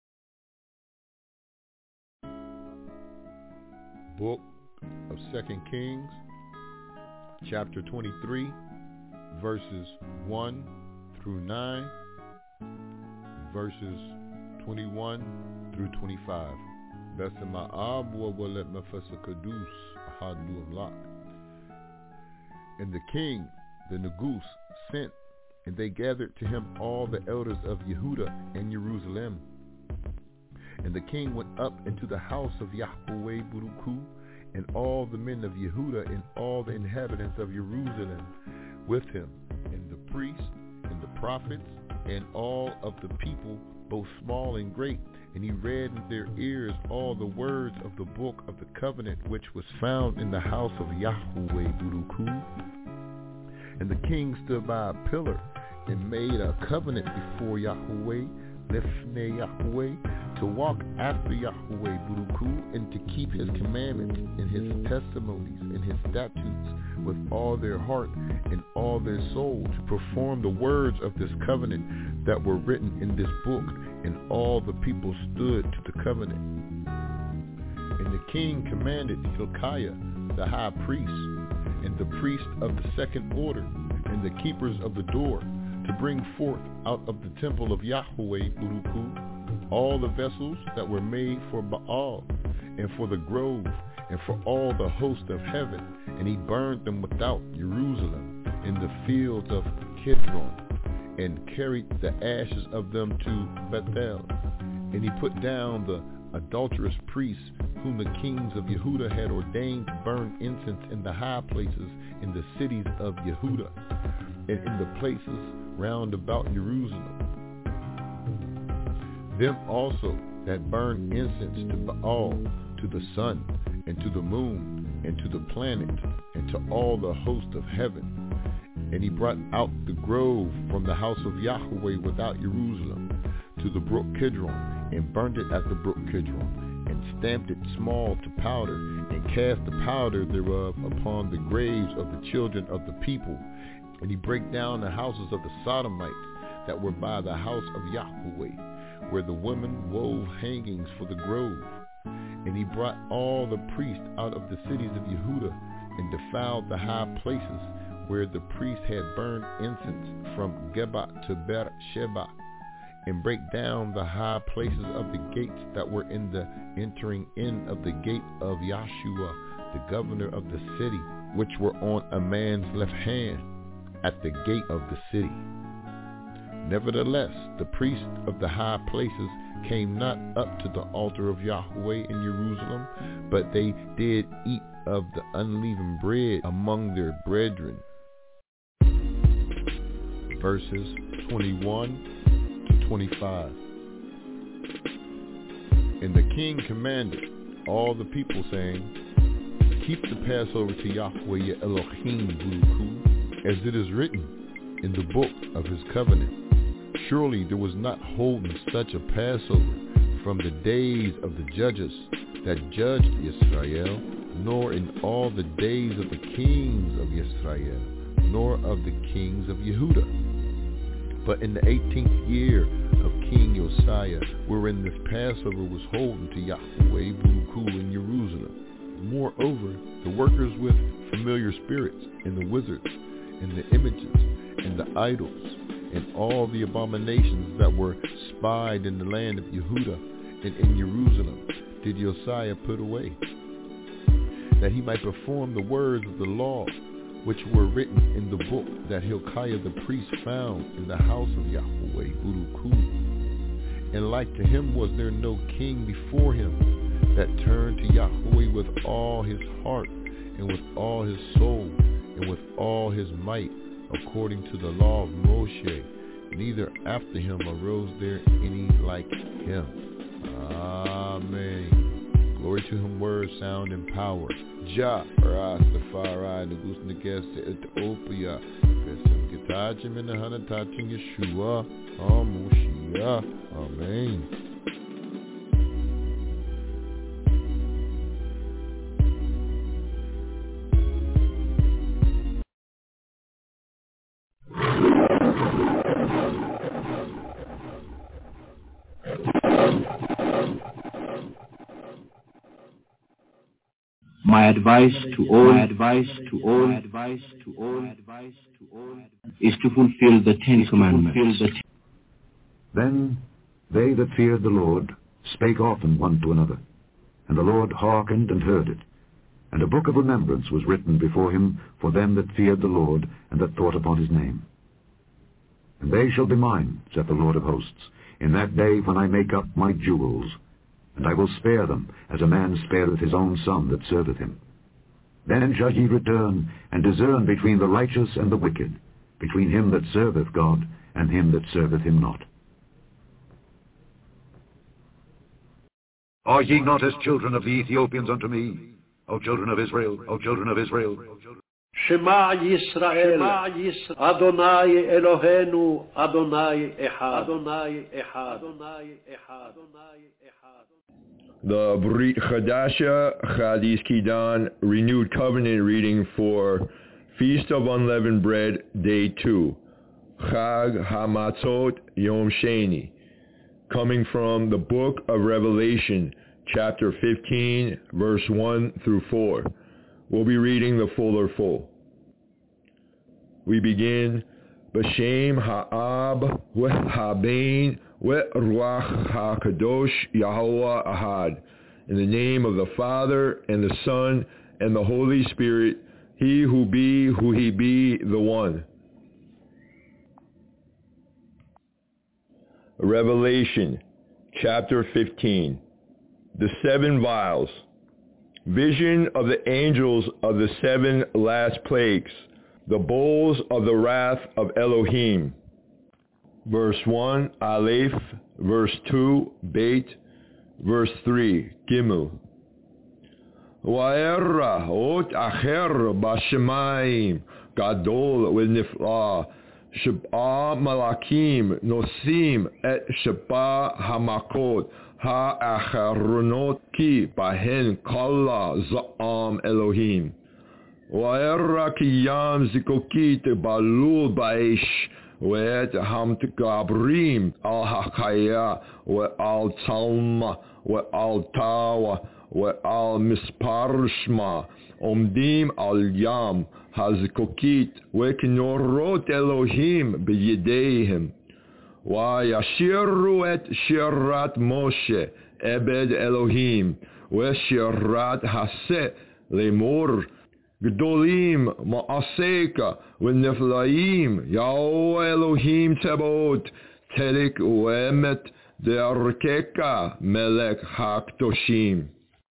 [SPEAKER 13] Book of 2 Kings, chapter 23, verses 1 through 9, verses 21 through 25. And the king, the Negus, sent, and they gathered to him all the elders of Yehudah and Jerusalem. And the king went up into the house of Yahweh Buruku, and all the men of Yehudah and all the inhabitants of Jerusalem with him, and the priests and the prophets and all of the people
[SPEAKER 21] both small and great, and he read in their ears all the words of the book of the covenant which was found in the house of Yahweh Buruku. And the king stood by a pillar and made a covenant before Yahweh, Lifnei Yahweh, to walk after Yahweh Buruku and to keep his commandments and his testimonies and his statutes with all their heart and all their soul, to perform the words of this covenant that were written in this book. And all the people stood to the covenant. And the king commanded Hilkiah, the high priest, and the priest of the second order, and the keepers of the door, to bring forth out of the temple of Yahweh Buruku all the vessels that were made for Baal, and for the grove, and for all the host of heaven. And he burned them without Jerusalem, in the fields of Kidron, and carried the ashes of them to Bethel. And he put down the adulterous priests whom the kings of Yehuda had ordained to burn incense in the high places in the cities of Yehuda, and in the places round about Jerusalem. Them also that burned incense to Baal, to the sun, and to the moon, and to the planet, and to all the host of heaven. And he brought out the grove from the house of Yahweh without Jerusalem to the brook Kidron, and burned it at the brook Kidron, and stamped it small to powder, and cast the powder thereof upon the graves of the children of the people. And he brake down the houses of the Sodomites that were by the house of Yahweh, where the women wove hangings for the grove. And he brought all the priests out of the cities of Yehuda, and defiled the high places where the priests had burned incense, from Geba to Beersheba, and brake down the high places of the gates that were in the entering in of the gate of Yahshua, the governor of the city, which were on a man's left hand, at the gate of the city. Nevertheless, the priests of the high places came not up to the altar of Yahweh in Jerusalem, but they did eat of the unleavened bread among their brethren. Verses 21 to 25. And the king commanded all the people, saying, keep the Passover to Yahweh your Elohim Buruku, as it is written in the book of his covenant. Surely there was not holden such a Passover from the days of the judges that judged Israel, nor in all the days of the kings of Israel, nor of the kings of Yehuda. But in the 18th year of King Josiah, wherein this Passover was holden to Yahweh Buruku in Jerusalem. Moreover, the workers with familiar spirits, and the wizards, and the images, and the idols, and all the abominations that were spied in the land of Yehuda and in Jerusalem did Josiah put away, that he might perform the words of the law which were written in the book that Hilkiah the priest found in the house of Yahweh Buruku. And like to him was there no king before him that turned to Yahweh with all his heart, and with all his soul, and with all his might, according to the law of Moshe. Neither after him arose there any like him. Amen. Glory to him, word, sound, and power. Jah, Rastafari, Negus Negeste, Ethiopia, Vesem Getachim in the Hanatachim Yeshua, Amushiach. Amen.
[SPEAKER 22] My advice to all is to fulfill the Ten Commandments.
[SPEAKER 9] Then they that feared the Lord spake often one to another, and the Lord hearkened and heard it. And a book of remembrance was written before him for them that feared the Lord, and that thought upon his name. And they shall be mine, saith the Lord of hosts, in that day when I make up my jewels, and I will spare them, as a man spareth his own son that serveth him. Then shall ye return, and discern between the righteous and the wicked, between him that serveth God, and him that serveth him not. Are ye not as children of the Ethiopians unto me, O children of Israel, O children of Israel?
[SPEAKER 1] Shema Yisrael, Adonai Eloheinu, Adonai Echad, Adonai Echad, Adonai Echad, Adonai Echad.
[SPEAKER 3] The Brit Chadasha Chadis Kidan Renewed Covenant reading for Feast of Unleavened Bread, Day 2, Chag HaMatzot Yom Sheni, coming from the book of Revelation, chapter 15, verse 1 through 4. We'll be reading the full. We begin, B'Shem Ha'ab V'Habein V'Ruach HaKadosh Yahweh Ahad. In the name of the Father, and the Son, and the Holy Spirit, He who be, who He be, the One. Revelation, chapter 15. The 7 vials. Vision of the angels of the 7 last plagues, the bowls of the wrath of Elohim. Verse 1, Aleph. Verse 2, Beit. Verse 3, Gimel. Wa'era ot acher b'shemayim gadol v'nifla sheb'a malakim nosim et sheb'a hamakot ha'acharonot ki bahen kala za'am Elohim. Wa'era ki yam zikokit balul ba'esh ואת המתגברים על החיה ועל צלמה ועל טאווה ועל מספר שמה עומדים על ים הזקוקית וכנורות אלוהים בידיהם וישירו את שירת משה עבד אלוהים ושירת הסה לאמור גדולים מעשיך ונפלאים יהוה אלוהים צבאות צדק ואמת דרכך מלך הקדושים.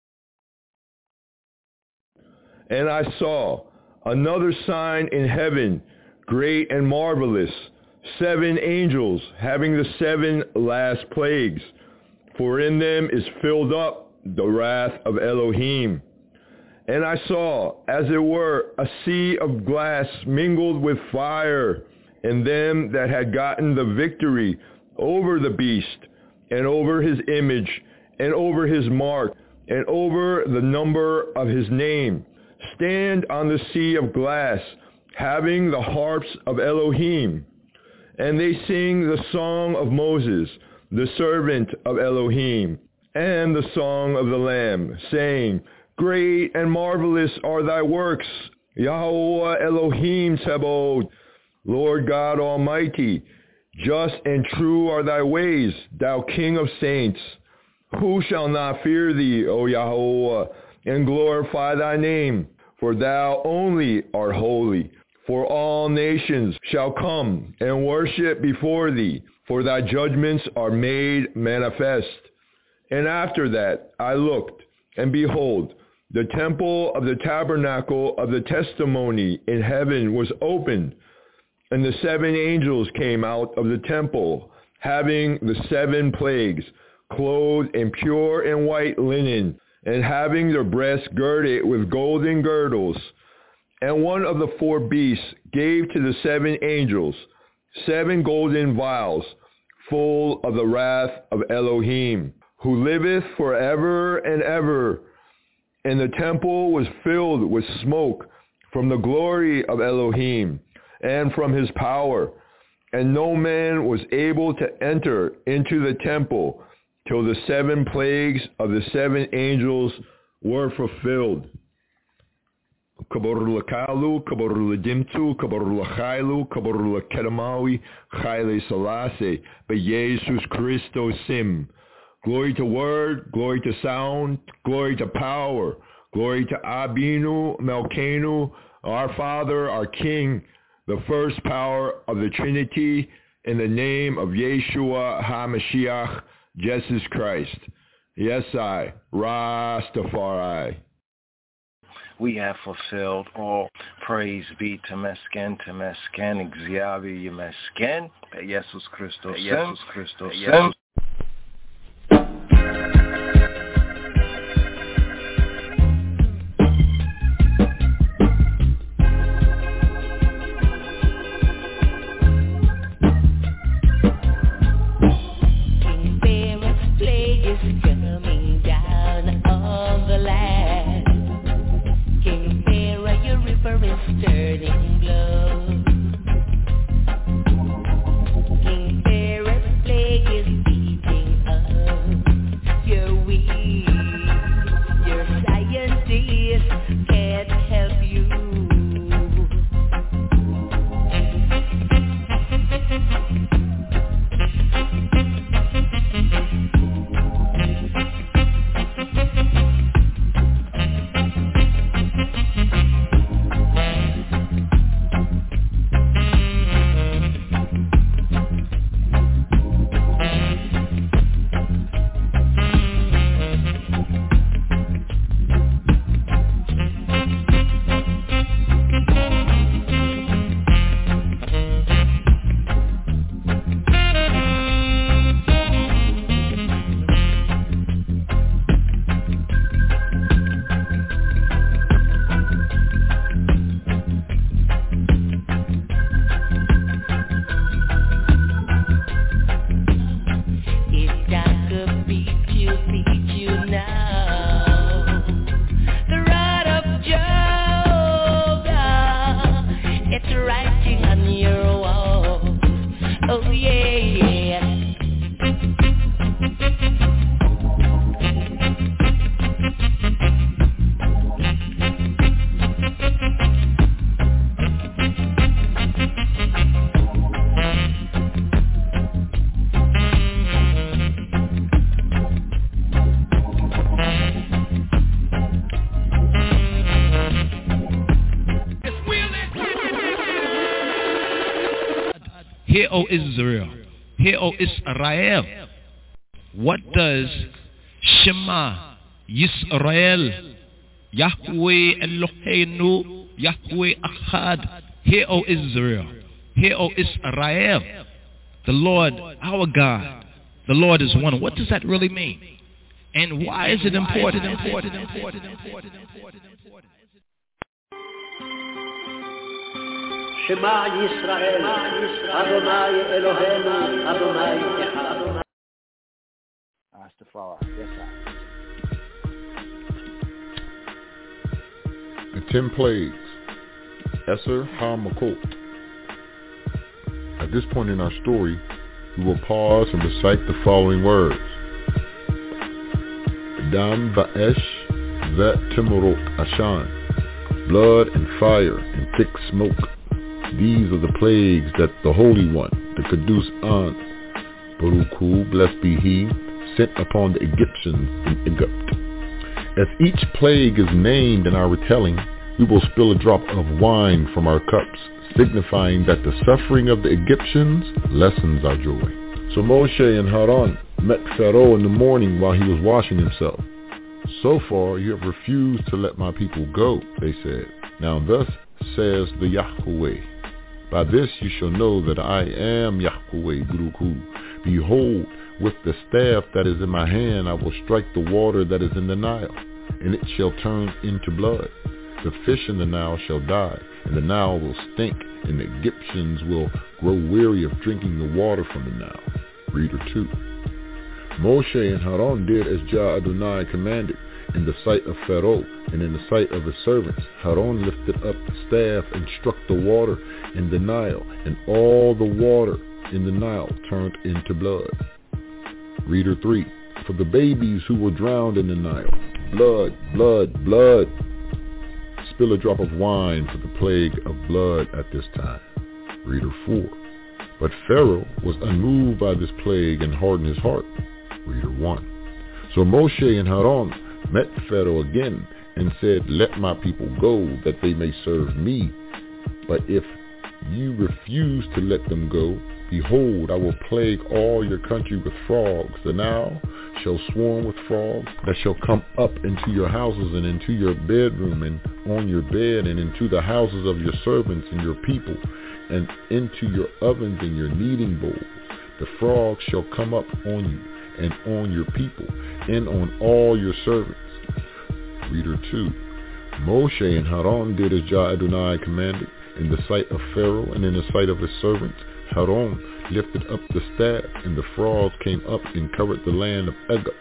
[SPEAKER 3] And I saw another sign in heaven, great and marvelous, 7 angels having the 7 last plagues, for in them is filled up the wrath of Elohim. And I saw, as it were, a sea of glass mingled with fire, and them that had gotten the victory over the beast, and over his image, and over his mark, and over the number of his name, stand on the sea of glass, having the harps of Elohim. And they sing the song of Moses, the servant of Elohim, and the song of the Lamb, saying, Great and marvelous are thy works, Yahweh Elohim Tsebaot, Lord God Almighty. Just and true are thy ways, thou King of saints. Who shall not fear thee, O Yahweh, and glorify thy name? For thou only art holy. For all nations shall come and worship before thee, for thy judgments are made manifest. And after that I looked, and behold, the temple of the tabernacle of the testimony in heaven was opened, and the 7 angels came out of the temple, having the 7 plagues, clothed in pure and white linen, and having their breasts girded with golden girdles. And one of the 4 beasts gave to the 7 angels 7 golden vials, full of the wrath of Elohim, who liveth forever and ever. And the temple was filled with smoke from the glory of Elohim and from his power. And no man was able to enter into the temple till the 7 plagues of the 7 angels were fulfilled. Kabarula Kalu, Kabarula Dimtu, Kabarula Chailu, Kabarula Kedamawi, Chaile Salase, Beyesus Christos Sim. Glory to word, glory to sound, glory to power, glory to Abinu, Melkenu, our Father, our King, the first power of the Trinity, in the name of Yeshua HaMashiach, Jesus Christ. Yes, I, Rastafari.
[SPEAKER 12] We have fulfilled all. Praise be to Mesken, Exyavi Yemesken, Jesus Christos, Jesus Christos.
[SPEAKER 6] Oh yeah, yeah.
[SPEAKER 19] Hear, O Israel. Hear, O Israel. What does Shema Yisrael, Yahweh Eloheinu, Yahweh Echad. Hear, O Israel. Hear, O Israel. The Lord, our God, the Lord is one. What does that really mean? And why is it important?
[SPEAKER 1] Shema Yisrael, Adonai Eloheinu, Adonai Echad.
[SPEAKER 11] Rastafari, yes sir.
[SPEAKER 21] The 10 plagues, Esser HaMakot. At this point in our story, we will pause and recite the following words. Dam Va'esh Ve'Timurot Ashan. Blood and fire and thick smoke. These are the plagues that the Holy One, the Kadus An, Baruch Hu, blessed be He, sent upon the Egyptians in Egypt. As each plague is named in our retelling, we will spill a drop of wine from our cups, signifying that the suffering of the Egyptians lessens our joy. So Moshe and Haran met Pharaoh in the morning while he was washing himself. So far you have refused to let my people go, they said. Now thus says the Yahweh. By this you shall know that I am Yahweh, Baruch Hu. Behold, with the staff that is in my hand I will strike the water that is in the Nile, and it shall turn into blood. The fish in the Nile shall die, and the Nile will stink, and the Egyptians will grow weary of drinking the water from the Nile. Reader 2. Moshe and Haran did as Jah Adonai commanded. In the sight of Pharaoh and in the sight of his servants, Haran lifted up the staff and struck the water in the Nile, and all the water in the Nile turned into blood. Reader 3. For the babies who were drowned in the Nile, blood, blood, blood. Spill a drop of wine for the plague of blood at this time. Reader 4. But Pharaoh was unmoved by this plague and hardened his heart. Reader 1. So Moshe and Haran met Pharaoh again and said, let my people go that they may serve me. But if you refuse to let them go, behold, I will plague all your country with frogs. The Nile shall swarm with frogs that shall come up into your houses and into your bedroom and on your bed and into the houses of your servants and your people and into your ovens and your kneading bowls. The frogs shall come up on you and on your people and on all your servants. Reader 2. Moshe and Haran did as Jah Adonai commanded. In the sight of Pharaoh and in the sight of his servants, Haran lifted up the staff, and the frogs came up and covered the land of Egypt.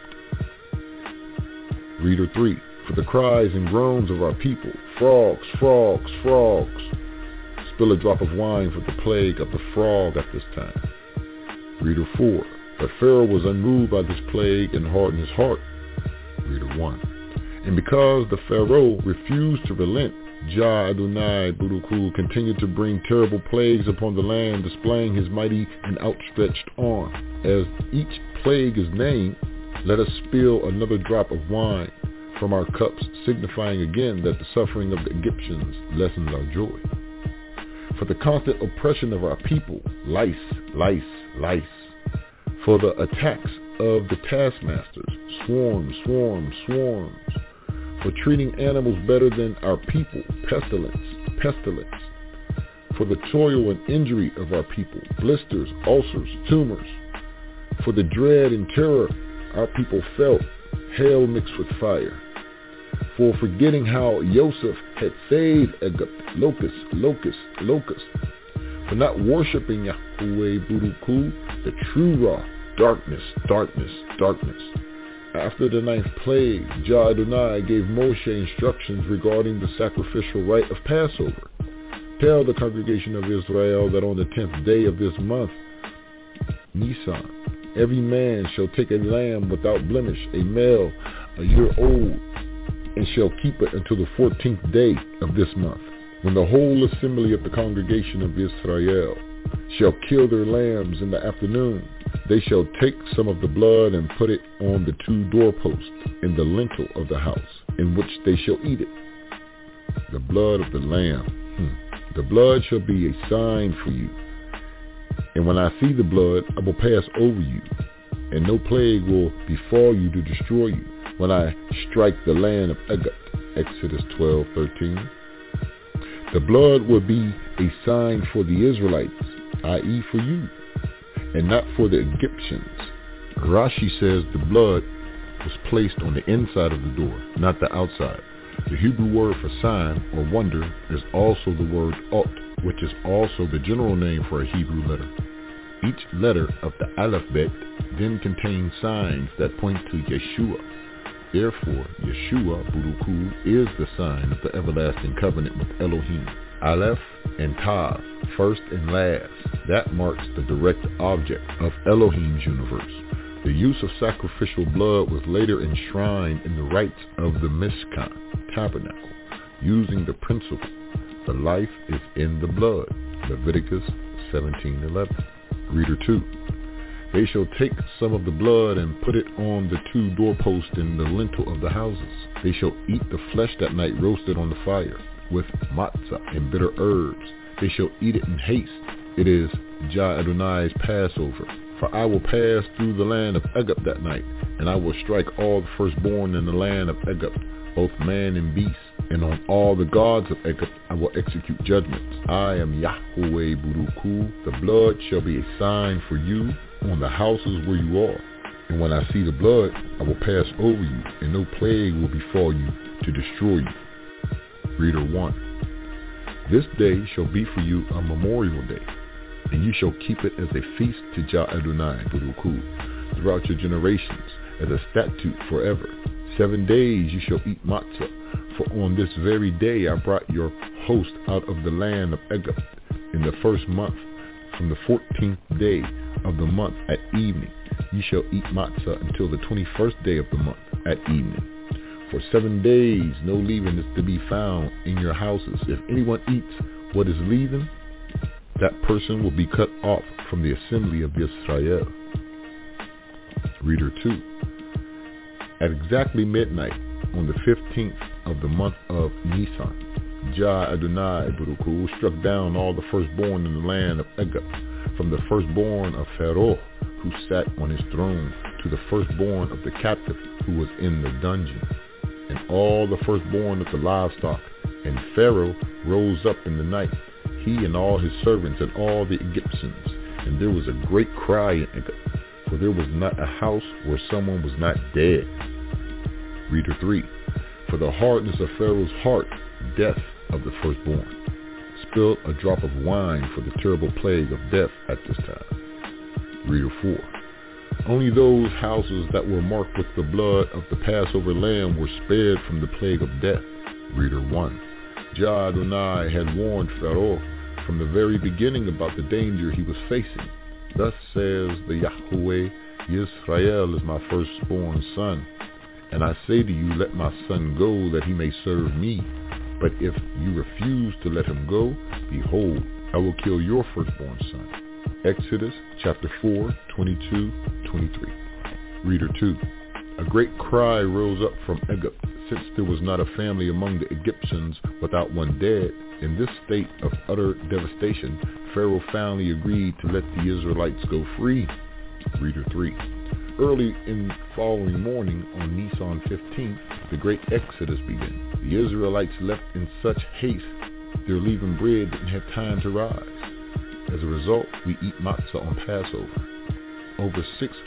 [SPEAKER 21] Reader 3. For the cries and groans of our people, frogs, frogs, frogs. Spill a drop of wine for the plague of the frog at this time. Reader 4. But Pharaoh was unmoved by this plague and hardened his heart. Reader 1. And because the Pharaoh refused to relent, Jah Adonai Baruch Hu continued to bring terrible plagues upon the land, displaying his mighty and outstretched arm. As each plague is named, let us spill another drop of wine from our cups, signifying again that the suffering of the Egyptians lessens our joy. For the constant oppression of our people, lice, lice, lice. For the attacks of the taskmasters, swarms, swarms, swarms. For treating animals better than our people, pestilence, pestilence. For the toil and injury of our people, blisters, ulcers, tumors. For the dread and terror our people felt, hail mixed with fire. For forgetting how Joseph had saved Egypt, locust, locust, locust. For not worshiping Yahweh Baruch Hu, the true Ra, darkness, darkness, darkness. After the 9th plague, Jah Adonai gave Moshe instructions regarding the sacrificial rite of Passover. Tell the congregation of Israel that on the 10th day of this month, Nisan. Every man shall take a lamb without blemish, a male, a year old, and shall keep it until the 14th day of this month, when the whole assembly of the congregation of Israel shall kill their lambs in the afternoon. They shall take some of the blood and put it on the 2 doorposts in the lintel of the house, in which they shall eat it. The blood of the lamb. The blood shall be a sign for you. And when I see the blood, I will pass over you, and no plague will befall you to destroy you when I strike the land of Egypt. Exodus 12:13. The blood will be a sign for the Israelites, i.e. for you, and not for the Egyptians. Rashi says the blood was placed on the inside of the door, not the outside. The Hebrew word for sign or wonder is also the word ot, which is also the general name for a Hebrew letter. Each letter of the alphabet then contains signs that point to Yeshua. Therefore, Yeshua, Buruku, is the sign of the everlasting covenant with Elohim. Aleph and Tav, first and last, that marks the direct object of Elohim's universe. The use of sacrificial blood was later enshrined in the rites of the Mishkan, tabernacle, using the principle, the life is in the blood, Leviticus 17:11. Reader 2. They shall take some of the blood and put it on the 2 doorposts in the lintel of the houses. They shall eat the flesh that night roasted on the fire, with matzah and bitter herbs. They shall eat it in haste. It is Jah Adonai's Passover. For I will pass through the land of Egypt that night, and I will strike all the firstborn in the land of Egypt, both man and beast, and on all the gods of Egypt I will execute judgments. I am Yahweh Buruku. The blood shall be a sign for you on the houses where you are. And when I see the blood, I will pass over you, and no plague will befall you to destroy you. Reader 1. This day shall be for you a memorial day, and you shall keep it as a feast to Jah Adonai Buruku throughout your generations, as a statute forever. 7 days you shall eat matzah, for on this very day I brought your host out of the land of Egypt in the first month. From the 14th day of the month at evening, you shall eat matzah until the 21st day of the month at evening. For 7 days no leaven is to be found in your houses. If anyone eats what is leaven, that person will be cut off from the assembly of Israel. Reader 2. At exactly midnight on the 15th of the month of Nisan, Jah Adonai Buruku struck down all the firstborn in the land of Egypt, from the firstborn of Pharaoh who sat on his throne to the firstborn of the captive who was in the dungeon, and all the firstborn of the livestock. And Pharaoh rose up in the night, he and all his servants and all the Egyptians, and there was a great cry in Egypt, for there was not a house where someone was not dead. Reader 3. For the hardness of Pharaoh's heart, death of the firstborn. Spilled a drop of wine for the terrible plague of death at this time. Reader 4. Only those houses that were marked with the blood of the Passover lamb were spared from the plague of death. Reader 1. Jah Adonai had warned Pharaoh from the very beginning about the danger he was facing. Thus says the Yahweh, Yisrael is my firstborn son. And I say to you, let my son go, that he may serve me. But if you refuse to let him go, behold, I will kill your firstborn son. Exodus chapter 4, 22-23. Reader 2. A great cry rose up from Egypt, since there was not a family among the Egyptians without one dead. In this state of utter devastation, Pharaoh finally agreed to let the Israelites go free. Reader 3. Early in the following morning, on Nisan 15th, the great exodus began. The Israelites left in such haste, their leavened bread didn't have time to rise. As a result, we eat matzah on Passover. Over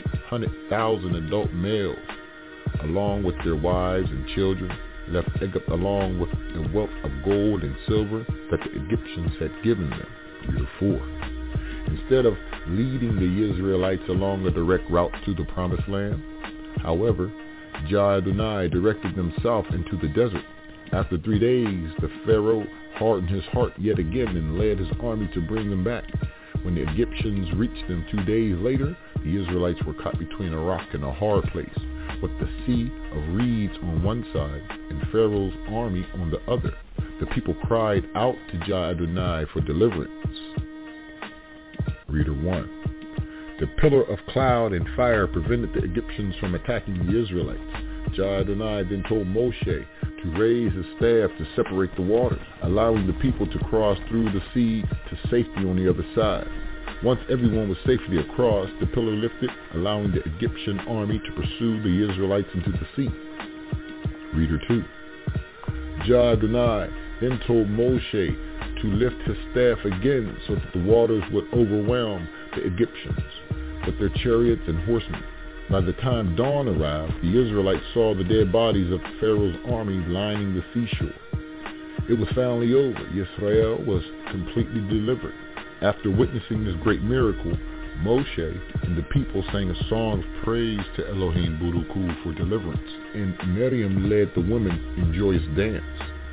[SPEAKER 21] 600,000 adult males, along with their wives and children, left Egypt along with a wealth of gold and silver that the Egyptians had given them. Reader 4. Instead of leading the Israelites along a direct route to the promised land, however, Jah Adonai directed them south into the desert. After 3 days, the Pharaoh hardened his heart yet again and led his army to bring them back. When the Egyptians reached them 2 days later, the Israelites were caught between a rock and a hard place, with the sea of reeds on one side and Pharaoh's army on the other. The people cried out to Jah Adonai for deliverance. Reader 1. The pillar of cloud and fire prevented the Egyptians from attacking the Israelites. Jah Adonai then told Moshe to raise his staff to separate the waters, allowing the people to cross through the sea to safety on the other side. Once everyone was safely across, the pillar lifted, allowing the Egyptian army to pursue the Israelites into the sea. Reader 2. Jah Adonai then told Moshe to lift his staff again so that the waters would overwhelm the Egyptians with their chariots and horsemen. By the time dawn arrived, the Israelites saw the dead bodies of Pharaoh's army lining the seashore. It was finally over. Israel was completely delivered. After witnessing this great miracle, Moshe and the people sang a song of praise to Elohim Buruku for deliverance, and Miriam led the women in joyous dance.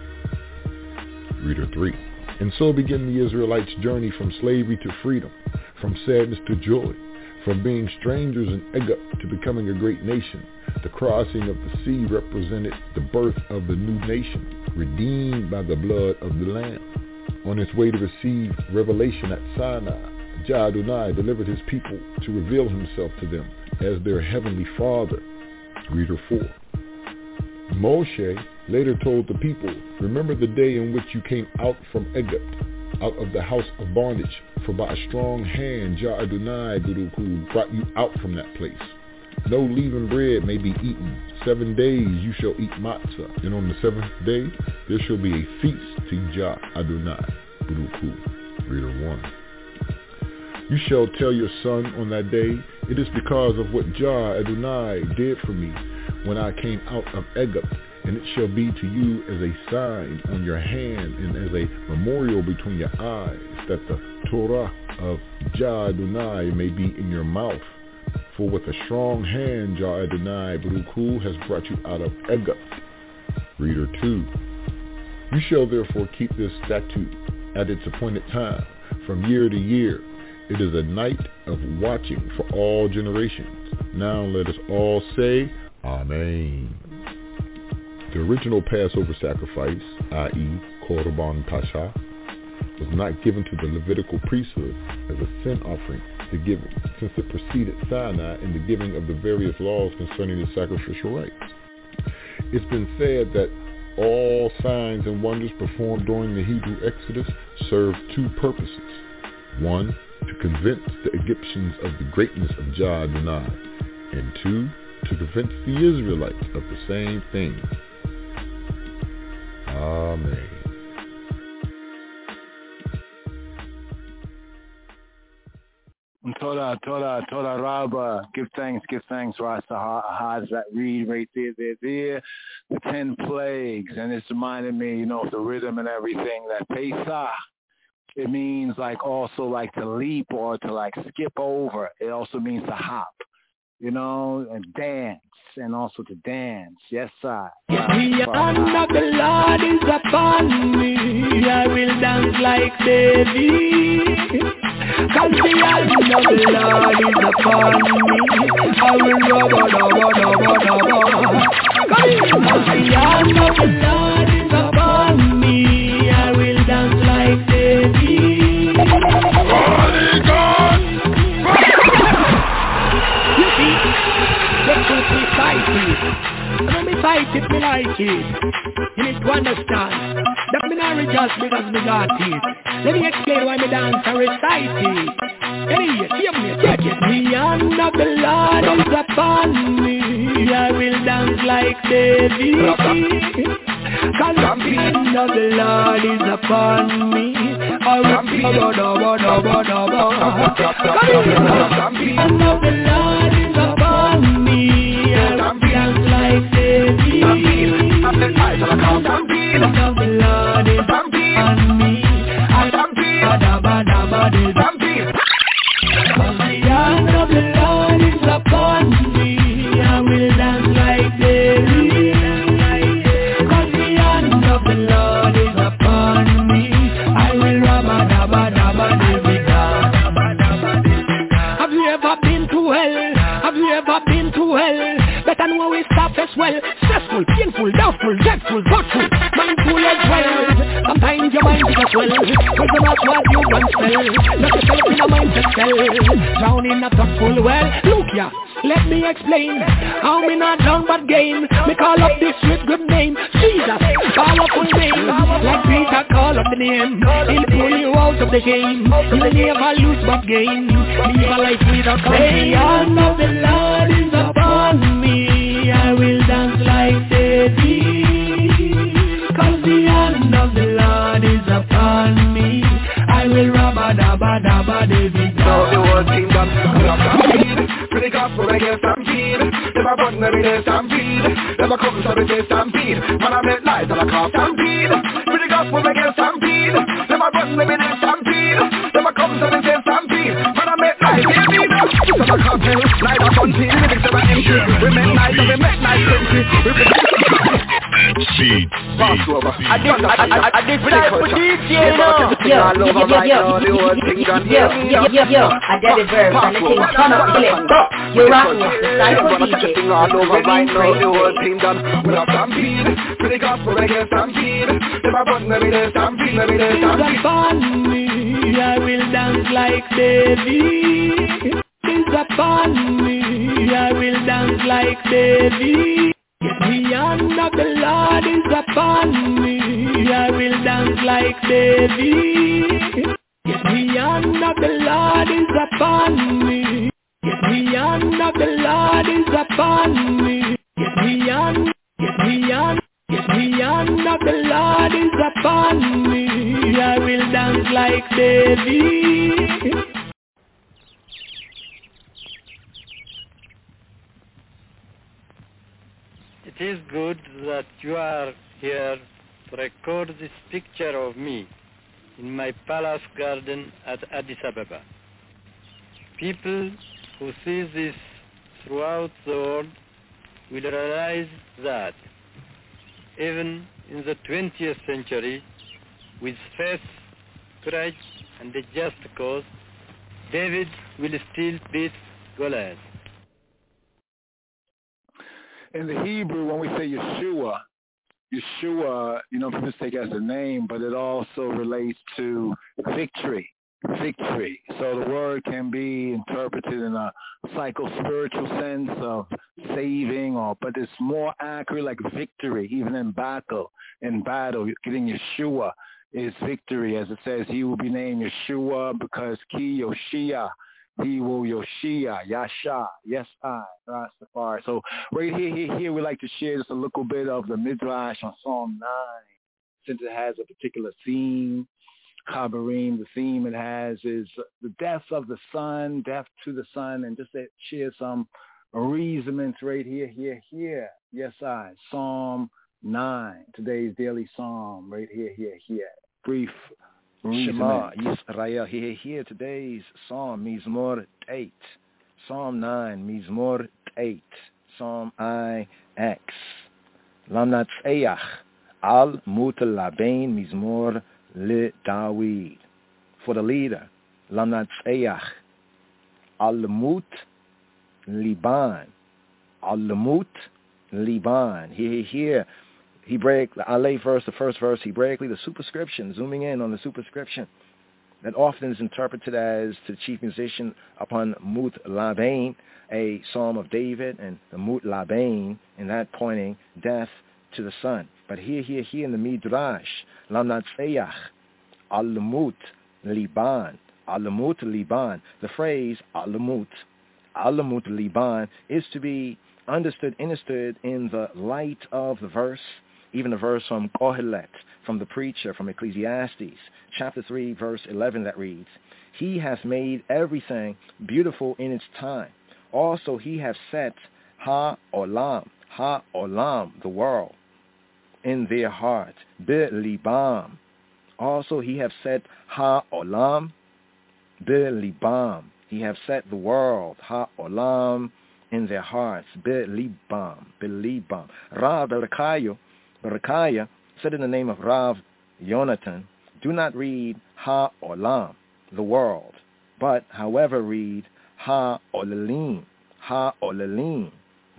[SPEAKER 21] Reader 3. And so began the Israelites' journey from slavery to freedom, from sadness to joy, from being strangers in Egypt to becoming a great nation. The crossing of the sea represented the birth of the new nation, redeemed by the blood of the Lamb. On its way to receive revelation at Sinai, Jah Adonai delivered his people to reveal himself to them as their heavenly Father. Reader 4. Moshe later told the people, remember the day in which you came out from Egypt, out of the house of bondage, for by a strong hand Jah Adonai Buruku brought you out from that place. No leavened bread may be eaten. 7 days you shall eat matzah, and on the 7th day there shall be a feast to Jah Adonai Buruku. Reader 1. You shall tell your son on that day, it is because of what Jah Adonai did for me when I came out of Egypt, and it shall be to you as a sign on your hand and as a memorial between your eyes, that the Torah of Jah Adonai may be in your mouth. For with a strong hand Jah Adonai Baruch has brought you out of Egypt. Reader 2. You shall therefore keep this statute at its appointed time, from year to year. It is a night of watching for all generations. Now let us all say, Amen. The original Passover sacrifice, i.e. Korban Pasha, was not given to the Levitical priesthood as a sin offering to give it, since it preceded Sinai in the giving of the various laws concerning the sacrificial rites. It's been said that all signs and wonders performed during the Hebrew Exodus served two purposes. One, to convince the Egyptians of the greatness of Jah Adonai, and two, to convince the Israelites of the same thing. Amen.
[SPEAKER 2] Toda Rabba. Give thanks, Rasta Haz, that read right there. The 10 plagues. And it's reminding me, of the rhythm and everything, that Pesach, it means also to leap or to skip over. It also means to hop, and dance, and also to dance. Yes, sir.
[SPEAKER 6] The hand of the Lord is upon me. I will dance like David. Cause the hand of the Lord is upon me. I will rubber. Cause the hand of the Lord is upon me. I will dance like David. Holy God! You see, let's just recite it. And when we fight it, me like it. You need to understand that me not rejoice because me got it. Let me explain why me dance and recite it. Hey, hear me, check it. The hand of the Lord is upon me. I will dance like David. Cause the hand of the Lord is upon me. I will be the hand of the Lord is upon me. I will dance like David. Cause the hand of the Lord is upon me. I will be Cause the hand of the Lord is upon me. I will dance like David. Cause the hand of the Lord is upon me. I will rabba-dabba-dabba-dabba-dabba. this stuff as well. Stressful, painful, doubtful, dreadful, thoughtful, mindful as well. Sometimes your mind is as well, but you're not what you once felt. Not yourself in a mindset cell, drown in a thoughtful well. Look ya, let me explain how me not down but gain. Me call up this with good name, Jesus, powerful name. Like Peter call up the name, he'll pull you out of the game. You'll never lose but gain. Live a life without pain. The hand of the Lord is upon me. I will dance like David. Cause the hand of the Lord is upon me. I will rabba-dabba-dabba David.
[SPEAKER 20] Now the whole kingdom for the gospel reggae stampede. Never button every day stampede. Never comes every day stampede. Man I make light and I call stampede. For the gospel reggae stampede. Never button every day stampede. Never comes every day stampede. Man I make light, give me now. Never come tell, light up on tea. Lyrics never empty. We make light and we make light empty. I did fly for DJ now.
[SPEAKER 7] Yo, I did it verb and the thing turn up the lip. You're rocking with the Cypher DJ.
[SPEAKER 20] All over right now, the whole team done. We have stampede, for the gospel reggae stampede. Never button every day stampede, every day stampede.
[SPEAKER 6] It's upon me, I will dance like David. It's upon me, I will dance like David. The hand of the Lord is upon me, I will dance like David. The hand of the Lord is upon me. The hand of the Lord is upon me. The hand of the Lord is upon me. I will dance like David.
[SPEAKER 8] It is good that you are here to record this picture of me in my palace garden at Addis Ababa. People who see this throughout the world will realize that even in the 20th century, with faith, courage, and a just cause, David will still beat Goliath.
[SPEAKER 2] In the Hebrew, when we say Yeshua, people take it as a name, but it also relates to victory. So the word can be interpreted in a psycho-spiritual sense of saving, but it's more accurate like victory, even in battle. In battle, getting Yeshua is victory. As it says, he will be named Yeshua because Ki Yoshia. He will Yoshia, Yasha, yes I, Rastafari. So right here, we like to share just a little bit of the Midrash on Psalm 9, since it has a particular theme. Chabarim, the theme it has is the death of the sun, death to the sun, and just to share some reasonings right here. Yes I, Psalm 9, today's daily psalm, right here. Brief
[SPEAKER 11] Shema Yisrael, here today's Psalm Mizmor 8, Psalm 9, Mizmor 8, Psalm IX. Lamnat Eyach al Mutal Labain Mizmor Le Dawid. For the leader, Lamnat Eyach al Mut Liban, al Mut Liban. Here. He break the Aleph verse, the first verse, Hebraically, the superscription, zooming in on the superscription, that often is interpreted as to the chief musician upon Mut Labain, a psalm of David, and the Mut Labain, and that pointing death to the sun. But here in the Midrash, Lamnat Feyach, Al-Mut Liban, Al-Mut Liban, the phrase Al-Mut Liban is to be understood in the light of the verse, even a verse from Kohelet, from the preacher, from Ecclesiastes, chapter 3, verse 11, that reads, He hath made everything beautiful in its time. Also he hath set Ha-Olam, the world, in their heart. Be-Libam. Also he hath set Ha-Olam, Be-Libam. He hath set the world, Ha-Olam, in their hearts. Be-Libam. Rav Berekaya said in the name of Rav Yonatan, do not read Ha-Olam, the world, but however read Ha-Olalim. Read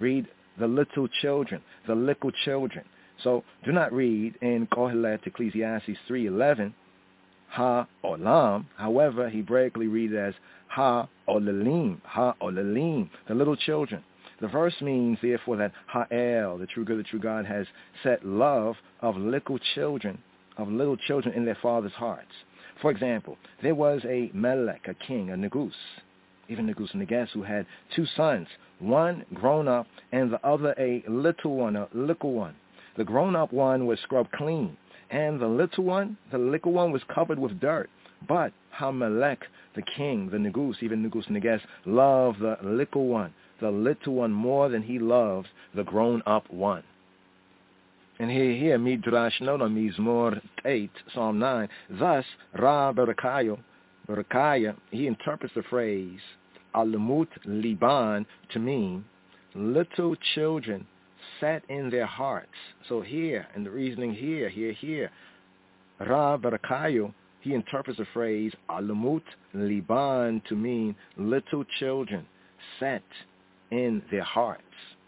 [SPEAKER 11] the little children, the little children. So do not read in Kohelet Ecclesiastes 3:11, ha-olam. However, Hebraically read it as ha-olalim, ha-olalim, the little children. The verse means, therefore, that Ha'el, the true good, the true God, has set love of little children in their father's hearts. For example, there was a Melech, a king, a Negus, even Negus Neges, who had two sons, one grown up and the other a little one, The grown-up one was scrubbed clean, and the little one was covered with dirt. But Hamelech, the king, the Negus, even Negus Neges, loved the little one more than he loves the grown-up one. And here, Midrash note on Mizmor 8, Psalm 9, thus, Ra Berechiah, he interprets the phrase, Alamut Liban, to mean little children set in their hearts. So here, and the reasoning here, Ra Berechiah, he interprets the phrase, Alamut Liban, to mean little children set in their hearts.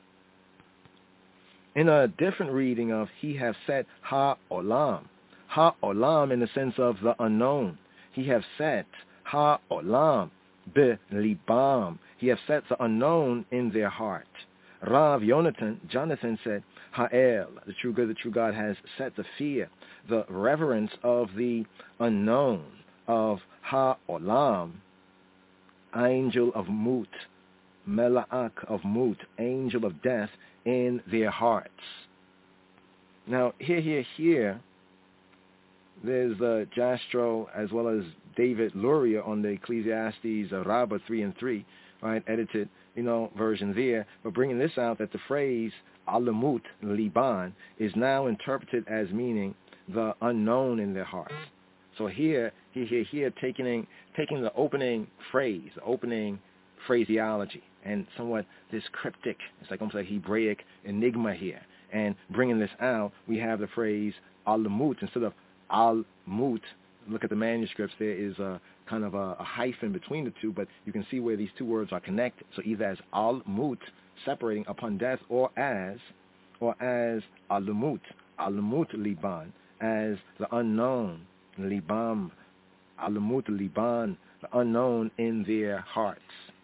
[SPEAKER 11] In a different reading of he have set ha-olam in the sense of the unknown. He have set ha-olam be-libam. He have set the unknown in their heart. Rav Jonathan said, Ha'el, the true good, the true God, has set the fear, the reverence of the unknown, of ha-olam, angel of Mut, Mela'ak of Mut, angel of death, in their hearts. Now, here, there's Jastrow as well as David Luria on the Ecclesiastes Rabbah 3:3, right, edited, version there, but bringing this out that the phrase Alamut Liban is now interpreted as meaning the unknown in their hearts. So here, taking the opening phrase, the opening phraseology, and somewhat this cryptic, it's like almost like Hebraic enigma here. And bringing this out, we have the phrase Alamut instead of Al-Mut. Look at the manuscripts, there is a kind of a hyphen between the two, but you can see where these two words are connected. So either as Al-Mut, separating upon death, or as Alamut Liban, as the unknown, Libam, Alamut Liban, the unknown in their hearts.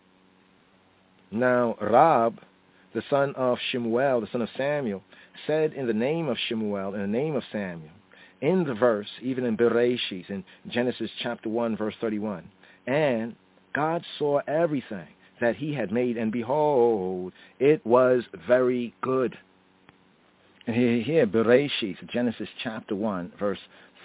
[SPEAKER 11] Now, Rab, the son of Shemuel, the son of Samuel, said in the name of Shemuel, in the name of Samuel, in the verse, even in Bereshit, in Genesis chapter 1, verse 31, and God saw everything that he had made, and behold, it was very good. And here, Bereshit, Genesis chapter 1, verse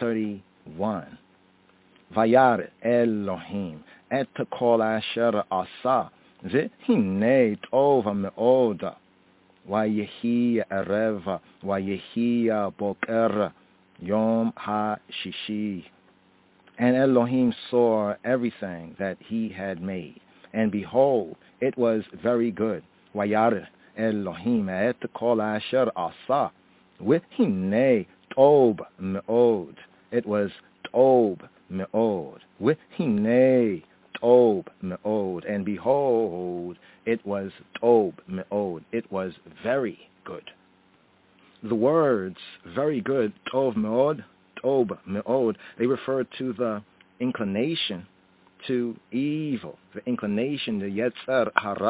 [SPEAKER 11] 31. Vayar Elohim et kol asher asa והנה טוב מאוד ויהי ערב ויהי בוקר יום השישי. And Elohim saw everything that he had made, and behold, it was very good. וירא אלוהים את כל אשר עשה והנה טוב מאוד. It was טוב מאוד. והנה Tob me'od, and behold, it was Tob me'od. It was very good. The words very good, Tob me'od, they refer to the inclination to evil, the inclination, the Yetzer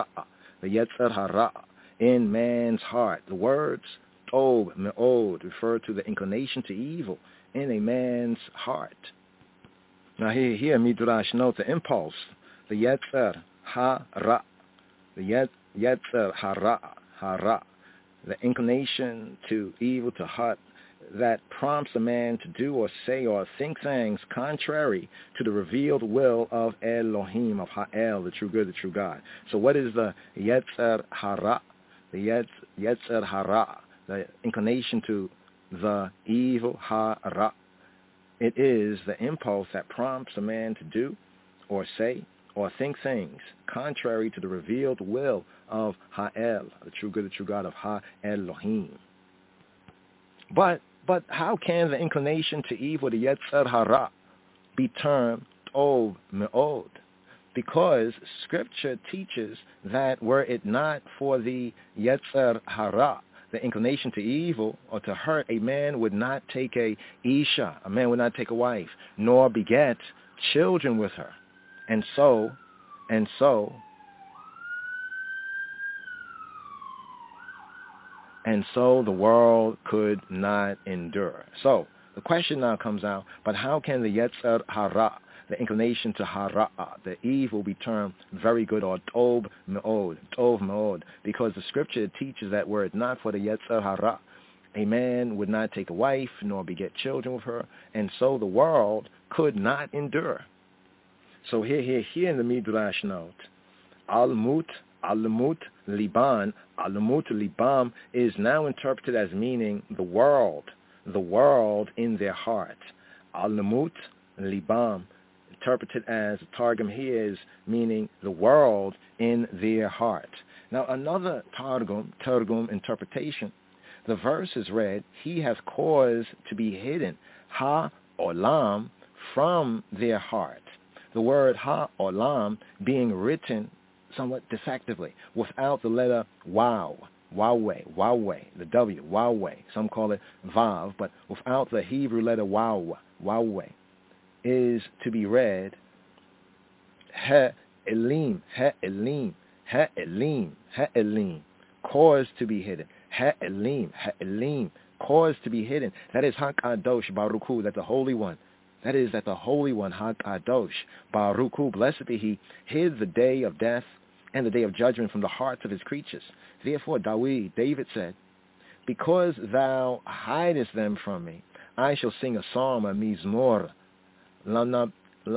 [SPEAKER 11] Hara in man's heart. The words Tob me'od refer to the inclination to evil in a man's heart. Now here Midrash note the impulse, the Yetzer Hara, the Yetzer Hara, the inclination to evil, to hurt, that prompts a man to do or say or think things contrary to the revealed will of Elohim, of Ha'el, the true good, the true God. So what is the Yetzer Hara? The Yetzer Hara, the inclination to the evil, Hara. It is the impulse that prompts a man to do or say or think things contrary to the revealed will of Ha'el, the true good, the true God of Ha'elohim. But how can the inclination to evil, the Yetzer Hara, be termed Tov Me'od? because Scripture teaches that were it not for the Yetzer Hara, the inclination to evil or to hurt, a man would not take a Isha, a man would not take a wife, nor beget children with her. And so the world could not endure. So the question now comes out, but how can the Yetzer Hara, the inclination to hara, the evil, be termed very good, or tov me'od, because the Scripture teaches that were it not for the Yetzer Hara, a man would not take a wife nor beget children with her, and so the world could not endure. So here in the Midrash note, Alamut Liban, Alamut Libam is now interpreted as meaning the world in their heart. Alamut Libam, interpreted as Targum here, is meaning the world in their heart. Now another Targum interpretation, the verse is read, he has caused to be hidden, ha-olam, from their heart. The word ha-olam being written somewhat defectively, without the letter waw, the W, waweh. Some call it vav, but without the Hebrew letter waweh, is to be read ha-elim, caused to be hidden. Ha-elim, caused to be hidden. That is HaKadosh Baruch Hu, that the Holy One, HaKadosh Baruch Hu, blessed be He, hid the day of death and the day of judgment from the hearts of His creatures. Therefore David said, because thou hidest them from me, I shall sing a psalm, a mizmor, lamnat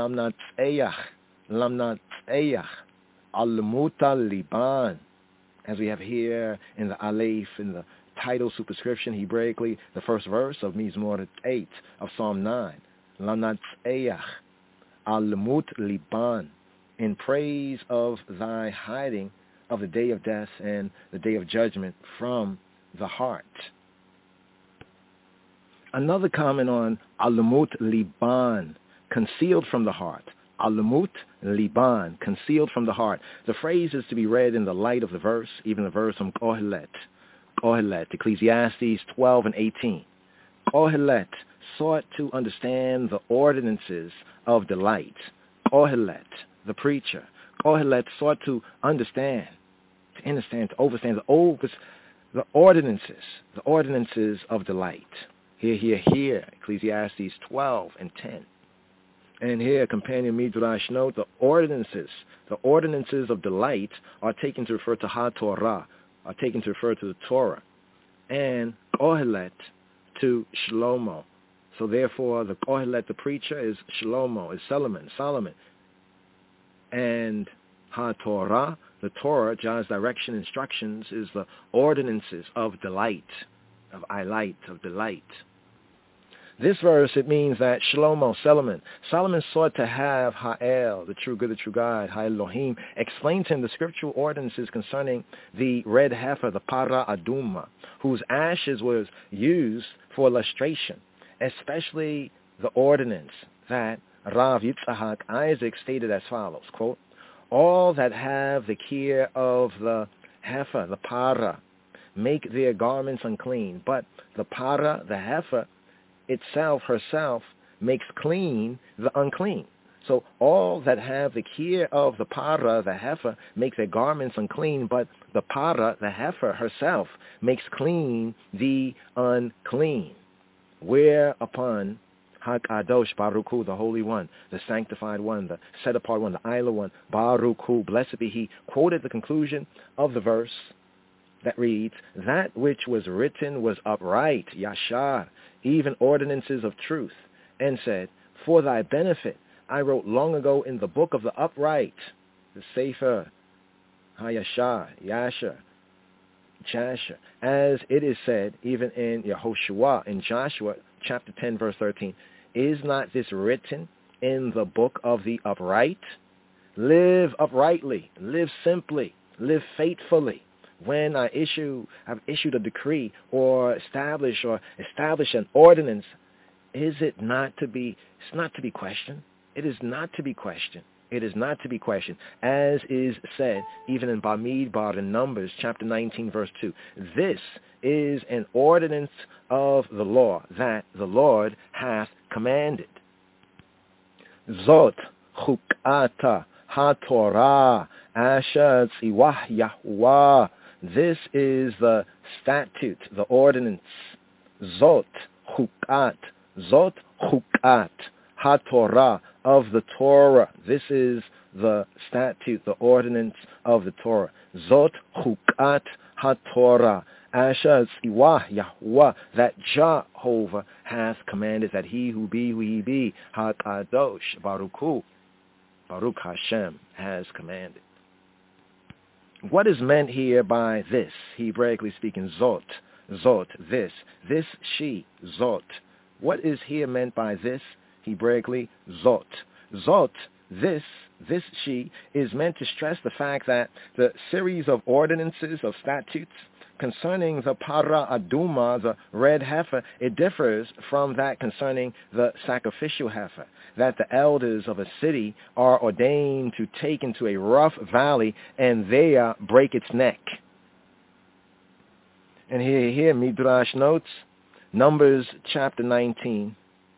[SPEAKER 11] tzeyach, al-muta liban, as we have here in the Aleph, in the title superscription, Hebraically, the first verse of Mizmor 8 of Psalm 9. Lamnat tzeyach, al-mut liban, in praise of thy hiding of the day of death and the day of judgment from the heart. Another comment on alamut liban, concealed from the heart. Alamut liban, concealed from the heart. The phrase is to be read in the light of the verse, even the verse from Kohelet, Ecclesiastes 12 and 18. Kohelet sought to understand the ordinances of delight. Kohelet, the preacher. Kohelet sought to understand, to overstand the ordinances of delight. Here, Ecclesiastes 12 and 10. And here, companion Midrash note, the ordinances of delight are taken to refer to HaTorah, are taken to refer to the Torah, and Kohelet to Shlomo. So therefore, the Kohelet, the preacher, is Shlomo, is Solomon. And HaTorah, the Torah, God's direction, instructions, is the ordinances of delight, of delight. This verse, it means that Solomon sought to have Ha'el, the true good, the true God, Ha'elohim, explain to him the scriptural ordinances concerning the red heifer, the Para Aduma, whose ashes was used for lustration, especially the ordinance that Rav Yitzhak Isaac stated as follows, quote, all that have the care of the heifer, the Para, make their garments unclean, but the Para, the heifer, herself, makes clean the unclean. So all that have the care of the Para, the heifer, make their garments unclean, but the Para, the heifer, herself, makes clean the unclean. Whereupon HaKadosh Baruch Hu, the Holy One, the Sanctified One, the Set-Apart One, the Isla One, Baruch Hu, blessed be He, quoted the conclusion of the verse that reads, that which was written was upright, Yashar, even ordinances of truth, and said, for thy benefit I wrote long ago in the book of the upright, the Sefer HaYashar, Yasher, Jasher, as it is said even in Yehoshua, in Joshua chapter 10 verse 13, is not this written in the book of the upright? Live uprightly, live simply, live faithfully. When I've issued a decree or establish an ordinance, it's not to be questioned. It is not to be questioned. It is not to be questioned, as is said even in Bamidbar in Numbers chapter 19 verse 2. This is an ordinance of the law that the Lord hath commanded. Zot chukata ha-Torah asher tziwah Yahuwah. This is the statute, the ordinance. Zot chukat ha-Torah, of the Torah. This is the statute, the ordinance of the Torah. Zot chukat ha-Torah asher tziwah Yahuwah, that Jehovah hath commanded, that he who he HaKadosh Baruch Hu, Baruch Hashem, has commanded. What is meant here by this, Hebraically speaking? Zot, this, she, Zot. What is here meant by this, Hebraically? Zot. Zot, this, she, is meant to stress the fact that the series of ordinances, of statutes, concerning the para aduma, the red heifer, it differs from that concerning the sacrificial heifer, that the elders of a city are ordained to take into a rough valley and there break its neck. And here Midrash notes, Numbers chapter 19,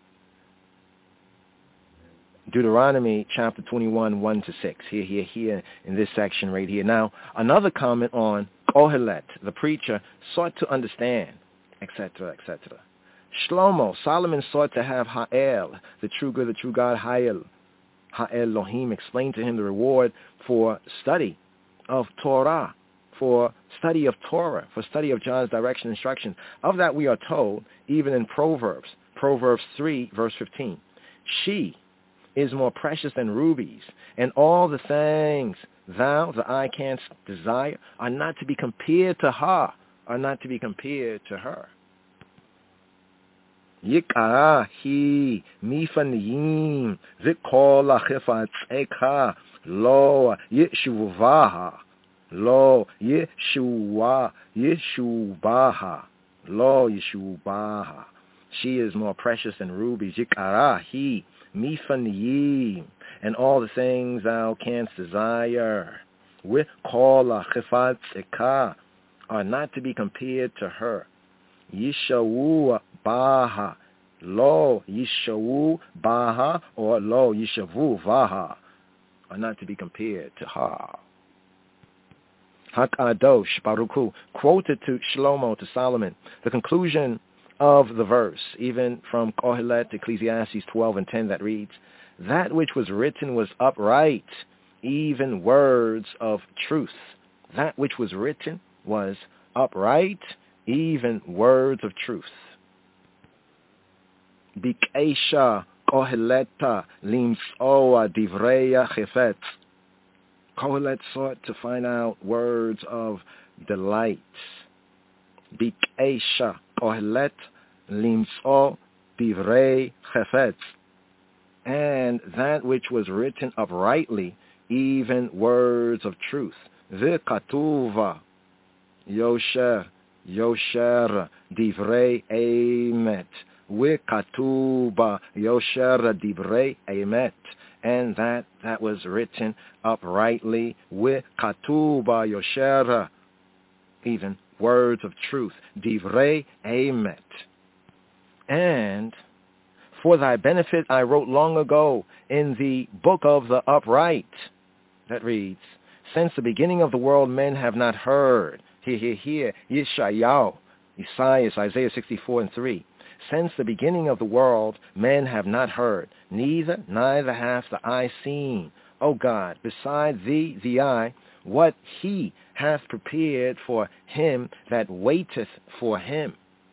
[SPEAKER 11] Deuteronomy chapter 21, 1-6. Here, in this section right here. Now, another comment on Kohelet, the preacher, sought to understand, etc., etc. Shlomo, Solomon sought to have Ha'el, the true good, the true God, Ha'el Elohim, explain to him the reward for study of Torah, for study of Torah, for study of John's direction and instruction. Of that we are told, even in Proverbs 3, verse 15. She is more precious than rubies, and all the things thou, the eye, canst desire, are not to be compared to her, Yikara hi mifaniyim v'kol ha'chefatzeka lo yeshuvaha lo yeshubaha. She is more precious than rubies. Yikara hi mifaniyim, and all the things thou canst desire, with kol ha'chefatzeka, are not to be compared to her. Yishawu baha, lo yishawu baha, or lo yishavu vaha, are not to be compared to her. HaKadosh Baruch Hu quoted to Shlomo, to Solomon, the conclusion of the verse, even from Kohelet, Ecclesiastes 12:10, that reads, that which was written was upright, even words of truth. That which was written was upright, even words of truth. Bikeisha Koheleta limsoa divreya chefetz. Kohelet sought to find out words of delight. Bikeisha Kohelet limso divrei chefetz. And that which was written uprightly, even words of truth. V'katuva Yosher divrei emet. V'katuba Yosher divrei emet. And that was written uprightly. V'katuba Yosher, even words of truth. Divrei emet. And for thy benefit I wrote long ago in the book of the upright, that reads, since the beginning of the world men have not heard. Here, Yeshayahu, Isaiah 64:3. Since the beginning of the world men have not heard, neither hath the eye seen, O God, beside thee, the eye, what he hath prepared for him that waiteth for him.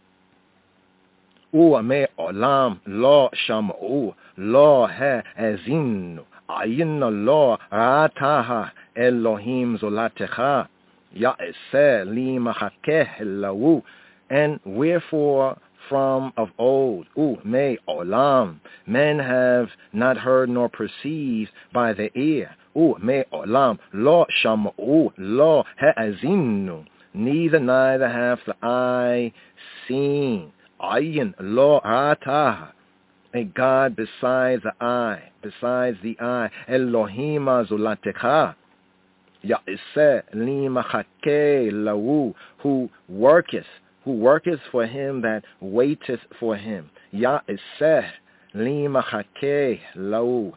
[SPEAKER 11] Me olam lo sham'u lo ha'azinu ayin lo ra'ataha Elohim zolatecha ya'aseh li machakeh lahu. And wherefore from of old, me olam, men have not heard nor perceived by the ear. Me olam lo sham'u lo ha'azinu, neither hath the eye seen. Ayin lo atah, a God besides the I, Elohim zulatecha, Ya'iseh li machake lahu, who worketh for him that waiteth for him. Ya'iseh li machake lahu.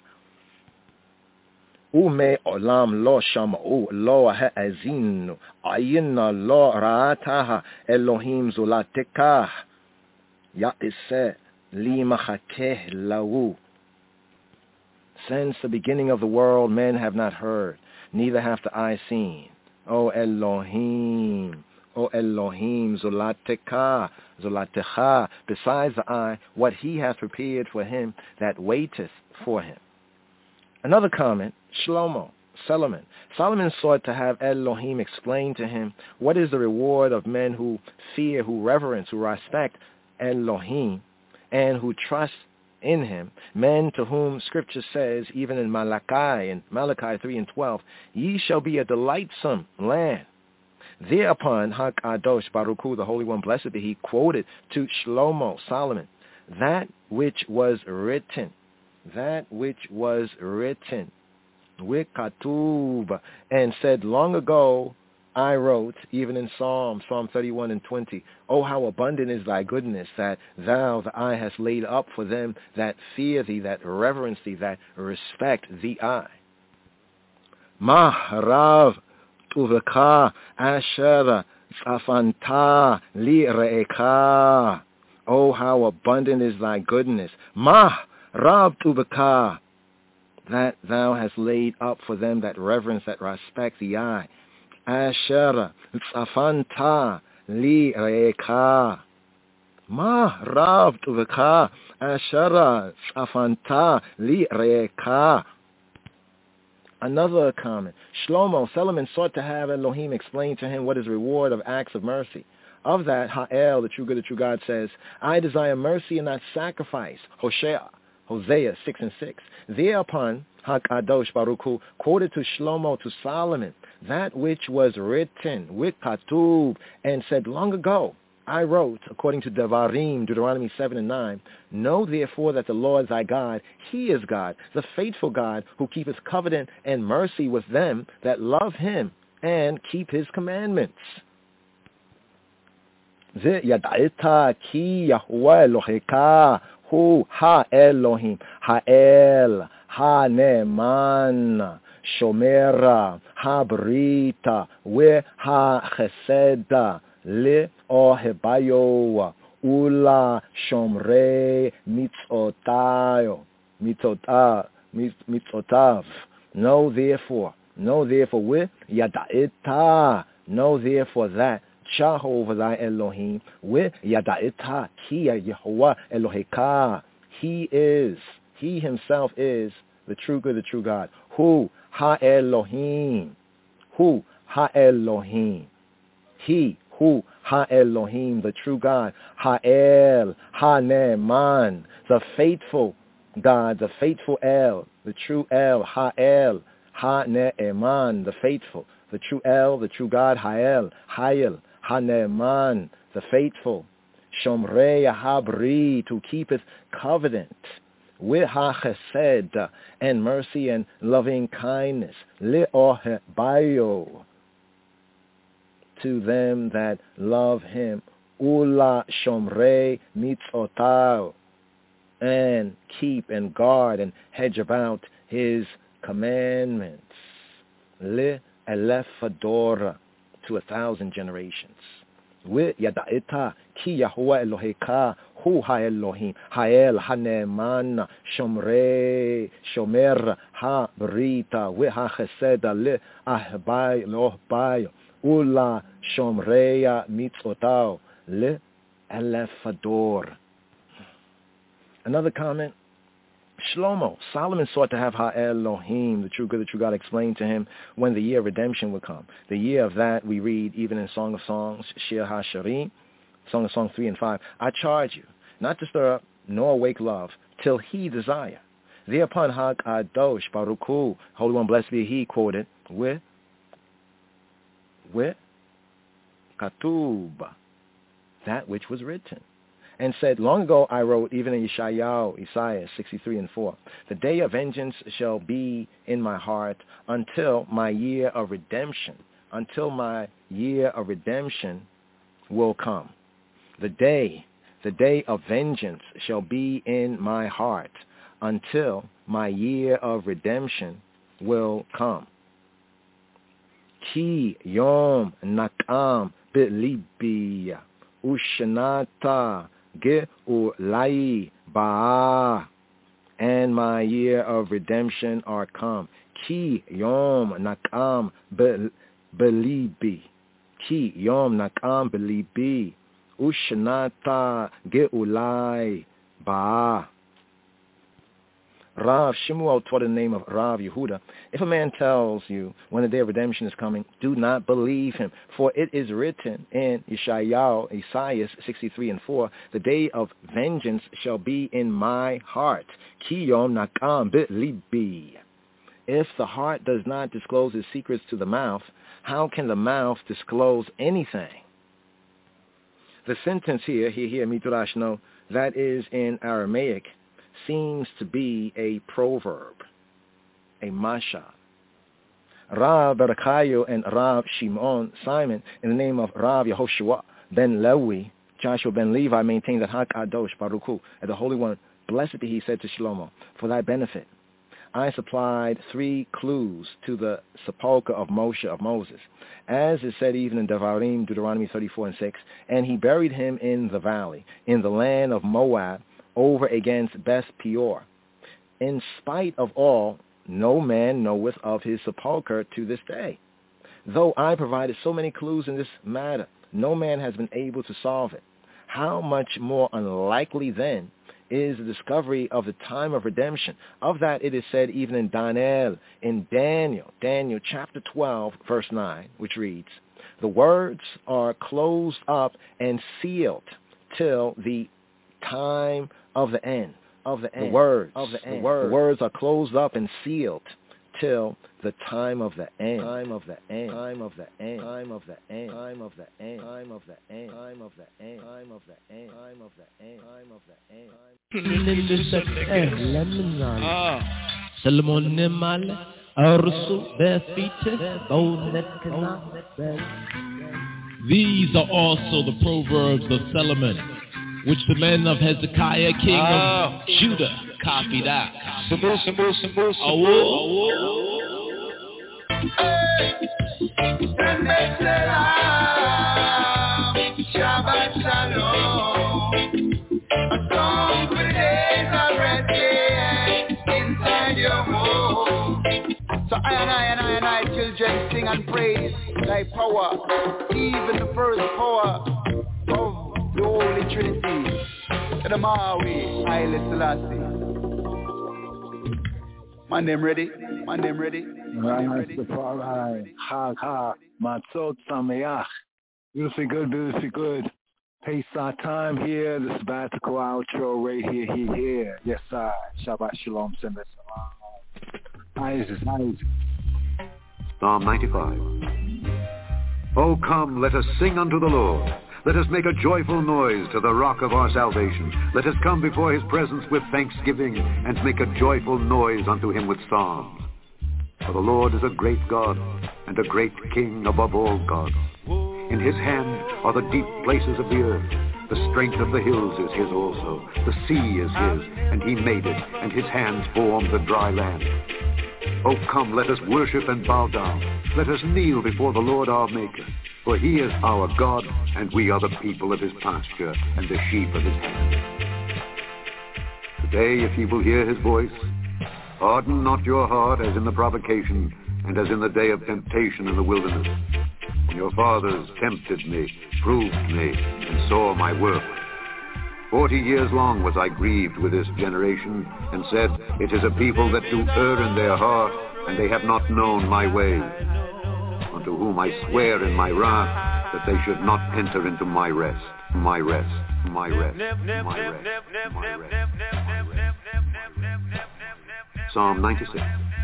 [SPEAKER 11] Ume olam lo shama'u lo ha'azinu ayinna lo ra'ataha Elohim zulatekah Ya'iseh li machakeh lahu. Since the beginning of the world men have not heard, neither have the eye seen. O Elohim, zulatecha, besides the eye, what he has prepared for him that waiteth for him. Another comment, Shlomo, Solomon. Solomon sought to have Elohim explain to him what is the reward of men who fear, who reverence, who respect Elohim, and who trust in him, men to whom Scripture says, even in Malachi 3:12, ye shall be a delightsome land. Thereupon, HaKadosh Baruch Hu, the Holy One, blessed be He, quoted to Shlomo, Solomon, that which was written, Wikatub, and said, long ago I wrote, even in Psalm 31 and 20, oh, how abundant is thy goodness, that thou, the eye, hast laid up for them that fear thee, that reverence thee, that respect thee, I. Mahrav tuveka asher afanta li re'eka. Oh, how abundant is thy goodness. Mahrav tuveka, that thou hast laid up for them that reverence, that respect thee, I. Asher tzafanta li re'eka. Ma rav tuveka asher tzafanta li re'eka. Another comment. Shlomo, Solomon sought to have Elohim explain to him what is the reward of acts of mercy. Of that, Ha'el, the true good, the true God, says, I desire mercy and not sacrifice. Hosea 6:6. Thereupon, HaKadosh Baruch Hu quoted to Shlomo, to Solomon, that which was written, Wikatub, and said, long ago, I wrote, according to Devarim, Deuteronomy 7 and 9, know therefore that the Lord thy God, he is God, the faithful God, who keepeth covenant and mercy with them that love him and keep his commandments. Yada'ita ki Yahuwah Eloheka hu ha-Elohim, ha-El, ha-Ne'eman, Shomera, ha-Brita, we ha-Cheseda, le ohebayo, ula shomre mitzotav. Know therefore, with yada'ita, know therefore that Jehovah thy Elohim, with yada'ita ki Yehovah Eloheka, he himself is the true good, the true God. Hu ha-Elohim, he, who ha-Elohim, the true God, ha-El, ha-Ne'eman, the faithful God, the faithful El, the true El, ha-El, ha-Ne'eman, the faithful, the true El, the true God, ha-El, ha-El, ha-Ne'eman, the faithful, Shomrei ha-Bri, to keepeth covenant, with ha-Chesed, and mercy and loving kindness, li-ohebayo, to them that love him, ula shomrei mitzotav, and keep and guard and hedge about his commandments, le elefadora, to 1,000 generations. With yada'ita ki Yahuwah Eloheka hu ha-Elohim, ha-El, ha-Ne'eman, shomrei, shomer, ha-Brita, with ha-Cheseda, le ahbai, lohbai, ula shomreya mitzotav le elefador. Another comment. Shlomo, Solomon sought to have Ha-Elohim, the true good, the true God, explained to him when the year of redemption would come. The year of that we read even in Song of Songs, Shir HaSharim, Song of Songs 3 and 5. I charge you not to stir up nor awake love till he desire. Thereupon HaKadosh Baruch Hu, Holy One, blessed be he, quoted with Katub, that which was written. and said, long ago I wrote, even in Yeshayahu, Isaiah 63:4, the day of vengeance shall be in my heart until my year of redemption will come. The day of vengeance shall be in my heart until my year of redemption will come. Ki yom nakam belibi ushanata ge'ulai ba, and my year of redemption are come. Ki yom nakam belibi, ki yom nakam belibi ushanata ge'ulai ba. Rav Shemuel taught in the name of Rav Yehuda, if a man tells you when the day of redemption is coming, do not believe him. For it is written in Yeshayahu, Isaiah 63:4, the day of vengeance shall be in my heart. Ki yom nakam b'libi. If the heart does not disclose its secrets to the mouth, how can the mouth disclose anything? The sentence here, Midrash no, that is in Aramaic, seems to be a proverb, a mashal. Rav Barakayu and Rav Shimon Simon, in the name of Rav Yehoshua ben Lewi, Joshua ben Levi, maintain that HaKadosh Baruch Hu, and the Holy One, blessed be he, said to Shlomo, for thy benefit, I supplied 3 clues to the sepulchre of Moshe, of Moses, as is said even in Devarim, Deuteronomy 34:6, and he buried him in the valley, in the land of Moab, over against Beth Peor. In spite of all, no man knoweth of his sepulchre to this day. Though I provided so many clues in this matter, no man has been able to solve it. How much more unlikely then is the discovery of the time of redemption? Of that it is said even in Daniel chapter 12, verse 9, which reads, the words are closed up and sealed till the time of the end. The words are closed up and sealed till the time of the end. Time of the end. Time of the end. Time of the end. Time of the end. Time of the end. Time of the end. Time of the end. Time of the end. Time of the
[SPEAKER 19] end. These are also the Proverbs of Solomon, which the men of Hezekiah, king of Judah, copied out.
[SPEAKER 17] Shabbat Shalom. A song for the days of resting inside your home. So I and I, children, sing and praise thy power, even the first power of the Holy Trinity. The Maui, Haile Selassie. My name ready? My name ready?
[SPEAKER 11] Ha, Matzot Sameach. Beautifully good. Pesach time here, the sabbatical outro right here. Yes, sir. Shabbat Shalom, Sembet Salam.
[SPEAKER 9] Psalm 95. Oh, come, let us sing unto the Lord. Let us make a joyful noise to the rock of our salvation. Let us come before his presence with thanksgiving and make a joyful noise unto him with psalms. For the Lord is a great God and a great King above all gods. In his hand are the deep places of the earth. The strength of the hills is his also. The sea is his, and he made it, and his hands formed the dry land. Oh, come, let us worship and bow down. Let us kneel before the Lord our Maker. For he is our God, and we are the people of his pasture, and the sheep of his hand. Today, if ye will hear his voice, harden not your heart as in the provocation, and as in the day of temptation in the wilderness, when your fathers tempted me, proved me, and saw my work. 40 years long was I grieved with this generation, and said, it is a people that do err in their heart, and they have not known my ways. Unto whom I swear in my wrath, that they should not enter into my rest, my rest, my rest, my rest, my rest. Psalm 96.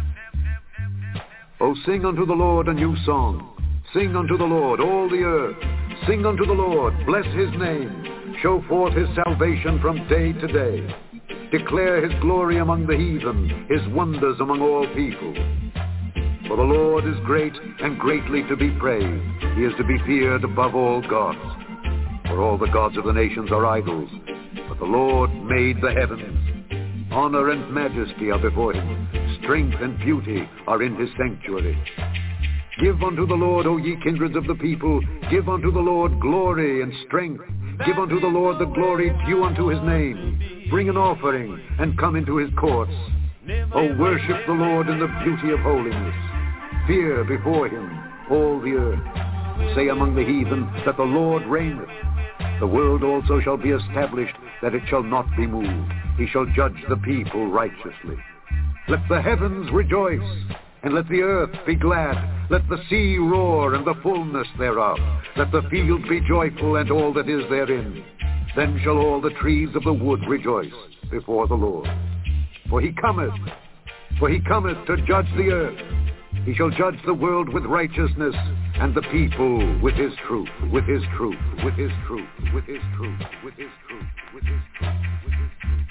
[SPEAKER 9] O sing unto the Lord a new song. Sing unto the Lord, all the earth. Sing unto the Lord, bless his name. Show forth his salvation from day to day. Declare his glory among the heathen, his wonders among all people. For the Lord is great and greatly to be praised. He is to be feared above all gods. For all the gods of the nations are idols, but the Lord made the heavens. Honor and majesty are before him. Strength and beauty are in his sanctuary. Give unto the Lord, O ye kindreds of the people. Give unto the Lord glory and strength. Give unto the Lord the glory due unto his name. Bring an offering and come into his courts. O worship the Lord in the beauty of holiness. Fear before him all the earth. Say among the heathen that the Lord reigneth. The world also shall be established, that it shall not be moved. He shall judge the people righteously. Let the heavens rejoice, and let the earth be glad. Let the sea roar, and the fullness thereof. Let the field be joyful, and all that is therein. Then shall all the trees of the wood rejoice before the Lord. For he cometh to judge the earth. He shall judge the world with righteousness, and the people with his truth, with his truth, with his truth, with his truth, with his truth, with his truth, with his truth.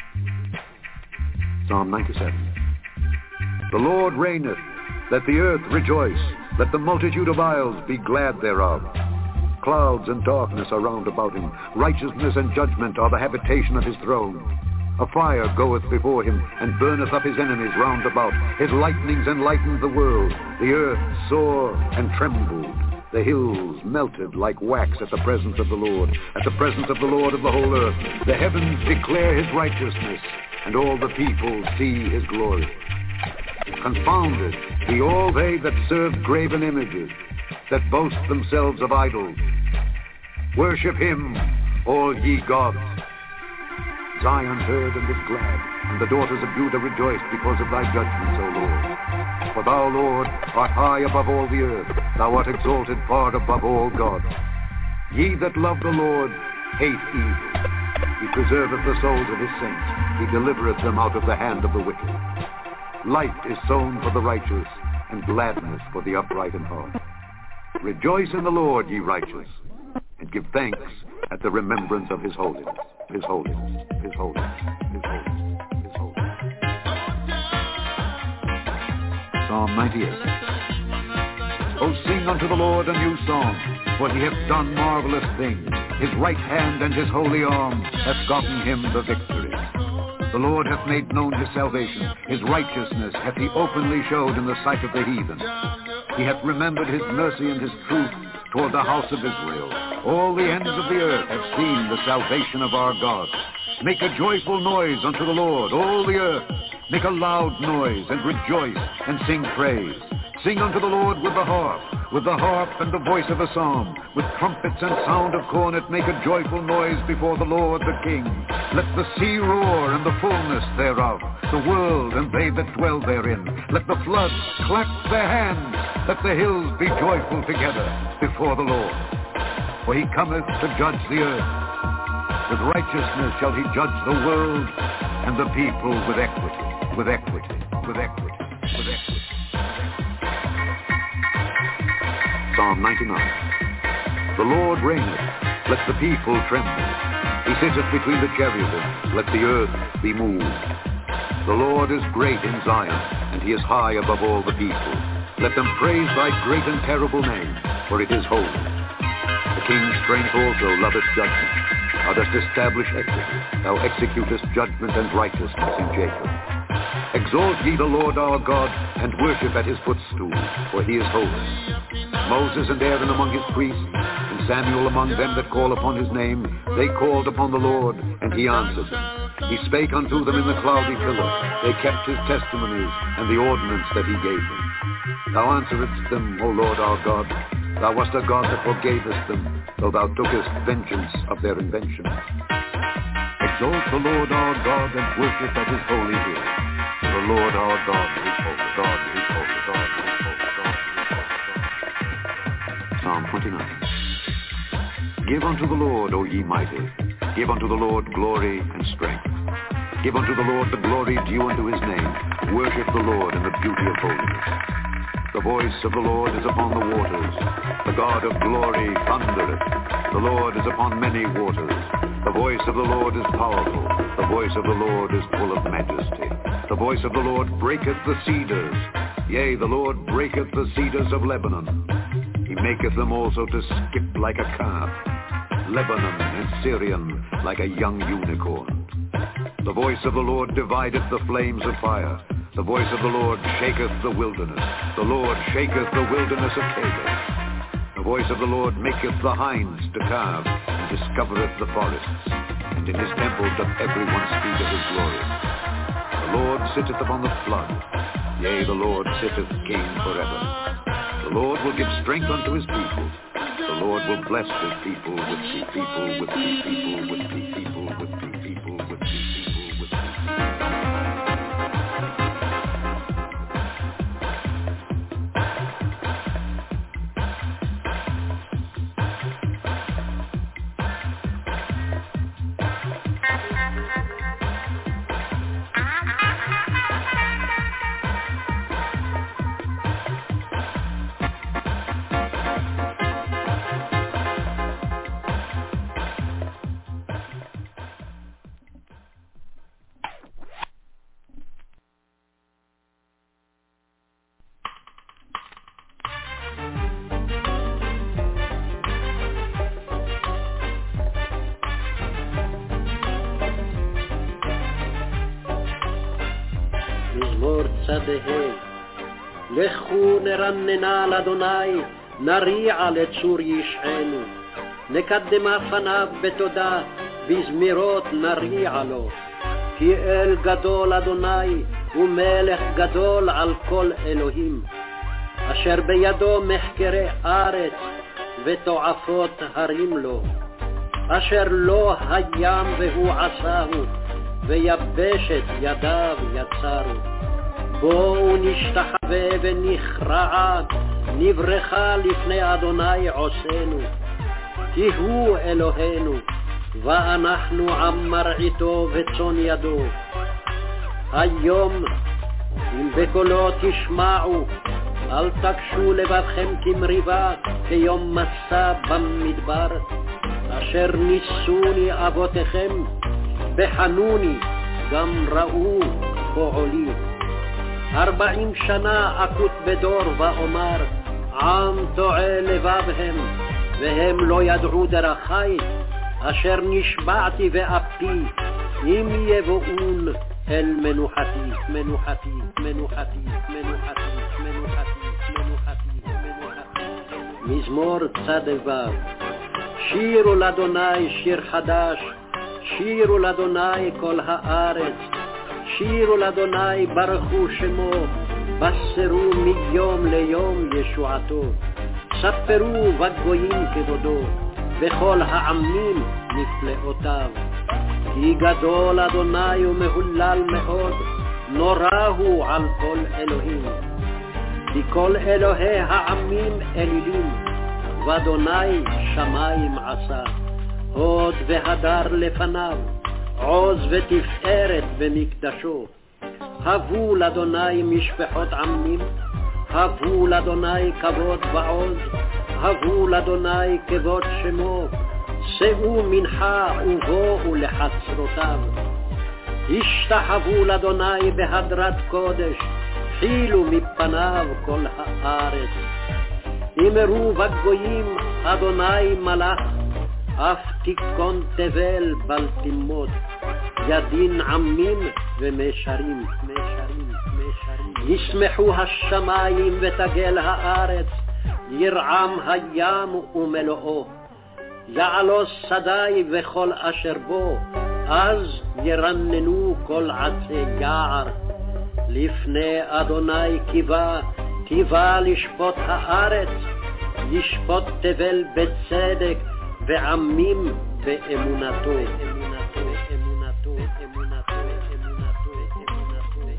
[SPEAKER 9] Psalm 97. The Lord reigneth. Let the earth rejoice. Let the multitude of isles be glad thereof. Clouds and darkness are round about him. Righteousness and judgment are the habitation of his throne. A fire goeth before him, and burneth up his enemies round about. His lightnings enlightened the world. The earth saw and trembled. The hills melted like wax at the presence of the Lord, at the presence of the Lord of the whole earth. The heavens declare his righteousness, and all the people see his glory. Confounded be all they that serve graven images, that boast themselves of idols. Worship him, all ye gods. Zion heard and was glad, and the daughters of Judah rejoiced because of thy judgments, O Lord. For thou, Lord, art high above all the earth. Thou art exalted far above all gods. Ye that love the Lord hate evil. He preserveth the souls of his saints. He delivereth them out of the hand of the wicked. Light is sown for the righteous, and gladness for the upright in heart. Rejoice in the Lord, ye righteous, and give thanks at the remembrance of his holiness, his holiness, his holiness, his holiness, his holiness. Psalm 98. O sing unto the Lord a new song, for he hath done marvelous things. His right hand and his holy arm hath gotten him the victory. The Lord hath made known his salvation. His righteousness hath he openly showed in the sight of the heathen. He hath remembered his mercy and his truth toward the house of Israel. All the ends of the earth have seen the salvation of our God. Make a joyful noise unto the Lord, all the earth. Make a loud noise, and rejoice, and sing praise. Sing unto the Lord with the harp and the voice of a psalm. With trumpets and sound of cornet make a joyful noise before the Lord the King. Let the sea roar and the fullness thereof, the world and they that dwell therein. Let the floods clap their hands. Let the hills be joyful together before the Lord. For he cometh to judge the earth. With righteousness shall he judge the world, and the people with equity, with equity, with equity, with equity. Psalm 99. The Lord reigneth, let the people tremble. He sitteth between the cherubim, let the earth be moved. The Lord is great in Zion, and he is high above all the people. Let them praise thy great and terrible name, for it is holy. The king's strength also loveth judgment. Thou dost establish equity. Thou executest judgment and righteousness in Jacob. Exalt ye the Lord our God, and worship at his footstool, for he is holy. Moses and Aaron among his priests, and Samuel among them that call upon his name, they called upon the Lord, and he answered them. He spake unto them in the cloudy pillar. They kept his testimonies, and the ordinance that he gave them. Thou answeredst them, O Lord our God. Thou wast a God that forgavest them, though thou tookest vengeance of their invention. Exalt the Lord our God, and worship at his holy hill. The Lord our God is holy, God is holy, God is holy, God is holy. Psalm 29. Give unto the Lord, O ye mighty. Give unto the Lord glory and strength. Give unto the Lord the glory due unto his name. Worship the Lord in the beauty of holiness. The voice of the Lord is upon the waters. The God of glory thundereth. The Lord is upon many waters. The voice of the Lord is powerful. The voice of the Lord is full of majesty. The voice of the Lord breaketh the cedars. Yea, the Lord breaketh the cedars of Lebanon. He maketh them also to skip like a calf. Lebanon and Syrian like a young unicorn. The voice of the Lord divideth the flames of fire. The voice of the Lord shaketh the wilderness. The Lord shaketh the wilderness of Kadesh. The voice of the Lord maketh the hinds to calve, and discovereth the forests. And in his temple doth every one speak of his glory. The Lord sitteth upon the flood. Yea, the Lord sitteth king forever. The Lord will give strength unto his people. The Lord will bless his people with the people, with the people, with the people, with the people, with the people.
[SPEAKER 4] לכו נרננה לאדוני, נריע לצור ישענו, נקדמה פניו בתודה, בזמירות נריע לו. כי אל גדול אדוני, ומלך גדול על כל אלוהים, אשר בידו מחקרי ארץ, ותועפות הרים לו, אשר לא הים והוא עשהו, ויבשת ידיו יצרו. בואו נשתחווה ונכרע, נברכה לפני אדוני עושנו, כי הוא אלוהינו, ואנחנו עם מרעיתו וצאן ידו. היום אם בקולו תשמעו, אל תקשו לבבכם כמריבה, כיום מסע במדבר, אשר ניסוני אבותיכם, בחנוני גם ראו פועלי. 40 שנה אקוט בדור ואומר, עם טועה לבב הם, והם לא ידעו דרכי, אשר נשבעתי ואפתי, אם יבואון אל מנוחתי, מנוחתי, מנוחתי, מנוחתי, מנוחתי, מנוחתי, מנוחתי. מזמור צ"ו. שירו לאדוני שיר חדש, שירו לאדוני כל הארץ, שירו לאדוני ברכו שמו, בסרו מיום ליום ישועתו, ספרו בגויים כבודו, בכל העמים נפלאותיו. כי גדול אדוני ומהולל מאוד, נורא הוא על כל אלוהים. כי כל אלוהי העמים אלילים, ואדוני שמיים עשה. הוד והדר לפניו, עוז ותפארת במקדשו. הבו לאדוני משפחות עמים, הבו לאדוני כבוד ועוז, הבו לאדוני כבוד שמו, שאו מנחה ובואו לחצרותיו. השתחוו לאדוני בהדרת קודש, חילו מפניו כל הארץ. אמרו בגויים אדוני מלך, אף תיכון תבל בל תמות, ידין עמים ומשרים, משרים, משרים. ישמחו השמיים ותגל הארץ, ירעם הים ומלואו. יעלוס שדי וכל אשר בו, אז ירננו כל עצי יער. לפני אדוני קיבה, קיבה לשפוט הארץ, ישפוט תבל בצדק, ועמים באמונתו. אמונתו, אמונתו, אמונתו, אמונתו, אמונתו.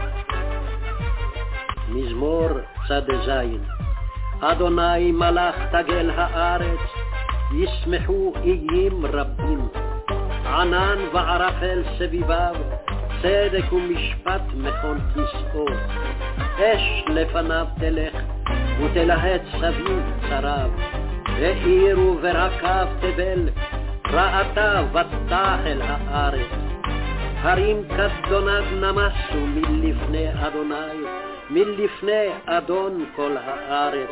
[SPEAKER 4] מזמור צ"ז. אדוני מלך תגל הארץ, ישמחו איים רבים. ענן וערפל סביביו, צדק ומשפט מכון כסאו. אש לפניו תלך, ותלהט סביב צריו. העירו ורקב תבל, רעתה ותחל הארץ. הרים כדונג נמסו מלפני אדוני, מלפני אדון כל הארץ.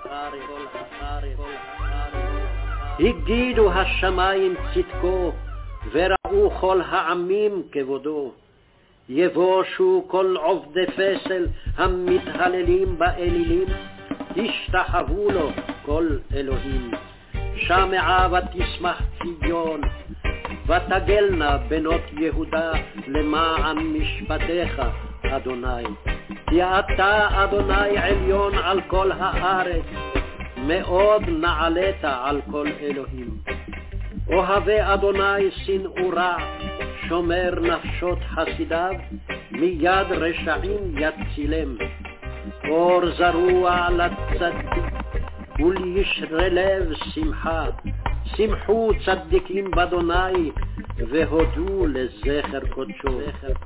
[SPEAKER 4] הגידו השמיים צדקו, וראו כל העמים כבודו. יבושו כל עובדי פסל המתהללים באלילים, ישתחוו לו כל אלוהים. שמעה ותשמח ציון, ותגלנה בנות יהודה למען משפטיך, אדוני. כי אתה, אדוני, עליון על כל הארץ, מאוד נעלית על כל אלוהים. אוהבי אדוני שנאו רע, שומר נפשות חסידיו, מיד רשעים יצילם. אור זרוע לצדיק, ולישרי לב שמחה. שמחו צדיקים באדוני, והודו לזכר קודשו.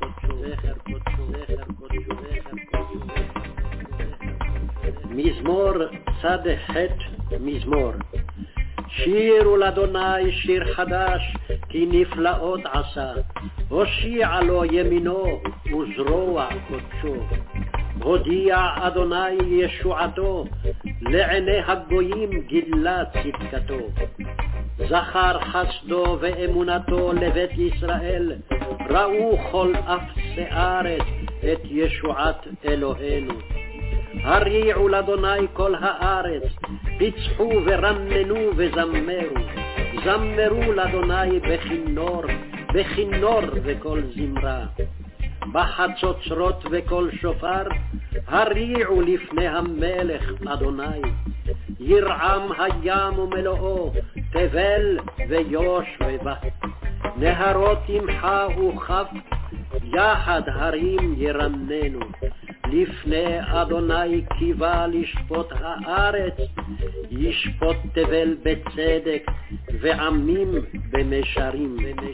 [SPEAKER 4] מזמור צד ח' מזמור. שירו לאדוני שיר חדש, כי נפלאות עשה. הושיע לו ימינו וזרוע קודשו. הודיע אדוני ישועתו, לעיני הגויים גילה צדקתו. זכר חסדו ואמונתו לבית ישראל, ראו כל אפסי הארץ את ישועת אלוהינו. הריעו לאדוני כל הארץ, פיצחו ורננו וזמרו. זמרו לאדוני בכינור, בכינור וכל זמרה. בחצוצרות וכל שופר, הריעו לפני המלך אדוני. ירעם הים ומלואו, תבל ויוש ובת. נהרות ימחה וכף, יחד הרים ירננו. לפני אדוני קיווה לשפוט הארץ, ישפוט תבל בצדק, ועמים במשרים.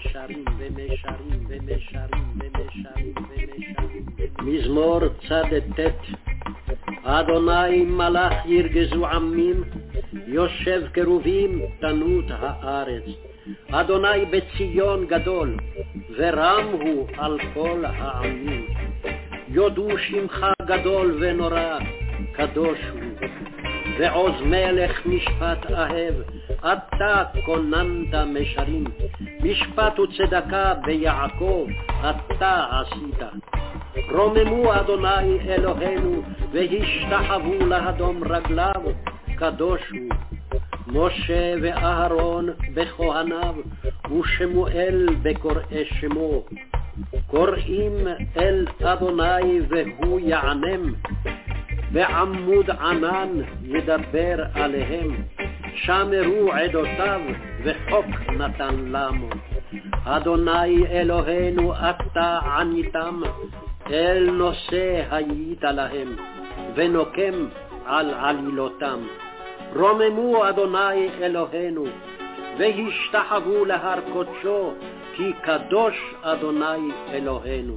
[SPEAKER 4] מזמור צד ט'. אדוני מלאך ירגזו עמים, יושב קרובים תנות הארץ. אדוני בציון גדול, ורם הוא על כל העמים. יודו שמך גדול ונורא, קדוש הוא. ועוז מלך משפט אהב, אתה כוננת משרים. משפט וצדקה ביעקב, אתה עשית. רוממו אדוני אלוהינו, והשתחוו להדום רגליו, קדוש הוא. משה ואהרון בכהניו, ושמואל בקוראי שמו. קוראים אל אדוני והוא יענם, בעמוד ענן ידבר עליהם. שמרו עדותיו וחוק נתן למו. אדוני אלוהינו אתה עניתם, אל נושא היית להם, ונוקם על עלילותם. רוממו אדוני אלוהינו, והשתחוו להר קודשו, כי קדוש אדוני אלוהינו.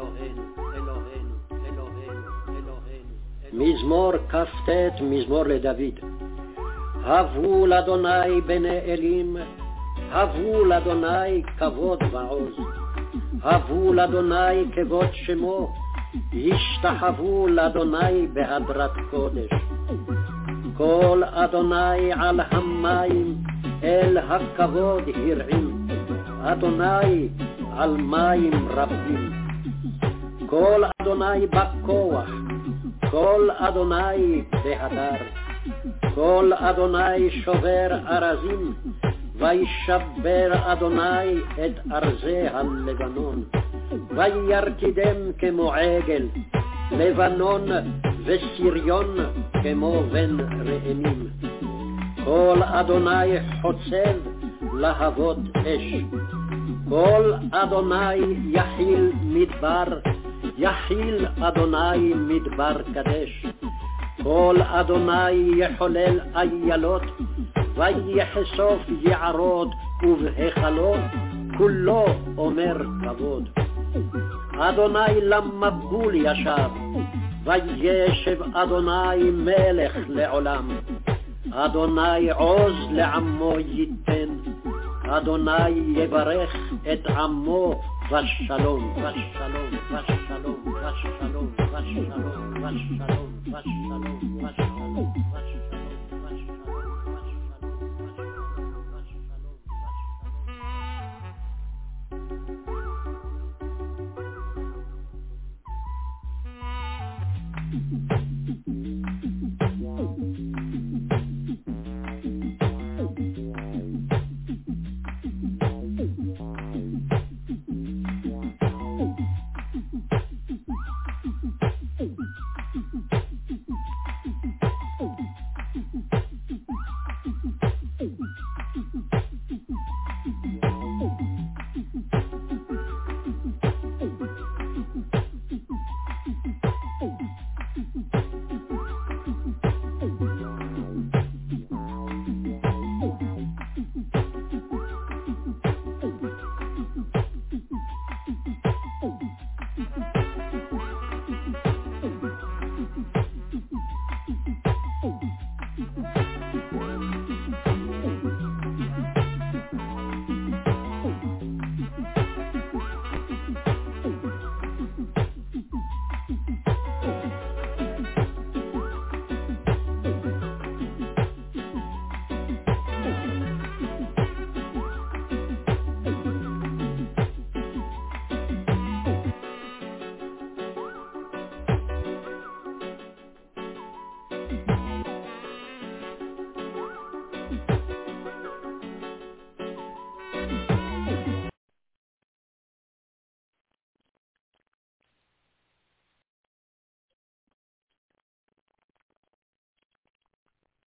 [SPEAKER 4] מזמור כ"ט, מזמור לדוד. הבו לאדוני בני אלים, הבו לאדוני כבוד ועוז. הבו לאדוני כבוד שמו, השתחוו לאדוני בהדרת קודש. כל אדוני על המים, אל הכבוד הרעים. אדוני על מים רבים. כל אדוני בכוח, כל אדוני בהדר. כל אדוני שובר ארזים, וישבר אדוני את ארזי הלבנון. וירקידם כמו עגל, לבנון וסיריון כמו בן ראמים. כל אדוני חוצב להבות אש. כל אדוני יחיל מדבר, יחיל אדוני מדבר קדש. כל אדוני יחולל איילות, ויחשוף יערות ובהיכלות, כולו אומר כבוד. אדוני למבול ישב, וישב אדוני מלך לעולם, אדוני עוז לעמו ייתן, אדוני יברך את עמו ושלום, ושלום, ושלום, ושלום, ושלום, ושלום, ושלום, ושלום,